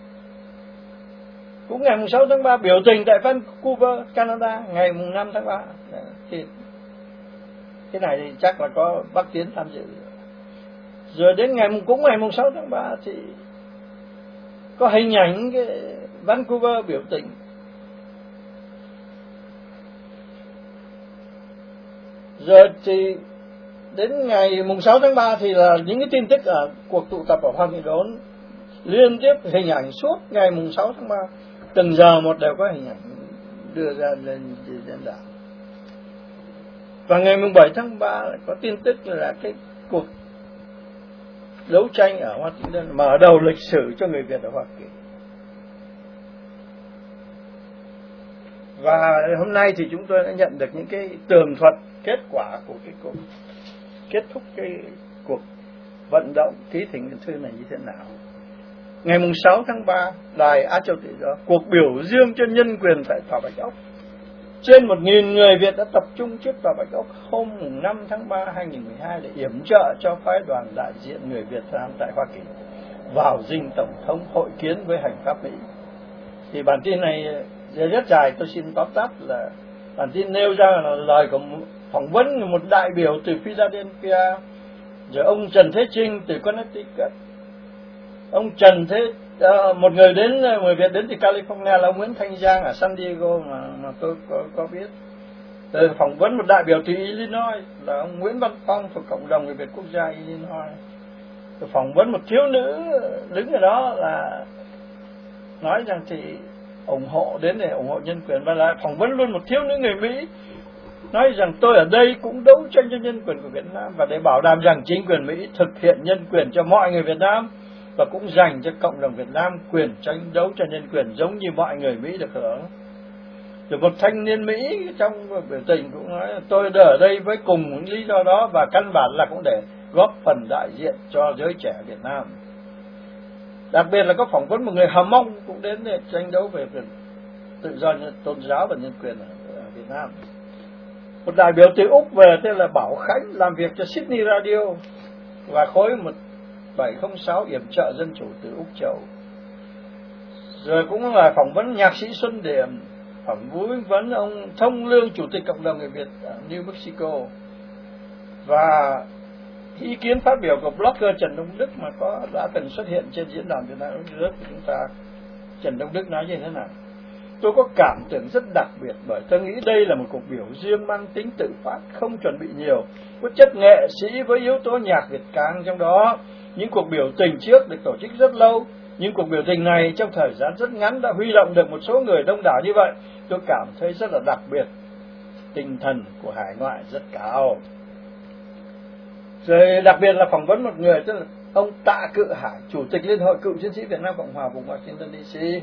[SPEAKER 2] Cũng ngày 6 tháng 3 biểu tình tại Vancouver, Canada ngày 5 tháng 3. Thì cái này thì chắc là có Bắc Tiến tham dự. Rồi đến ngày 6 tháng 3 thì có hình ảnh cái Vancouver biểu tình. Rồi thì đến ngày 6 tháng 3 thì là những cái tin tức ở cuộc tụ tập ở Hoa Kỳ Đốn, liên tiếp hình ảnh suốt ngày 6 tháng 3, từng giờ một đều có hình ảnh đưa ra lên diễn đàn. Và ngày 7 tháng 3 có tin tức là cái cuộc đấu tranh ở Washington mở đầu lịch sử cho người Việt ở Hoa Kỳ.
[SPEAKER 1] Và hôm nay thì chúng tôi đã nhận được những cái tường thuật kết quả của cái cuộc kết thúc cái cuộc vận động ký thỉnh thư này như thế nào. Ngày 6 tháng 3, Đài Á Châu Tự Do, cuộc biểu dương cho nhân quyền tại Tòa Bạch Ốc. Trên 1.000 người Việt đã tập trung trước Tòa Bạch Ốc hôm 5 tháng 3, 2012 để yểm trợ cho phái đoàn đại diện người Việt Nam tại Hoa Kỳ vào dinh Tổng thống hội kiến với hành pháp Mỹ. Thì bản tin này rất dài, tôi xin tóm tắt là bản tin nêu ra là lời của phỏng vấn một đại biểu từ Philadelphia, rồi ông Trần Thế Trinh từ Connecticut, ông Trần Thế một người Việt đến từ California là ông Nguyễn Thanh Giang ở San Diego mà tôi có biết. Rồi phỏng vấn một đại biểu từ Illinois là ông Nguyễn Văn Phong thuộc cộng đồng người Việt quốc gia Illinois. Rồi phỏng vấn một thiếu nữ đứng ở đó là nói rằng thì ủng hộ đến để ủng hộ nhân quyền, và lại phỏng vấn luôn một thiếu nữ người Mỹ nói rằng tôi ở đây cũng đấu tranh cho nhân quyền của Việt Nam và để bảo đảm rằng chính quyền Mỹ thực hiện nhân quyền cho mọi người Việt Nam và cũng dành cho cộng đồng Việt Nam quyền tranh đấu cho nhân quyền giống như mọi người Mỹ được hưởng. Rồi một thanh niên Mỹ trong biểu tình cũng nói là tôi ở đây với cùng những lý do đó và căn bản là cũng để góp phần đại diện cho giới trẻ Việt Nam. Đặc biệt là có phỏng vấn một người Hờ Mông cũng đến để tranh đấu về quyền tự do tôn giáo và nhân quyền ở Việt Nam. Một đại biểu từ Úc về tên là Bảo Khánh làm việc cho Sydney Radio và khối 1706 yểm trợ dân chủ từ Úc Châu. Rồi cũng là phỏng vấn nhạc sĩ Xuân Điểm, phỏng vấn ông Thông Lương, chủ tịch cộng đồng người Việt ở New Mexico, và ý kiến phát biểu của blogger Trần Đông Đức mà đã từng xuất hiện trên diễn đàn Việt Nam của chúng ta. Trần Đông Đức nói như thế nào? Tôi có cảm tưởng rất đặc biệt bởi tôi nghĩ đây là một cuộc biểu dương mang tính tự phát, không chuẩn bị nhiều, có chất nghệ sĩ với yếu tố nhạc Việt Cang trong đó. Những cuộc biểu tình trước được tổ chức rất lâu, nhưng cuộc biểu tình này trong thời gian rất ngắn đã huy động được một số người đông đảo như vậy. Tôi cảm thấy rất là đặc biệt, tinh thần của hải ngoại rất cao. Rồi đặc biệt là phỏng vấn một người tức là ông Tạ Cự Hải, chủ tịch Liên hội Cựu chiến sĩ Việt Nam Cộng hòa vùng Washington DC.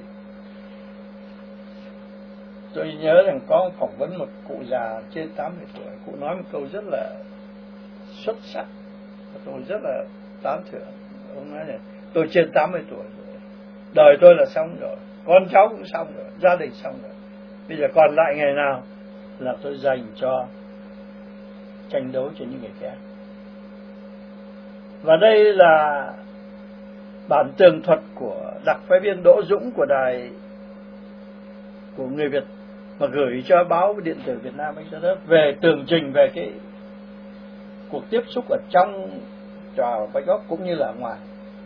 [SPEAKER 1] Tôi nhớ rằng có phỏng vấn một cụ già trên 80 tuổi, cụ nói một câu rất là xuất sắc, tôi rất là tán thưởng. Ông nói này, tôi trên 80 tuổi rồi, đời tôi là xong rồi, con cháu cũng xong rồi, gia đình xong rồi, bây giờ còn lại ngày nào là tôi dành cho tranh đấu cho những người khác. Và đây là bản tường thuật của đặc phái viên Đỗ Dũng của đài của người Việt mà gửi cho báo điện tử Việt Nam về tường trình về cái cuộc tiếp xúc ở trong Tòa Bạch Ốc cũng như là ngoài.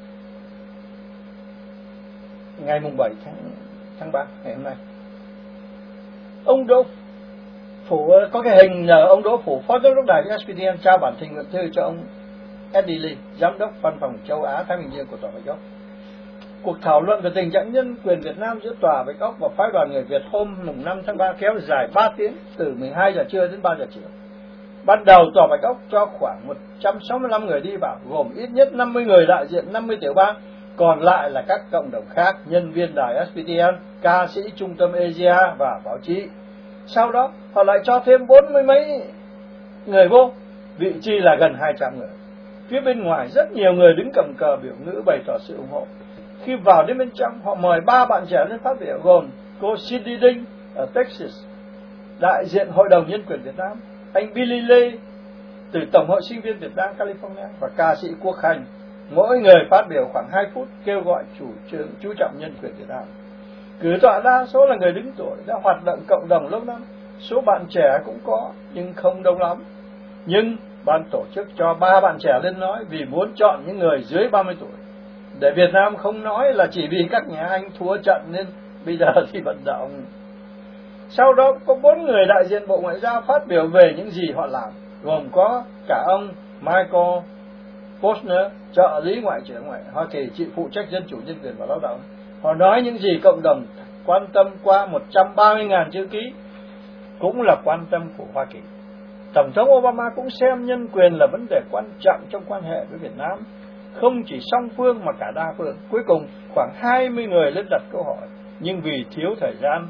[SPEAKER 1] Ngày 7 tháng 3 ngày hôm nay, ông Đỗ Phủ có cái hình là ông Đỗ Phủ, phó giám đốc đài SPTN, trao bản thỉnh nguyện thư cho ông Eddie Lee, giám đốc văn phòng châu Á Thái Bình Dương của Tòa Bạch Ốc. Cuộc thảo luận về tình trạng nhân quyền Việt Nam giữa Tòa Bạch Ốc và phái đoàn người Việt hôm 5 tháng 3 kéo dài 3 tiếng, từ 12 giờ trưa đến 3 giờ chiều. Ban đầu Tòa Bạch Ốc cho khoảng 165 người đi vào, gồm ít nhất 50 người đại diện 50 tiểu bang, còn lại là các cộng đồng khác, nhân viên đài SPTN, ca sĩ trung tâm Asia và báo chí. Sau đó, họ lại cho thêm 40 mấy người vô, vị trí là gần 200 người. Phía bên ngoài rất nhiều người đứng cầm cờ biểu ngữ bày tỏ sự ủng hộ. Khi vào đến bên trong, họ mời 3 bạn trẻ lên phát biểu, gồm cô Cindy Đinh ở Texas, đại diện Hội đồng Nhân quyền Việt Nam, anh Billy Lê từ Tổng hội Sinh viên Việt Nam California và ca sĩ Quốc Khánh. Mỗi người phát biểu khoảng 2 phút kêu gọi chú trọng nhân quyền Việt Nam. Cử tọa đa số là người đứng tuổi đã hoạt động cộng đồng lâu năm, số bạn trẻ cũng có nhưng không đông lắm. Nhưng ban tổ chức cho 3 bạn trẻ lên nói vì muốn chọn những người dưới 30 tuổi. Để Việt Nam không nói là chỉ vì các nhà Anh thua trận nên bây giờ thì vận động. Sau đó có 4 người đại diện Bộ Ngoại giao phát biểu về những gì họ làm, gồm có cả ông Michael Posner, trợ lý Ngoại trưởng Hoa Kỳ, chịu phụ trách dân chủ, nhân quyền và lao động. Họ nói những gì cộng đồng quan tâm qua 130.000 chữ ký cũng là quan tâm của Hoa Kỳ. Tổng thống Obama cũng xem nhân quyền là vấn đề quan trọng trong quan hệ với Việt Nam, không chỉ song phương mà cả đa phương. Cuối cùng khoảng 20 người lên đặt câu hỏi, nhưng vì thiếu thời gian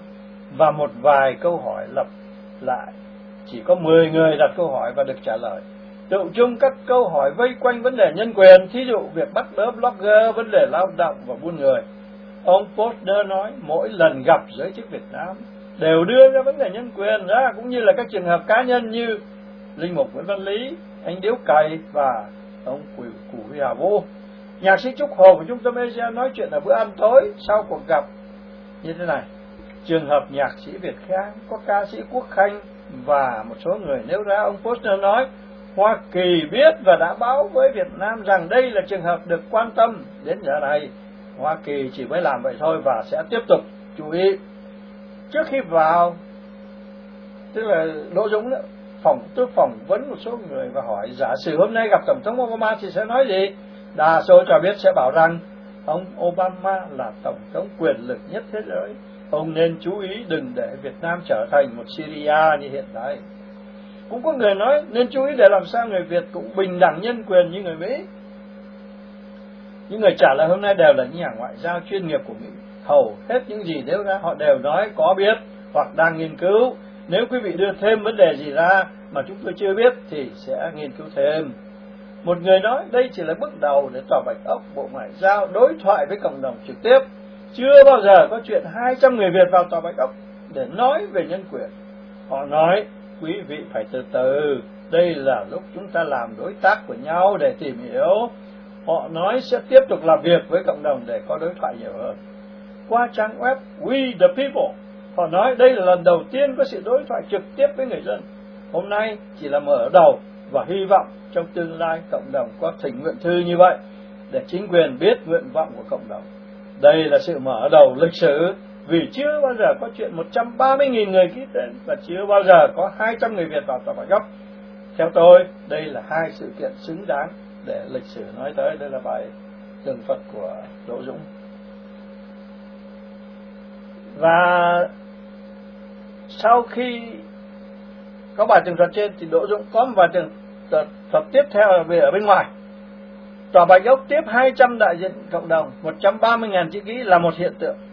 [SPEAKER 2] và một vài câu hỏi lặp lại. Chỉ có 10 người đặt câu hỏi và được trả lời. Tự chung các câu hỏi vây quanh vấn đề nhân quyền, thí dụ việc bắt bớ blogger, vấn đề lao động và buôn người. Ông Posner nói mỗi lần gặp giới chức Việt Nam đều đưa ra vấn đề nhân quyền ra, cũng như là các trường hợp cá nhân như Linh mục Nguyễn Văn Lý, anh Điếu Cày và ông Cù Huy Hà Vũ. Nhạc sĩ Trúc Hồ của Trung tâm Asia nói chuyện ở bữa ăn tối sau cuộc gặp như thế này. Trường hợp nhạc sĩ Việt Khang, có ca sĩ Quốc Khanh và một số người nêu ra, ông Posner nói Hoa Kỳ biết và đã báo với Việt Nam rằng đây là trường hợp được quan tâm. Đến giờ này, Hoa Kỳ chỉ mới làm vậy thôi và sẽ tiếp tục chú ý. Trước khi vào, tức là Đỗ Dũng đó, tôi phỏng vấn một số người và hỏi giả sử hôm nay gặp Tổng thống Obama thì sẽ nói gì? Đa số cho biết sẽ bảo rằng ông Obama là Tổng thống quyền lực nhất thế giới. Ông nên chú ý đừng để Việt Nam trở thành một Syria như hiện tại. Cũng có người nói nên chú ý để làm sao người Việt cũng bình đẳng nhân quyền như người Mỹ. Những người trả lời hôm nay đều là những nhà ngoại giao chuyên nghiệp của Mỹ. Hầu hết những gì nêu ra họ đều nói có biết hoặc đang nghiên cứu. Nếu quý vị đưa thêm vấn đề gì ra mà chúng tôi chưa biết thì sẽ nghiên cứu thêm. Một người nói đây chỉ là bước đầu để Tòa Bạch Ốc, Bộ Ngoại giao đối thoại với cộng đồng trực tiếp. Chưa bao giờ có chuyện 200 người Việt vào Tòa Bạch Ốc để nói về nhân quyền. Họ nói quý vị phải từ từ, đây là lúc chúng ta làm đối tác của nhau để tìm hiểu. Họ nói sẽ tiếp tục làm việc với cộng đồng để có đối thoại nhiều hơn. Qua trang web We the People, họ nói đây là lần đầu tiên có sự đối thoại trực tiếp với người dân. Hôm nay chỉ là mở đầu và hy vọng trong tương lai cộng đồng có thỉnh nguyện thư như vậy để chính quyền biết nguyện vọng của cộng đồng. Đây là sự mở đầu lịch sử vì chưa bao giờ có chuyện 130.000 người ký tên và chưa bao giờ có 200 người Việt vào Tòa Bạch Ốc. Theo tôi, đây là hai sự kiện xứng đáng để lịch sử nói tới. Đây là bài tường thuật của Đỗ Dũng. Và sau khi có bài tường thuật trên thì Đỗ Dũng có một bài tường thuật tiếp theo về ở bên ngoài. Tòa Bạch Ốc tiếp 200 đại diện cộng đồng, 130.000 chữ ký là một hiện tượng.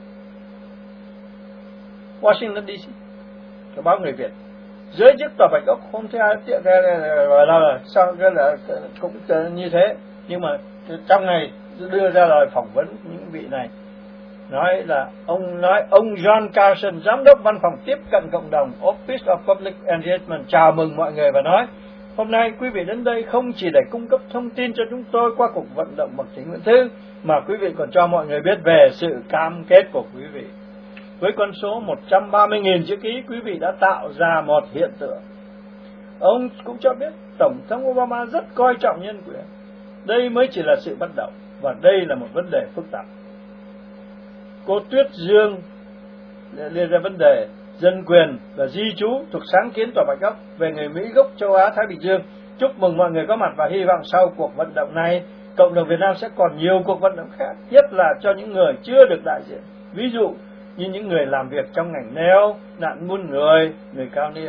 [SPEAKER 2] Washington DC, cái báo Người Việt, giới chức Tòa Bạch Ốc hôm thứ Hai tiện là sao cái là cũng như thế, nhưng mà trong ngày đưa ra lời phỏng vấn những vị này nói ông John Carson, giám đốc văn phòng tiếp cận cộng đồng Office of Public Engagement, chào mừng mọi người và nói hôm nay quý vị đến đây không chỉ để cung cấp thông tin cho chúng tôi qua cuộc vận động bằng thỉnh nguyện thư, mà quý vị còn cho mọi người biết về sự cam kết của quý vị. Với con số 130.000 chữ ký, quý vị đã tạo ra một hiện tượng. Ông cũng cho biết Tổng thống Obama rất coi trọng nhân quyền. Đây mới chỉ là sự bắt đầu, và đây là một vấn đề phức tạp. Cô Tuyết Dương liên ra vấn đề dân quyền và di trú thuộc sáng kiến Tòa Bạch Ốc về người Mỹ gốc châu Á Thái Bình Dương. Chúc mừng mọi người có mặt và hy vọng sau cuộc vận động này, cộng đồng Việt Nam sẽ còn nhiều cuộc vận động khác, nhất là cho những người chưa được đại diện. Ví dụ như những người làm việc trong ngành nail, nạn buôn người, người cao niên.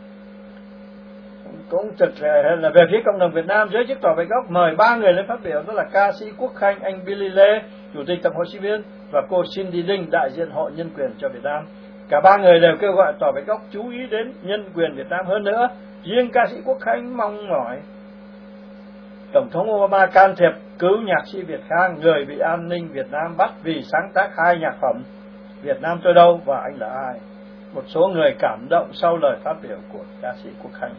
[SPEAKER 2] Cũng thực là về phía cộng đồng Việt Nam, giới chức Tòa Bạch Ốc mời 3 người lên phát biểu, đó là ca sĩ Quốc Khanh, anh Billy Lê, Chủ tịch Tổng hội sinh viên, và cô Cindy Linh, đại diện Hội Nhân quyền cho Việt Nam. Cả 3 người đều kêu gọi Tòa Bạch Ốc chú ý đến nhân quyền Việt Nam hơn nữa. Riêng ca sĩ Quốc Khanh mong mỏi Tổng thống Obama can thiệp cứu nhạc sĩ Việt Khang, người bị an ninh Việt Nam bắt vì sáng tác 2 nhạc phẩm Việt Nam tôi đâu và anh là ai. Một số người cảm động sau lời phát biểu của ca sĩ Quốc Khanh.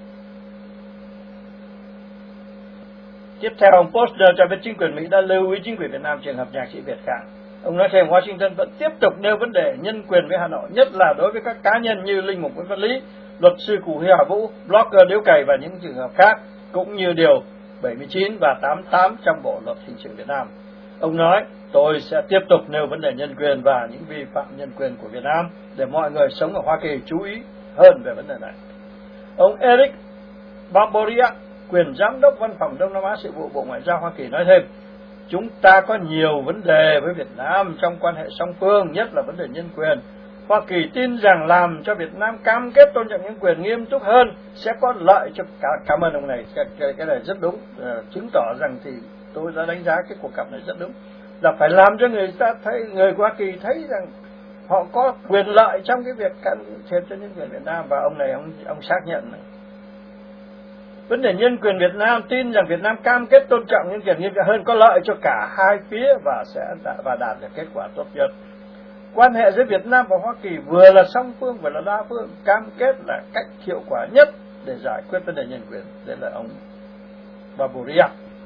[SPEAKER 2] Tiếp theo, ông Posner cho biết chính quyền Mỹ đã lưu ý chính quyền Việt Nam trường hợp nhạc sĩ Việt Khang. Ông nói thêm Washington vẫn tiếp tục nêu vấn đề nhân quyền với Hà Nội, nhất là đối với các cá nhân như Linh mục Nguyễn Văn Lý, luật sư Cù Huy Hà Vũ, blogger Điếu Cày và những trường hợp khác, cũng như điều 79 và 88 trong Bộ luật hình sự Việt Nam. Ông nói, tôi sẽ tiếp tục nêu vấn đề nhân quyền và những vi phạm nhân quyền của Việt Nam để mọi người sống ở Hoa Kỳ chú ý hơn về vấn đề này. Ông Eric Barboriak, quyền giám đốc văn phòng Đông Nam Á sự vụ Bộ Ngoại giao Hoa Kỳ nói thêm, chúng ta có nhiều vấn đề với Việt Nam trong quan hệ song phương, nhất là vấn đề nhân quyền. Hoa Kỳ tin rằng làm cho Việt Nam cam kết tôn trọng nhân quyền nghiêm túc hơn sẽ có lợi cho cả. Cảm ơn ông này, cái này rất đúng, chứng tỏ rằng thì tôi đã đánh giá cái cuộc gặp này rất đúng, là phải làm cho người ta thấy, người Hoa Kỳ thấy rằng họ có quyền lợi trong cái việc can thiệp cho nhân quyền Việt Nam, và ông này ông xác nhận này. Vấn đề nhân quyền Việt Nam, tin rằng Việt Nam cam kết tôn trọng nhân quyền nghiêm trọng hơn, có lợi cho cả hai phía và đạt được kết quả tốt nhất. Quan hệ giữa Việt Nam và Hoa Kỳ vừa là song phương vừa là đa phương, cam kết là cách hiệu quả nhất để giải quyết vấn đề nhân quyền. Đây là ông Barburia.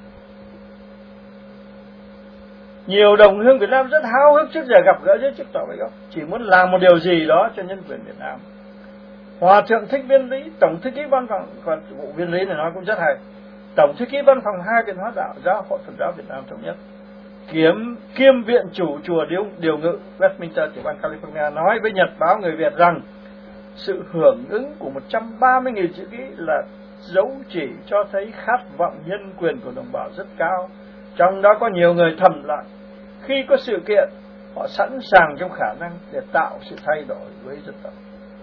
[SPEAKER 2] Nhiều đồng hương Việt Nam rất háo hức trước giờ gặp gỡ giới chức tòa Bạch Ốc, chỉ muốn làm một điều gì đó cho nhân quyền Việt Nam. Hòa thượng Thích Viên Lý, tổng thư ký văn phòng, còn vụ Viên Lý này nói cũng rất hay, tổng thư ký văn phòng Hai Viện Hóa Đạo Giáo hội Phật giáo Việt Nam thống nhất, kiêm viện chủ chùa Điều Ngự Westminster tiểu bang California nói với Nhật báo Người Việt rằng sự hưởng ứng của 130.000 chữ ký là dấu chỉ cho thấy khát vọng nhân quyền của đồng bào rất cao. Trong đó có nhiều người thầm lặng, khi có sự kiện họ sẵn sàng trong khả năng để tạo sự thay đổi với dân tộc.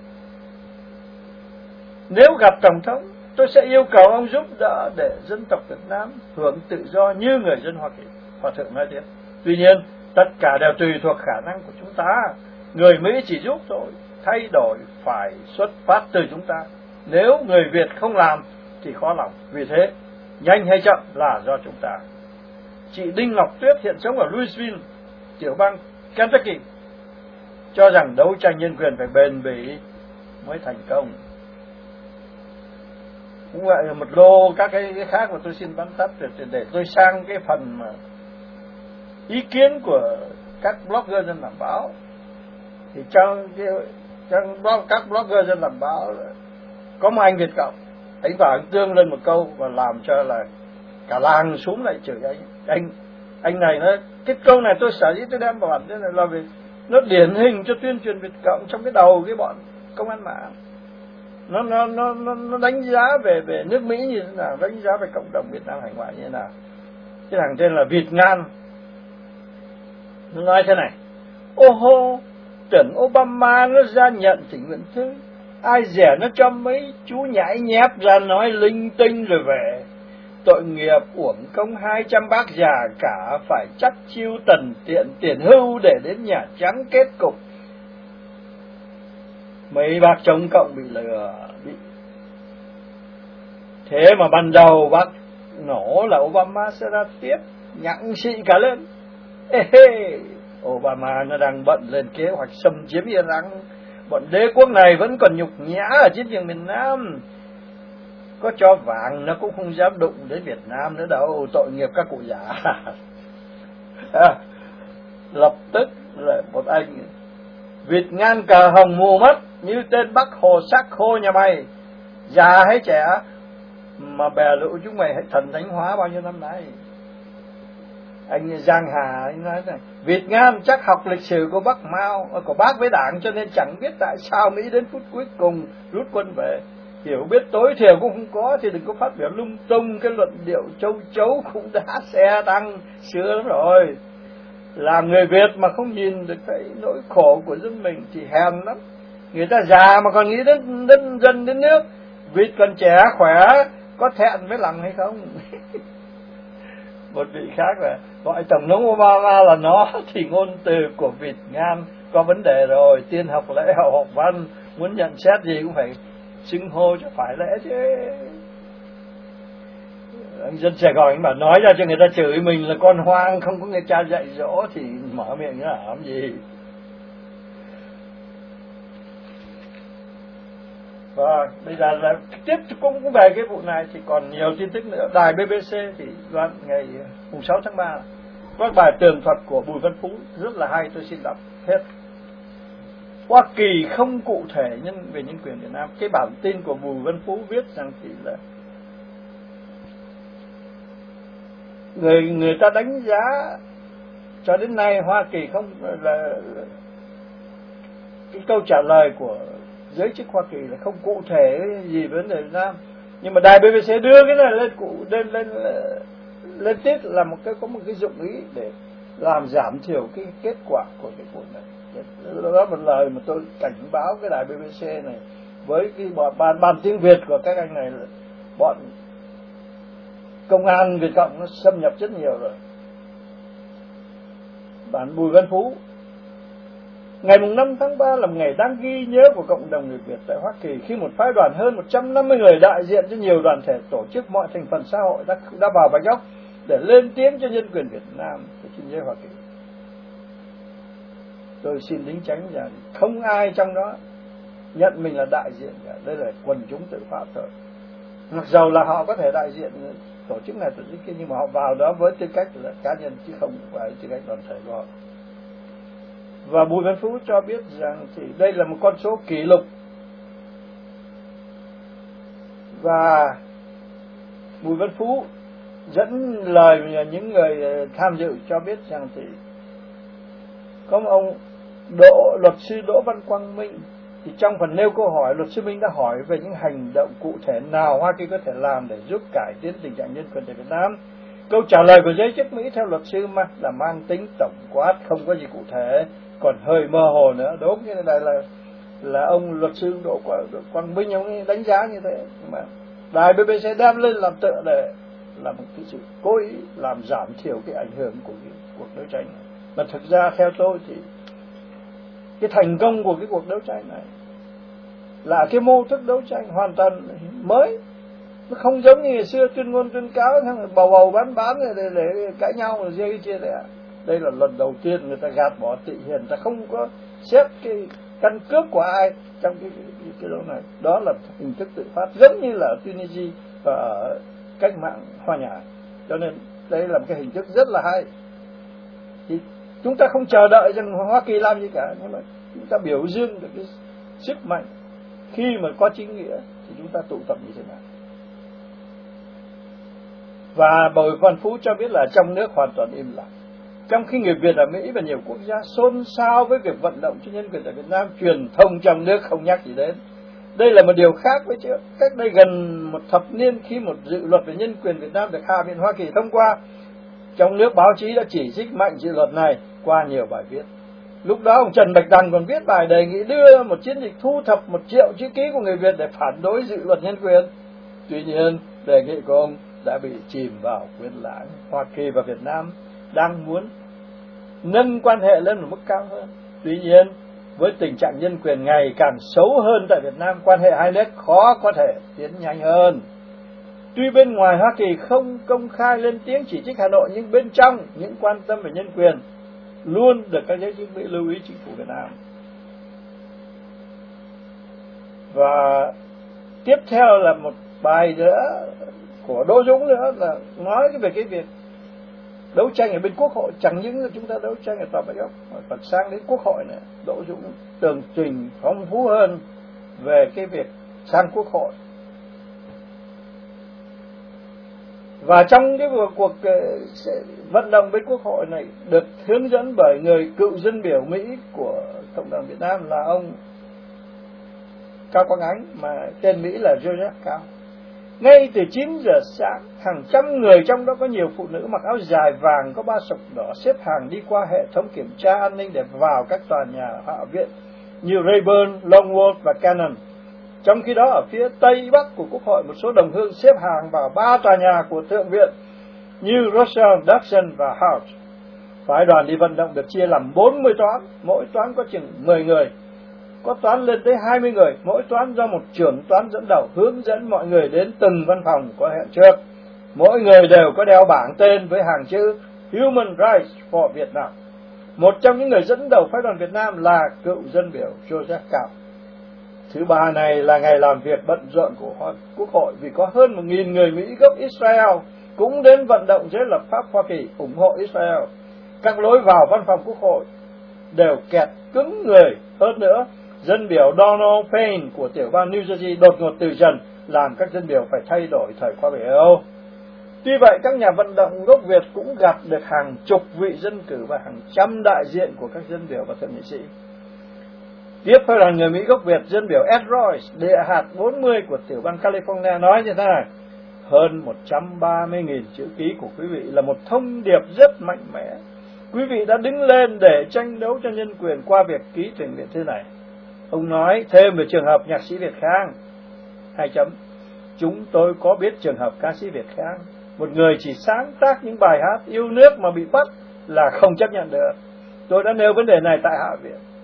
[SPEAKER 2] Nếu gặp Tổng thống, tôi sẽ yêu cầu ông giúp đỡ để dân tộc Việt Nam hưởng tự do như người dân Hoa Kỳ. Hòa thượng nói tiếp. Tuy nhiên, tất cả đều tùy thuộc khả năng của chúng ta. Người Mỹ chỉ giúp thôi, thay đổi phải xuất phát từ chúng ta. Nếu người Việt không làm thì khó lòng. Vì thế, nhanh hay chậm là do chúng ta. Chị Đinh Ngọc Tuyết hiện sống ở Louisville, tiểu bang Kentucky, cho rằng đấu tranh nhân quyền phải bền bỉ mới thành công. Cũng vậy là một lô các cái khác mà tôi xin bắn tắt để tôi sang cái phần mà ý kiến của các blogger dân làm báo. Thì trong các blogger dân làm báo có một anh Việt Cộng, anh vào anh tương lên một câu và làm cho là cả làng xuống lại chửi anh này nói cái câu này tôi sở dĩ tôi đem vào bản thế này là vì nó điển hình cho tuyên truyền Việt Cộng trong cái đầu cái bọn công an mạng. Nó đánh giá về nước Mỹ như thế nào, đánh giá về cộng đồng Việt Nam hải ngoại như thế nào. Cái thằng tên là Việt Ngan nó nói thế này: ô hô, tưởng Obama nó ra nhận thỉnh nguyện thư, ai dè nó cho mấy chú nhãi nhép ra nói linh tinh rồi về. Tội nghiệp uổng công 200 bác già cả phải chắc chiêu tần tiện tiền hưu để đến Nhà Trắng kết cục. Mấy bác chống cộng bị lừa. Thế mà ban đầu bác nổ là Obama sẽ ra tiếp, nhặng xị cả lên. Obama nó đang bận lên kế hoạch xâm chiếm Iran. Bọn đế quốc này vẫn còn nhục nhã ở chiến trường miền Nam. Có cho vàng nó cũng không dám đụng đến Việt Nam nữa đâu, tội nghiệp các cụ già. Lập tức là một anh Việt Ngan cờ hồng mù mắt như tên Bắc Hồ xác khô nhà mày, già hay trẻ mà bè lũ chúng mày thần thánh hóa bao nhiêu năm nay. Anh Giang Hà anh nói này, Việt Nam chắc học lịch sử của Bắc Mao, của Bác với Đảng cho nên chẳng biết tại sao Mỹ đến phút cuối cùng rút quân về. Hiểu biết tối thiểu cũng không có thì đừng có phát biểu lung tung, cái luận điệu châu chấu cũng đã xe tăng xưa lắm rồi. Làm người Việt mà không nhìn được cái nỗi khổ của dân mình thì hèn lắm. Người ta già mà còn nghĩ đến dân đến nước, Việt còn trẻ khỏe, có thẹn với lòng hay không? Một vị khác là gọi Tổng thống Obama là nó thì ngôn từ của Việt Nam có vấn đề rồi, tiên học lễ học văn, muốn nhận xét gì cũng phải xưng hô cho phải lẽ chứ. Anh dân Sài Gòn anh bảo nói ra cho người ta chửi mình là con hoang, không có người cha dạy dỗ thì mở miệng nó làm gì. Và bây giờ là tiếp cũng về cái vụ này thì còn nhiều tin tức nữa. Đài BBC thì ngày 6 tháng 3 có bài tường thuật của Bùi Văn Phú rất là hay, tôi xin đọc hết. Hoa Kỳ không cụ thể về nhân quyền Việt Nam. Cái bản tin của Bùi Văn Phú viết rằng thì là người ta đánh giá cho đến nay Hoa Kỳ không là cái câu trả lời của giới chức Hoa Kỳ là không cụ thể gì vấn đề Việt Nam. Nhưng mà đài BBC đưa cái này lên tiết là có một cái dụng ý để làm giảm thiểu cái kết quả của cái vụ này. Đó là một lời mà tôi cảnh báo cái đài BBC này với cái ban tiếng Việt của các anh này là bọn công an Việt Cộng nó xâm nhập rất nhiều rồi. Bản Bùi Văn Phú Ngày 5 tháng 3 là một ngày đáng ghi nhớ của cộng đồng người Việt tại Hoa Kỳ, khi một phái đoàn hơn 150 người đại diện cho nhiều đoàn thể, tổ chức, mọi thành phần xã hội đã vào Bạch Ốc để lên tiếng cho nhân quyền Việt Nam tại chính giới Hoa Kỳ. Tôi xin đính chánh rằng không ai trong đó nhận mình là đại diện cả, đây là quần chúng tự phát thôi. Mặc dầu là họ có thể đại diện tổ chức này tổ chức kia, nhưng mà họ vào đó với tư cách là cá nhân chứ không phải tư cách đoàn thể của họ. Và Bùi Văn Phú cho biết rằng thì đây là một con số kỷ lục, và Bùi Văn Phú dẫn lời những người tham dự cho biết rằng thì có một ông luật sư Đỗ Văn Quang Minh, thì trong phần nêu câu hỏi, luật sư Minh đã hỏi về những hành động cụ thể nào Hoa Kỳ có thể làm để giúp cải tiến tình trạng nhân quyền tại Việt Nam. Câu trả lời của giới chức Mỹ theo luật sư là mang tính tổng quát, không có gì cụ thể, còn hơi mơ hồ nữa. Đúng, cái này là ông luật sư Đỗ Quang Minh ông ấy đánh giá như thế, mà đài BBC đem lên làm tựa để làm một cái sự cố ý làm giảm thiểu cái ảnh hưởng của cái cuộc đấu tranh này. Mà thực ra theo tôi thì cái thành công của cái cuộc đấu tranh này là cái mô thức đấu tranh hoàn toàn mới. Nó không giống như ngày xưa tuyên ngôn tuyên cáo bầu bán để cãi nhau rồi riêng cái chia rẽ. Đây là lần đầu tiên người ta gạt bỏ tự hiền, người ta không có xét cái căn cước của ai trong cái đấu này. Đó là hình thức tự phát, giống như là ở Tunisia và ở cách mạng Hoa Nhã. Cho nên đây là một cái hình thức rất là hay. Thì chúng ta không chờ đợi rằng Hoa Kỳ làm gì cả, nhưng mà chúng ta biểu dương được cái sức mạnh khi mà có chính nghĩa thì chúng ta tụ tập như thế nào. Và Bùi Văn Phú cho biết là trong nước hoàn toàn im lặng, trong khi người Việt ở Mỹ và nhiều quốc gia xôn xao với việc vận động cho nhân quyền tại Việt Nam, truyền thông trong nước không nhắc gì đến. Đây là một điều khác với trước. Cách đây gần một thập niên, khi một dự luật về nhân quyền Việt Nam được Hạ viện Hoa Kỳ thông qua, trong nước báo chí đã chỉ trích mạnh dự luật này qua nhiều bài viết. Lúc đó ông Trần Bạch Đằng còn viết bài đề nghị đưa một chiến dịch thu thập 1 triệu chữ ký của người Việt để phản đối dự luật nhân quyền. Tuy nhiên, đề nghị của ông đã bị chìm vào quên lãng. Hoa Kỳ và Việt Nam đang muốn nâng quan hệ lên một mức cao hơn. Tuy nhiên, với tình trạng nhân quyền ngày càng xấu hơn tại Việt Nam, quan hệ hai nước khó có thể tiến nhanh hơn. Tuy bên ngoài Hoa Kỳ không công khai lên tiếng chỉ trích Hà Nội, nhưng bên trong những quan tâm về nhân quyền luôn được các giới chức Mỹ lưu ý chính phủ Việt Nam. Và tiếp theo là một bài nữa của Đỗ Dũng nữa, là nói về cái việc đấu tranh ở bên Quốc hội. Chẳng những là chúng ta đấu tranh ở Tòa Bạch Ốc, mà còn sang đến Quốc hội nữa. Đỗ Dũng tường trình phong phú hơn về cái việc sang Quốc hội. Và trong cái cuộc vận động bên Quốc hội này được hướng dẫn bởi người cựu dân biểu Mỹ của cộng đồng Việt Nam là ông Cao Quang Ánh, mà tên Mỹ là Joseph Cao. Ngay từ 9 giờ sáng, hàng trăm người, trong đó có nhiều phụ nữ mặc áo dài vàng có 3 sọc đỏ, xếp hàng đi qua hệ thống kiểm tra an ninh để vào các tòa nhà Hạ viện như Rayburn, Longworth và Cannon. Trong khi đó, ở phía Tây Bắc của Quốc hội, một số đồng hương xếp hàng vào 3 tòa nhà của Thượng viện như Russell, Dodson và Hart. Phái đoàn đi vận động được chia làm 40 toán, mỗi toán có chừng 10 người. Có toán lên tới 20 người, mỗi toán do một trưởng toán dẫn đầu, hướng dẫn mọi người đến từng văn phòng có hẹn trước. Mỗi người đều có đeo bảng tên với hàng chữ Human Rights for Vietnam. Một trong những người dẫn đầu phái đoàn Việt Nam là cựu dân biểu Joseph Cao. Thứ ba này là ngày làm việc bận rộn của Quốc hội, vì có hơn 1.000 người Mỹ gốc Israel cũng đến vận động giới lập pháp Hoa Kỳ ủng hộ Israel. Các lối vào văn phòng Quốc hội đều kẹt cứng người. Hơn nữa, dân biểu Donald Payne của tiểu bang New Jersey đột ngột từ trần, làm các dân biểu phải thay đổi thời khóa biểu. Tuy vậy, các nhà vận động gốc Việt cũng gặp được hàng chục vị dân cử và hàng trăm đại diện của các dân biểu và thượng nghị sĩ. Tiếp theo là người Mỹ gốc Việt, dân biểu Ed Royce, địa hạt 40 của tiểu bang California nói như thế này: hơn 130.000 chữ ký của quý vị là một thông điệp rất mạnh mẽ. Quý vị đã đứng lên để tranh đấu cho nhân quyền qua việc ký tình nguyện thư này. Ông nói thêm về trường hợp nhạc sĩ Việt Khang. 2. Chúng tôi có biết trường hợp ca sĩ Việt Khang, một người chỉ sáng tác những bài hát yêu nước mà bị bắt là không chấp nhận được. Tôi đã nêu vấn đề này tại Hạ viện.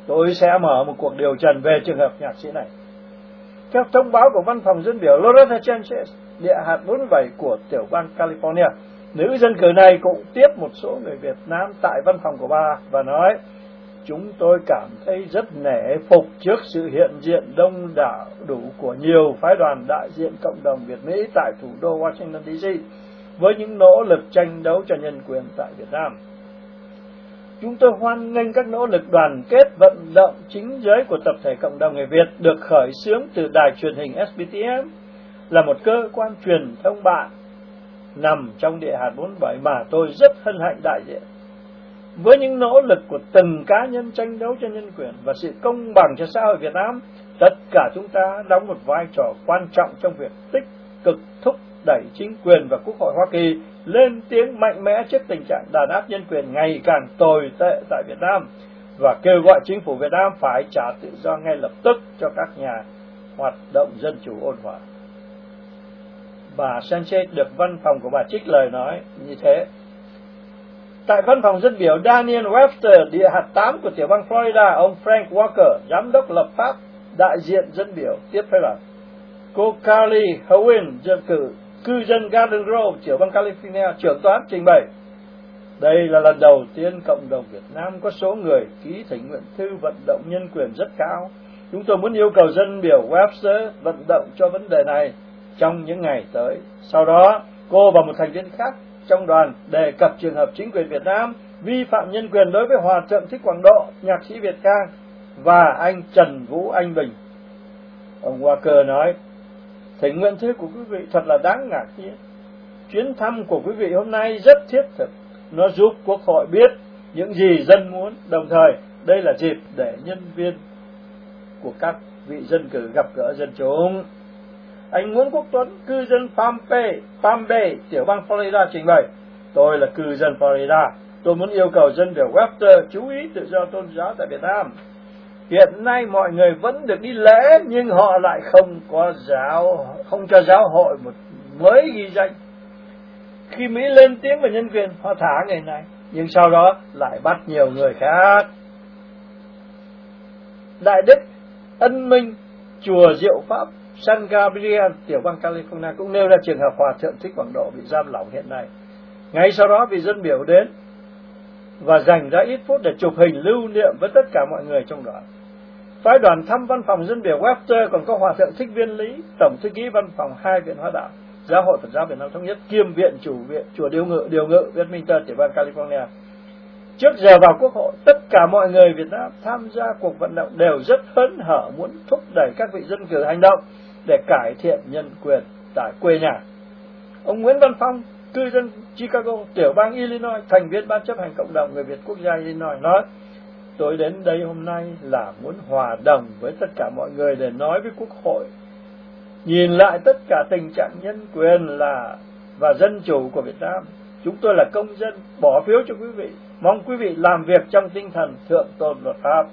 [SPEAKER 2] tôi sẽ mở một cuộc điều trần về trường hợp nhạc sĩ này. Theo thông báo của văn phòng dân biểu Loretta Sanchez, địa hạt 47 của tiểu bang California, nữ dân cử này cũng tiếp một số người Việt Nam tại văn phòng của bà và nói: chúng tôi cảm thấy rất nể phục trước sự hiện diện đông đảo đủ của nhiều phái đoàn đại diện cộng đồng Việt Mỹ tại thủ đô Washington DC với những nỗ lực tranh đấu cho nhân quyền tại Việt Nam. Chúng tôi hoan nghênh các nỗ lực đoàn kết vận động chính giới của tập thể cộng đồng người Việt được khởi xướng từ đài truyền hình SBTM, là một cơ quan truyền thông bạn nằm trong địa hạt 47 mà tôi rất hân hạnh đại diện. Với những nỗ lực của từng cá nhân tranh đấu cho nhân quyền và sự công bằng cho xã hội Việt Nam, tất cả chúng ta đóng một vai trò quan trọng trong việc tích cực thúc đẩy chính quyền và Quốc hội Hoa Kỳ lên tiếng mạnh mẽ trước tình trạng đàn áp nhân quyền ngày càng tồi tệ tại Việt Nam và kêu gọi chính phủ Việt Nam phải trả tự do ngay lập tức cho các nhà hoạt động dân chủ ôn hòa. Bà Sanchez được văn phòng của bà trích lời nói như thế. Tại văn phòng dân biểu Daniel Webster, địa hạt 8 của tiểu bang Florida, ông Frank Walker, giám đốc lập pháp đại diện dân biểu, tiếp phái đoàn. Cô Carly Howen, dân cư dân Garden Grove, tiểu bang California, trưởng toán trình bày: đây là lần đầu tiên cộng đồng Việt Nam có số người ký thỉnh nguyện thư vận động nhân quyền rất cao. Chúng tôi muốn yêu cầu dân biểu Webster vận động cho vấn đề này trong những ngày tới. Sau đó, cô và một thành viên khác trong đoàn đề cập trường hợp chính quyền Việt Nam vi phạm nhân quyền đối với Hòa thượng Thích Quảng Độ, nhạc sĩ Việt Cang và anh Trần Vũ Anh Bình. Ông Walker nói: thỉnh nguyện thư của quý vị thật là đáng ngạc nhiên. Chuyến thăm của quý vị hôm nay rất thiết thực. Nó giúp Quốc hội biết những gì dân muốn, đồng thời đây là dịp để nhân viên của các vị dân cử gặp gỡ dân chúng. Anh Nguyễn Quốc Tuấn, cư dân Palm Bay, tiểu bang Florida trình bày: tôi là cư dân Florida. Tôi muốn yêu cầu dân biểu Webster chú ý tự do tôn giáo tại Việt Nam. Hiện nay mọi người vẫn được đi lễ nhưng họ lại không cho giáo hội một mới ghi danh. Khi Mỹ lên tiếng về nhân quyền, họ thả người này, nhưng sau đó lại bắt nhiều người khác. Đại đức Ân Minh, chùa Diệu Pháp San Gabriel, tiểu bang California cũng nêu ra trường hợp Hòa thượng Thích Quảng Độ bị giam lỏng hiện nay. Ngay sau đó vị dân biểu đến và dành ra ít phút để chụp hình lưu niệm với tất cả mọi người trong đoàn. Phái đoàn thăm văn phòng dân biểu Webster còn có Hòa thượng Thích Viên Lý, tổng thư ký văn phòng hai viện Hóa đạo, Giáo hội Phật giáo Việt Nam Thống nhất, kiêm viện chủ viện chùa Điều Ngự Westminster, tiểu bang California. Trước giờ vào Quốc hội, tất cả mọi người Việt Nam tham gia cuộc vận động đều rất hớn hở muốn thúc đẩy các vị dân cử hành động để cải thiện nhân quyền tại quê nhà. Ông Nguyễn Văn Phong, cư dân Chicago, tiểu bang Illinois, thành viên ban chấp hành cộng đồng người Việt quốc gia Illinois nói: tôi đến đây hôm nay là muốn hòa đồng với tất cả mọi người để nói với Quốc hội, nhìn lại tất cả tình trạng nhân quyền và dân chủ của Việt Nam. Chúng tôi là công dân, bỏ phiếu cho quý vị, mong quý vị làm việc trong tinh thần thượng tôn luật pháp.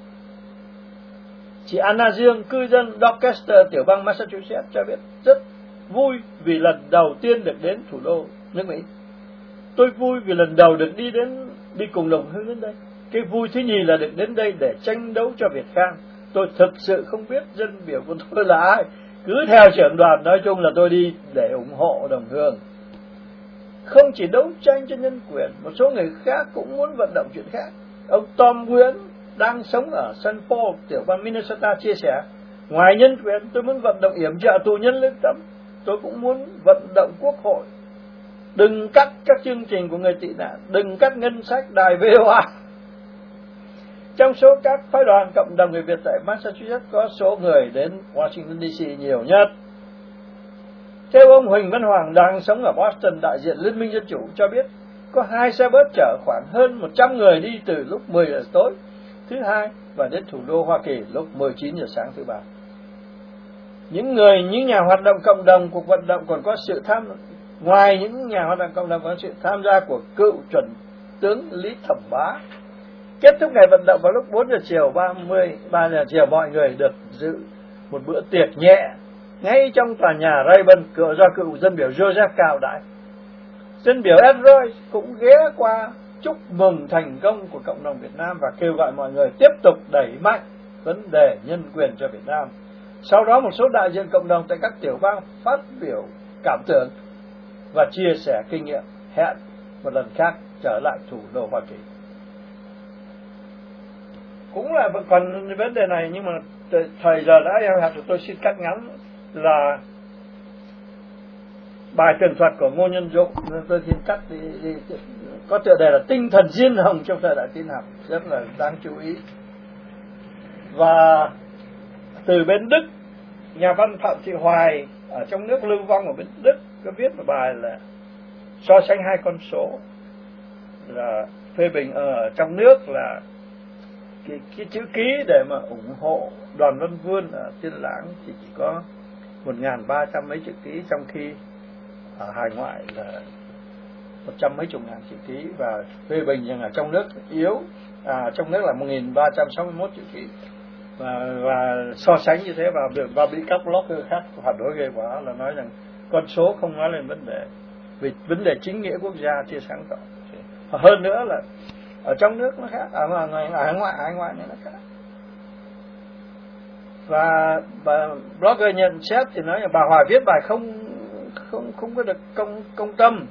[SPEAKER 2] Chị Anna Dương, cư dân Dorchester, tiểu bang Massachusetts cho biết rất vui vì lần đầu tiên được đến thủ đô nước Mỹ. Tôi vui vì lần đầu được đi cùng đồng hương đến đây. Cái vui thứ nhì là được đến đây để tranh đấu cho Việt Khang. Tôi thực sự không biết dân biểu của tôi là ai, cứ theo trưởng đoàn, nói chung là tôi đi để ủng hộ đồng hương. Không chỉ đấu tranh cho nhân quyền, một số người khác cũng muốn vận động chuyện khác. Ông Tom Nguyễn đang sống ở St. Paul, tiểu bang Minnesota chia sẻ: ngoài nhân quyền, tôi muốn vận động yểm trợ tù nhân lương tâm. Tôi cũng muốn vận động Quốc hội đừng cắt các chương trình của người tị nạn, đừng cắt ngân sách đài VOA. Trong số các phái đoàn cộng đồng người Việt tại Massachusetts có số người đến Washington DC nhiều nhất. Theo ông Huỳnh Văn Hoàng đang sống ở Boston, đại diện Liên minh Dân chủ cho biết có 2 xe bus chở khoảng hơn 100 người đi từ lúc 10 giờ tối thứ Hai và đến thủ đô Hoa Kỳ lúc 19 giờ sáng thứ Ba. Những nhà hoạt động cộng đồng cuộc vận động còn có sự ngoài những nhà hoạt động cộng đồng có sự tham gia của cựu chuẩn tướng Lý Thẩm Bá. Kết thúc ngày vận động vào lúc 4 giờ chiều 3 giờ chiều, mọi người được dự một bữa tiệc nhẹ ngay trong tòa nhà Rayburn do cựu dân biểu Joseph Cao đãi. Dân biểu Ed Royce cũng ghé qua chúc mừng thành công của cộng đồng Việt Nam và kêu gọi mọi người tiếp tục đẩy mạnh vấn đề nhân quyền cho Việt Nam. Sau đó một số đại diện cộng đồng tại các tiểu bang phát biểu cảm tưởng và chia sẻ kinh nghiệm. Hẹn một lần khác trở lại thủ đô Hoa Kỳ. Cũng là còn vấn đề này, nhưng mà thời giờ đã eo hẹp rồi, tôi xin cắt ngắn là bài tường thuật của Ngô Nhân Dũng, tôi xin cắt đi, có tựa đề là tinh thần diên hồng trong thời đại tin học, rất là đáng chú ý. Và từ bên Đức, nhà văn Phạm Thị Hoài ở trong nước lưu vong ở bên Đức có viết một bài là so sánh hai con số, là phê bình ở trong nước là cái chữ ký để mà ủng hộ Đoàn Văn Vươn ở Tiên Lãng thì chỉ có 1.300 mấy chữ ký, trong khi ở hải ngoại là 100 mấy chục ngàn chữ ký, và phê bình rằng ở trong nước yếu, trong nước là 1.361 chữ ký, và so sánh như thế, và bị các blogger khác phản đối ghê quá, là nói rằng con số không nói lên vấn đề, vì vấn đề chính nghĩa quốc gia chưa sáng tỏ. Hơn nữa là ở trong nước nó khác, ở hải ngoại này nó khác. Và blogger nhận xét thì nói là bà Hoài viết bài không có được công tâm.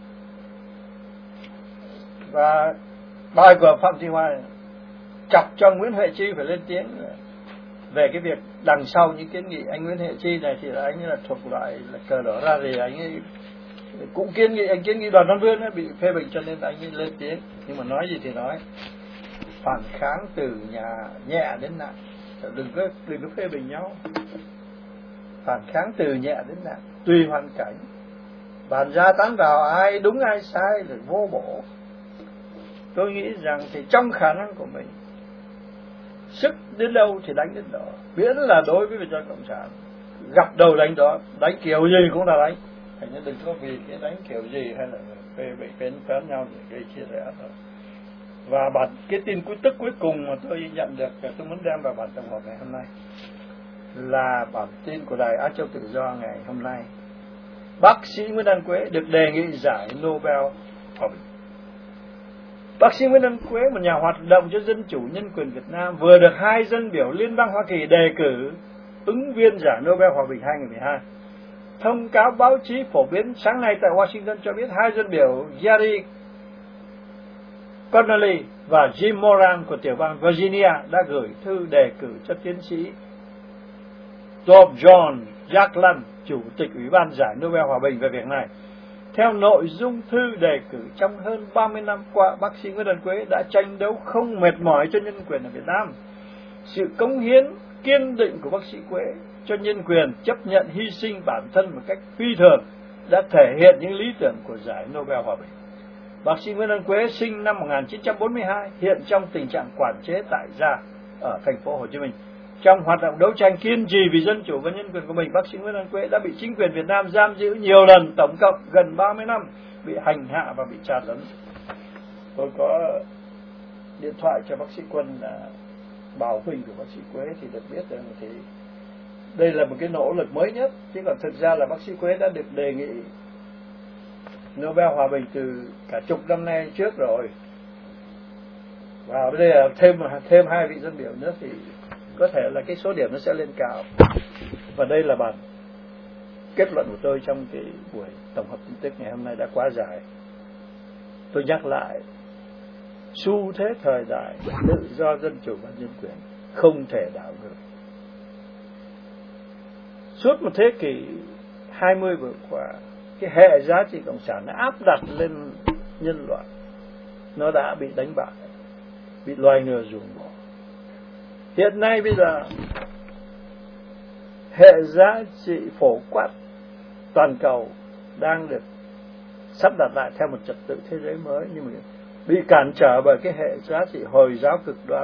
[SPEAKER 2] Và bài của Phạm Thị Hoài chọc cho Nguyễn Huệ Chi phải lên tiếng về cái việc đằng sau những kiến nghị. Anh Nguyễn Huệ Chi này thì là anh là thuộc loại là cờ đỏ ra thì anh ấy cũng kiến nghị Đoàn Văn Vươn bị phê bình, cho nên anh ấy lên tiếng. Nhưng mà nói gì thì nói, phản kháng từ nhẹ đến nặng, đừng có phê bình nhau. Phản kháng từ nhẹ đến nặng, tùy hoàn cảnh, bàn ra tán vào, ai đúng ai sai rồi vô bổ. Tôi nghĩ rằng thì trong khả năng của mình, sức đến đâu thì đánh đến đó, miễn là đối với Việt Nam Cộng sản, gặp đầu đánh đó, đánh kiểu gì cũng là đánh. Thành ra đừng có vì cái đánh kiểu gì hay là phê bình phán nhau để gây chia rẽ thôi. Và cái tin tức cuối cùng mà tôi nhận được, tôi muốn đem vào bản tổng hợp ngày hôm nay, là bản tin của Đài Á Châu Tự Do ngày hôm nay. Bác sĩ Nguyễn Đăng Quế được đề nghị giải Nobel Hòa bình. Bác sĩ Nguyễn Đăng Quế, một nhà hoạt động cho dân chủ nhân quyền Việt Nam, vừa được 2 dân biểu Liên bang Hoa Kỳ đề cử ứng viên giải Nobel Hòa bình 2012. Thông cáo báo chí phổ biến sáng nay tại Washington cho biết 2 dân biểu Gary Connolly và Jim Moran của tiểu bang Virginia đã gửi thư đề cử cho tiến sĩ John Jackland, Chủ tịch Ủy ban giải Nobel Hòa bình về việc này. Theo nội dung thư đề cử, trong hơn 30 năm qua, bác sĩ Nguyễn Đăng Quế đã tranh đấu không mệt mỏi cho nhân quyền ở Việt Nam. Sự cống hiến kiên định của bác sĩ Quế cho nhân quyền, chấp nhận hy sinh bản thân một cách phi thường, đã thể hiện những lý tưởng của giải Nobel Hòa bình. Bác sĩ Nguyễn Đăng Quế sinh năm 1942, hiện trong tình trạng quản chế tại gia ở thành phố Hồ Chí Minh. Trong hoạt động đấu tranh kiên trì vì dân chủ và nhân quyền của mình, bác sĩ Nguyễn Đăng Quế đã bị chính quyền Việt Nam giam giữ nhiều lần, tổng cộng gần 30 năm, bị hành hạ và bị tra tấn. Tôi có điện thoại cho bác sĩ Quân, bảo huynh của bác sĩ Quế, thì được biết rằng thì đây là một cái nỗ lực mới nhất, chứ còn thực ra là bác sĩ Quế đã được đề nghị Nobel Hòa bình từ cả chục năm nay trước rồi. Và bây giờ thêm 2 vị dân biểu nữa thì có thể là cái số điểm nó sẽ lên cao. Và đây là bản kết luận của tôi trong cái buổi tổng hợp tin tức ngày hôm nay đã quá dài. Tôi nhắc lại, xu thế thời đại tự do, dân chủ và nhân quyền không thể đảo ngược. Suốt một thế kỷ 20 vừa qua, cái hệ giá trị cộng sản đã áp đặt lên nhân loại, nó đã bị đánh bại, bị loài người ruồng bỏ. Hiện nay bây giờ hệ giá trị phổ quát toàn cầu đang được sắp đặt lại theo một trật tự thế giới mới, nhưng mà bị cản trở bởi cái hệ giá trị Hồi giáo cực đoan.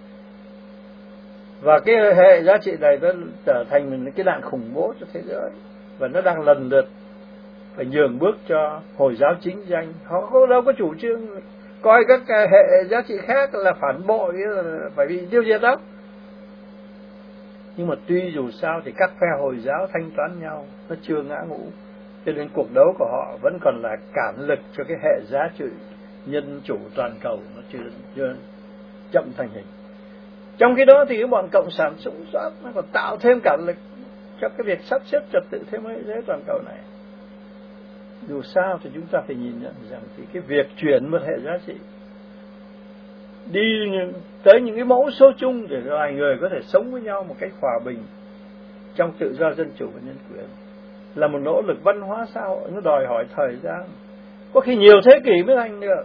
[SPEAKER 2] Và cái hệ giá trị này nó trở thành một cái nạn khủng bố cho thế giới, và nó đang lần lượt phải nhường bước cho Hồi giáo chính danh. Họ đâu có chủ trương coi các cái hệ giá trị khác là phản bội, là phải bị tiêu diệt đâu. Nhưng mà tuy dù sao thì các phe Hồi giáo thanh toán nhau, nó chưa ngã ngũ, cho nên cuộc đấu của họ vẫn còn là cản lực cho cái hệ giá trị nhân chủ toàn cầu nó chưa chậm thành hình. Trong khi đó thì cái bọn cộng sản sống sót nó còn tạo thêm cả lực cho cái việc sắp xếp trật tự thế giới toàn cầu này. Dù sao thì chúng ta phải nhìn nhận rằng thì cái việc chuyển một hệ giá trị đi tới những cái mẫu số chung để loài người có thể sống với nhau một cách hòa bình trong tự do, dân chủ và nhân quyền là một nỗ lực văn hóa xã hội. Nó đòi hỏi thời gian, có khi nhiều thế kỷ mới thành được.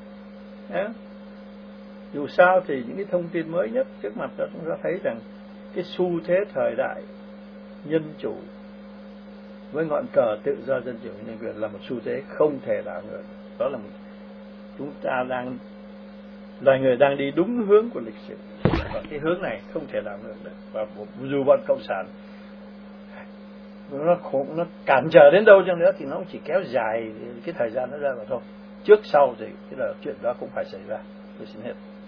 [SPEAKER 2] Dù sao thì những cái thông tin mới nhất trước mặt đó chúng ta thấy rằng cái xu thế thời đại nhân chủ với ngọn cờ tự do, dân chủ và nhân quyền là một xu thế không thể đảo ngược. Đó là chúng ta loài người đang đi đúng hướng của lịch sử, và cái hướng này không thể đảo ngược được. Và dù bọn cộng sản nó cản trở đến đâu chăng nữa thì nó cũng chỉ kéo dài cái thời gian nó ra mà thôi. Trước sau thì cái là chuyện đó cũng phải xảy ra. Tôi xin hết.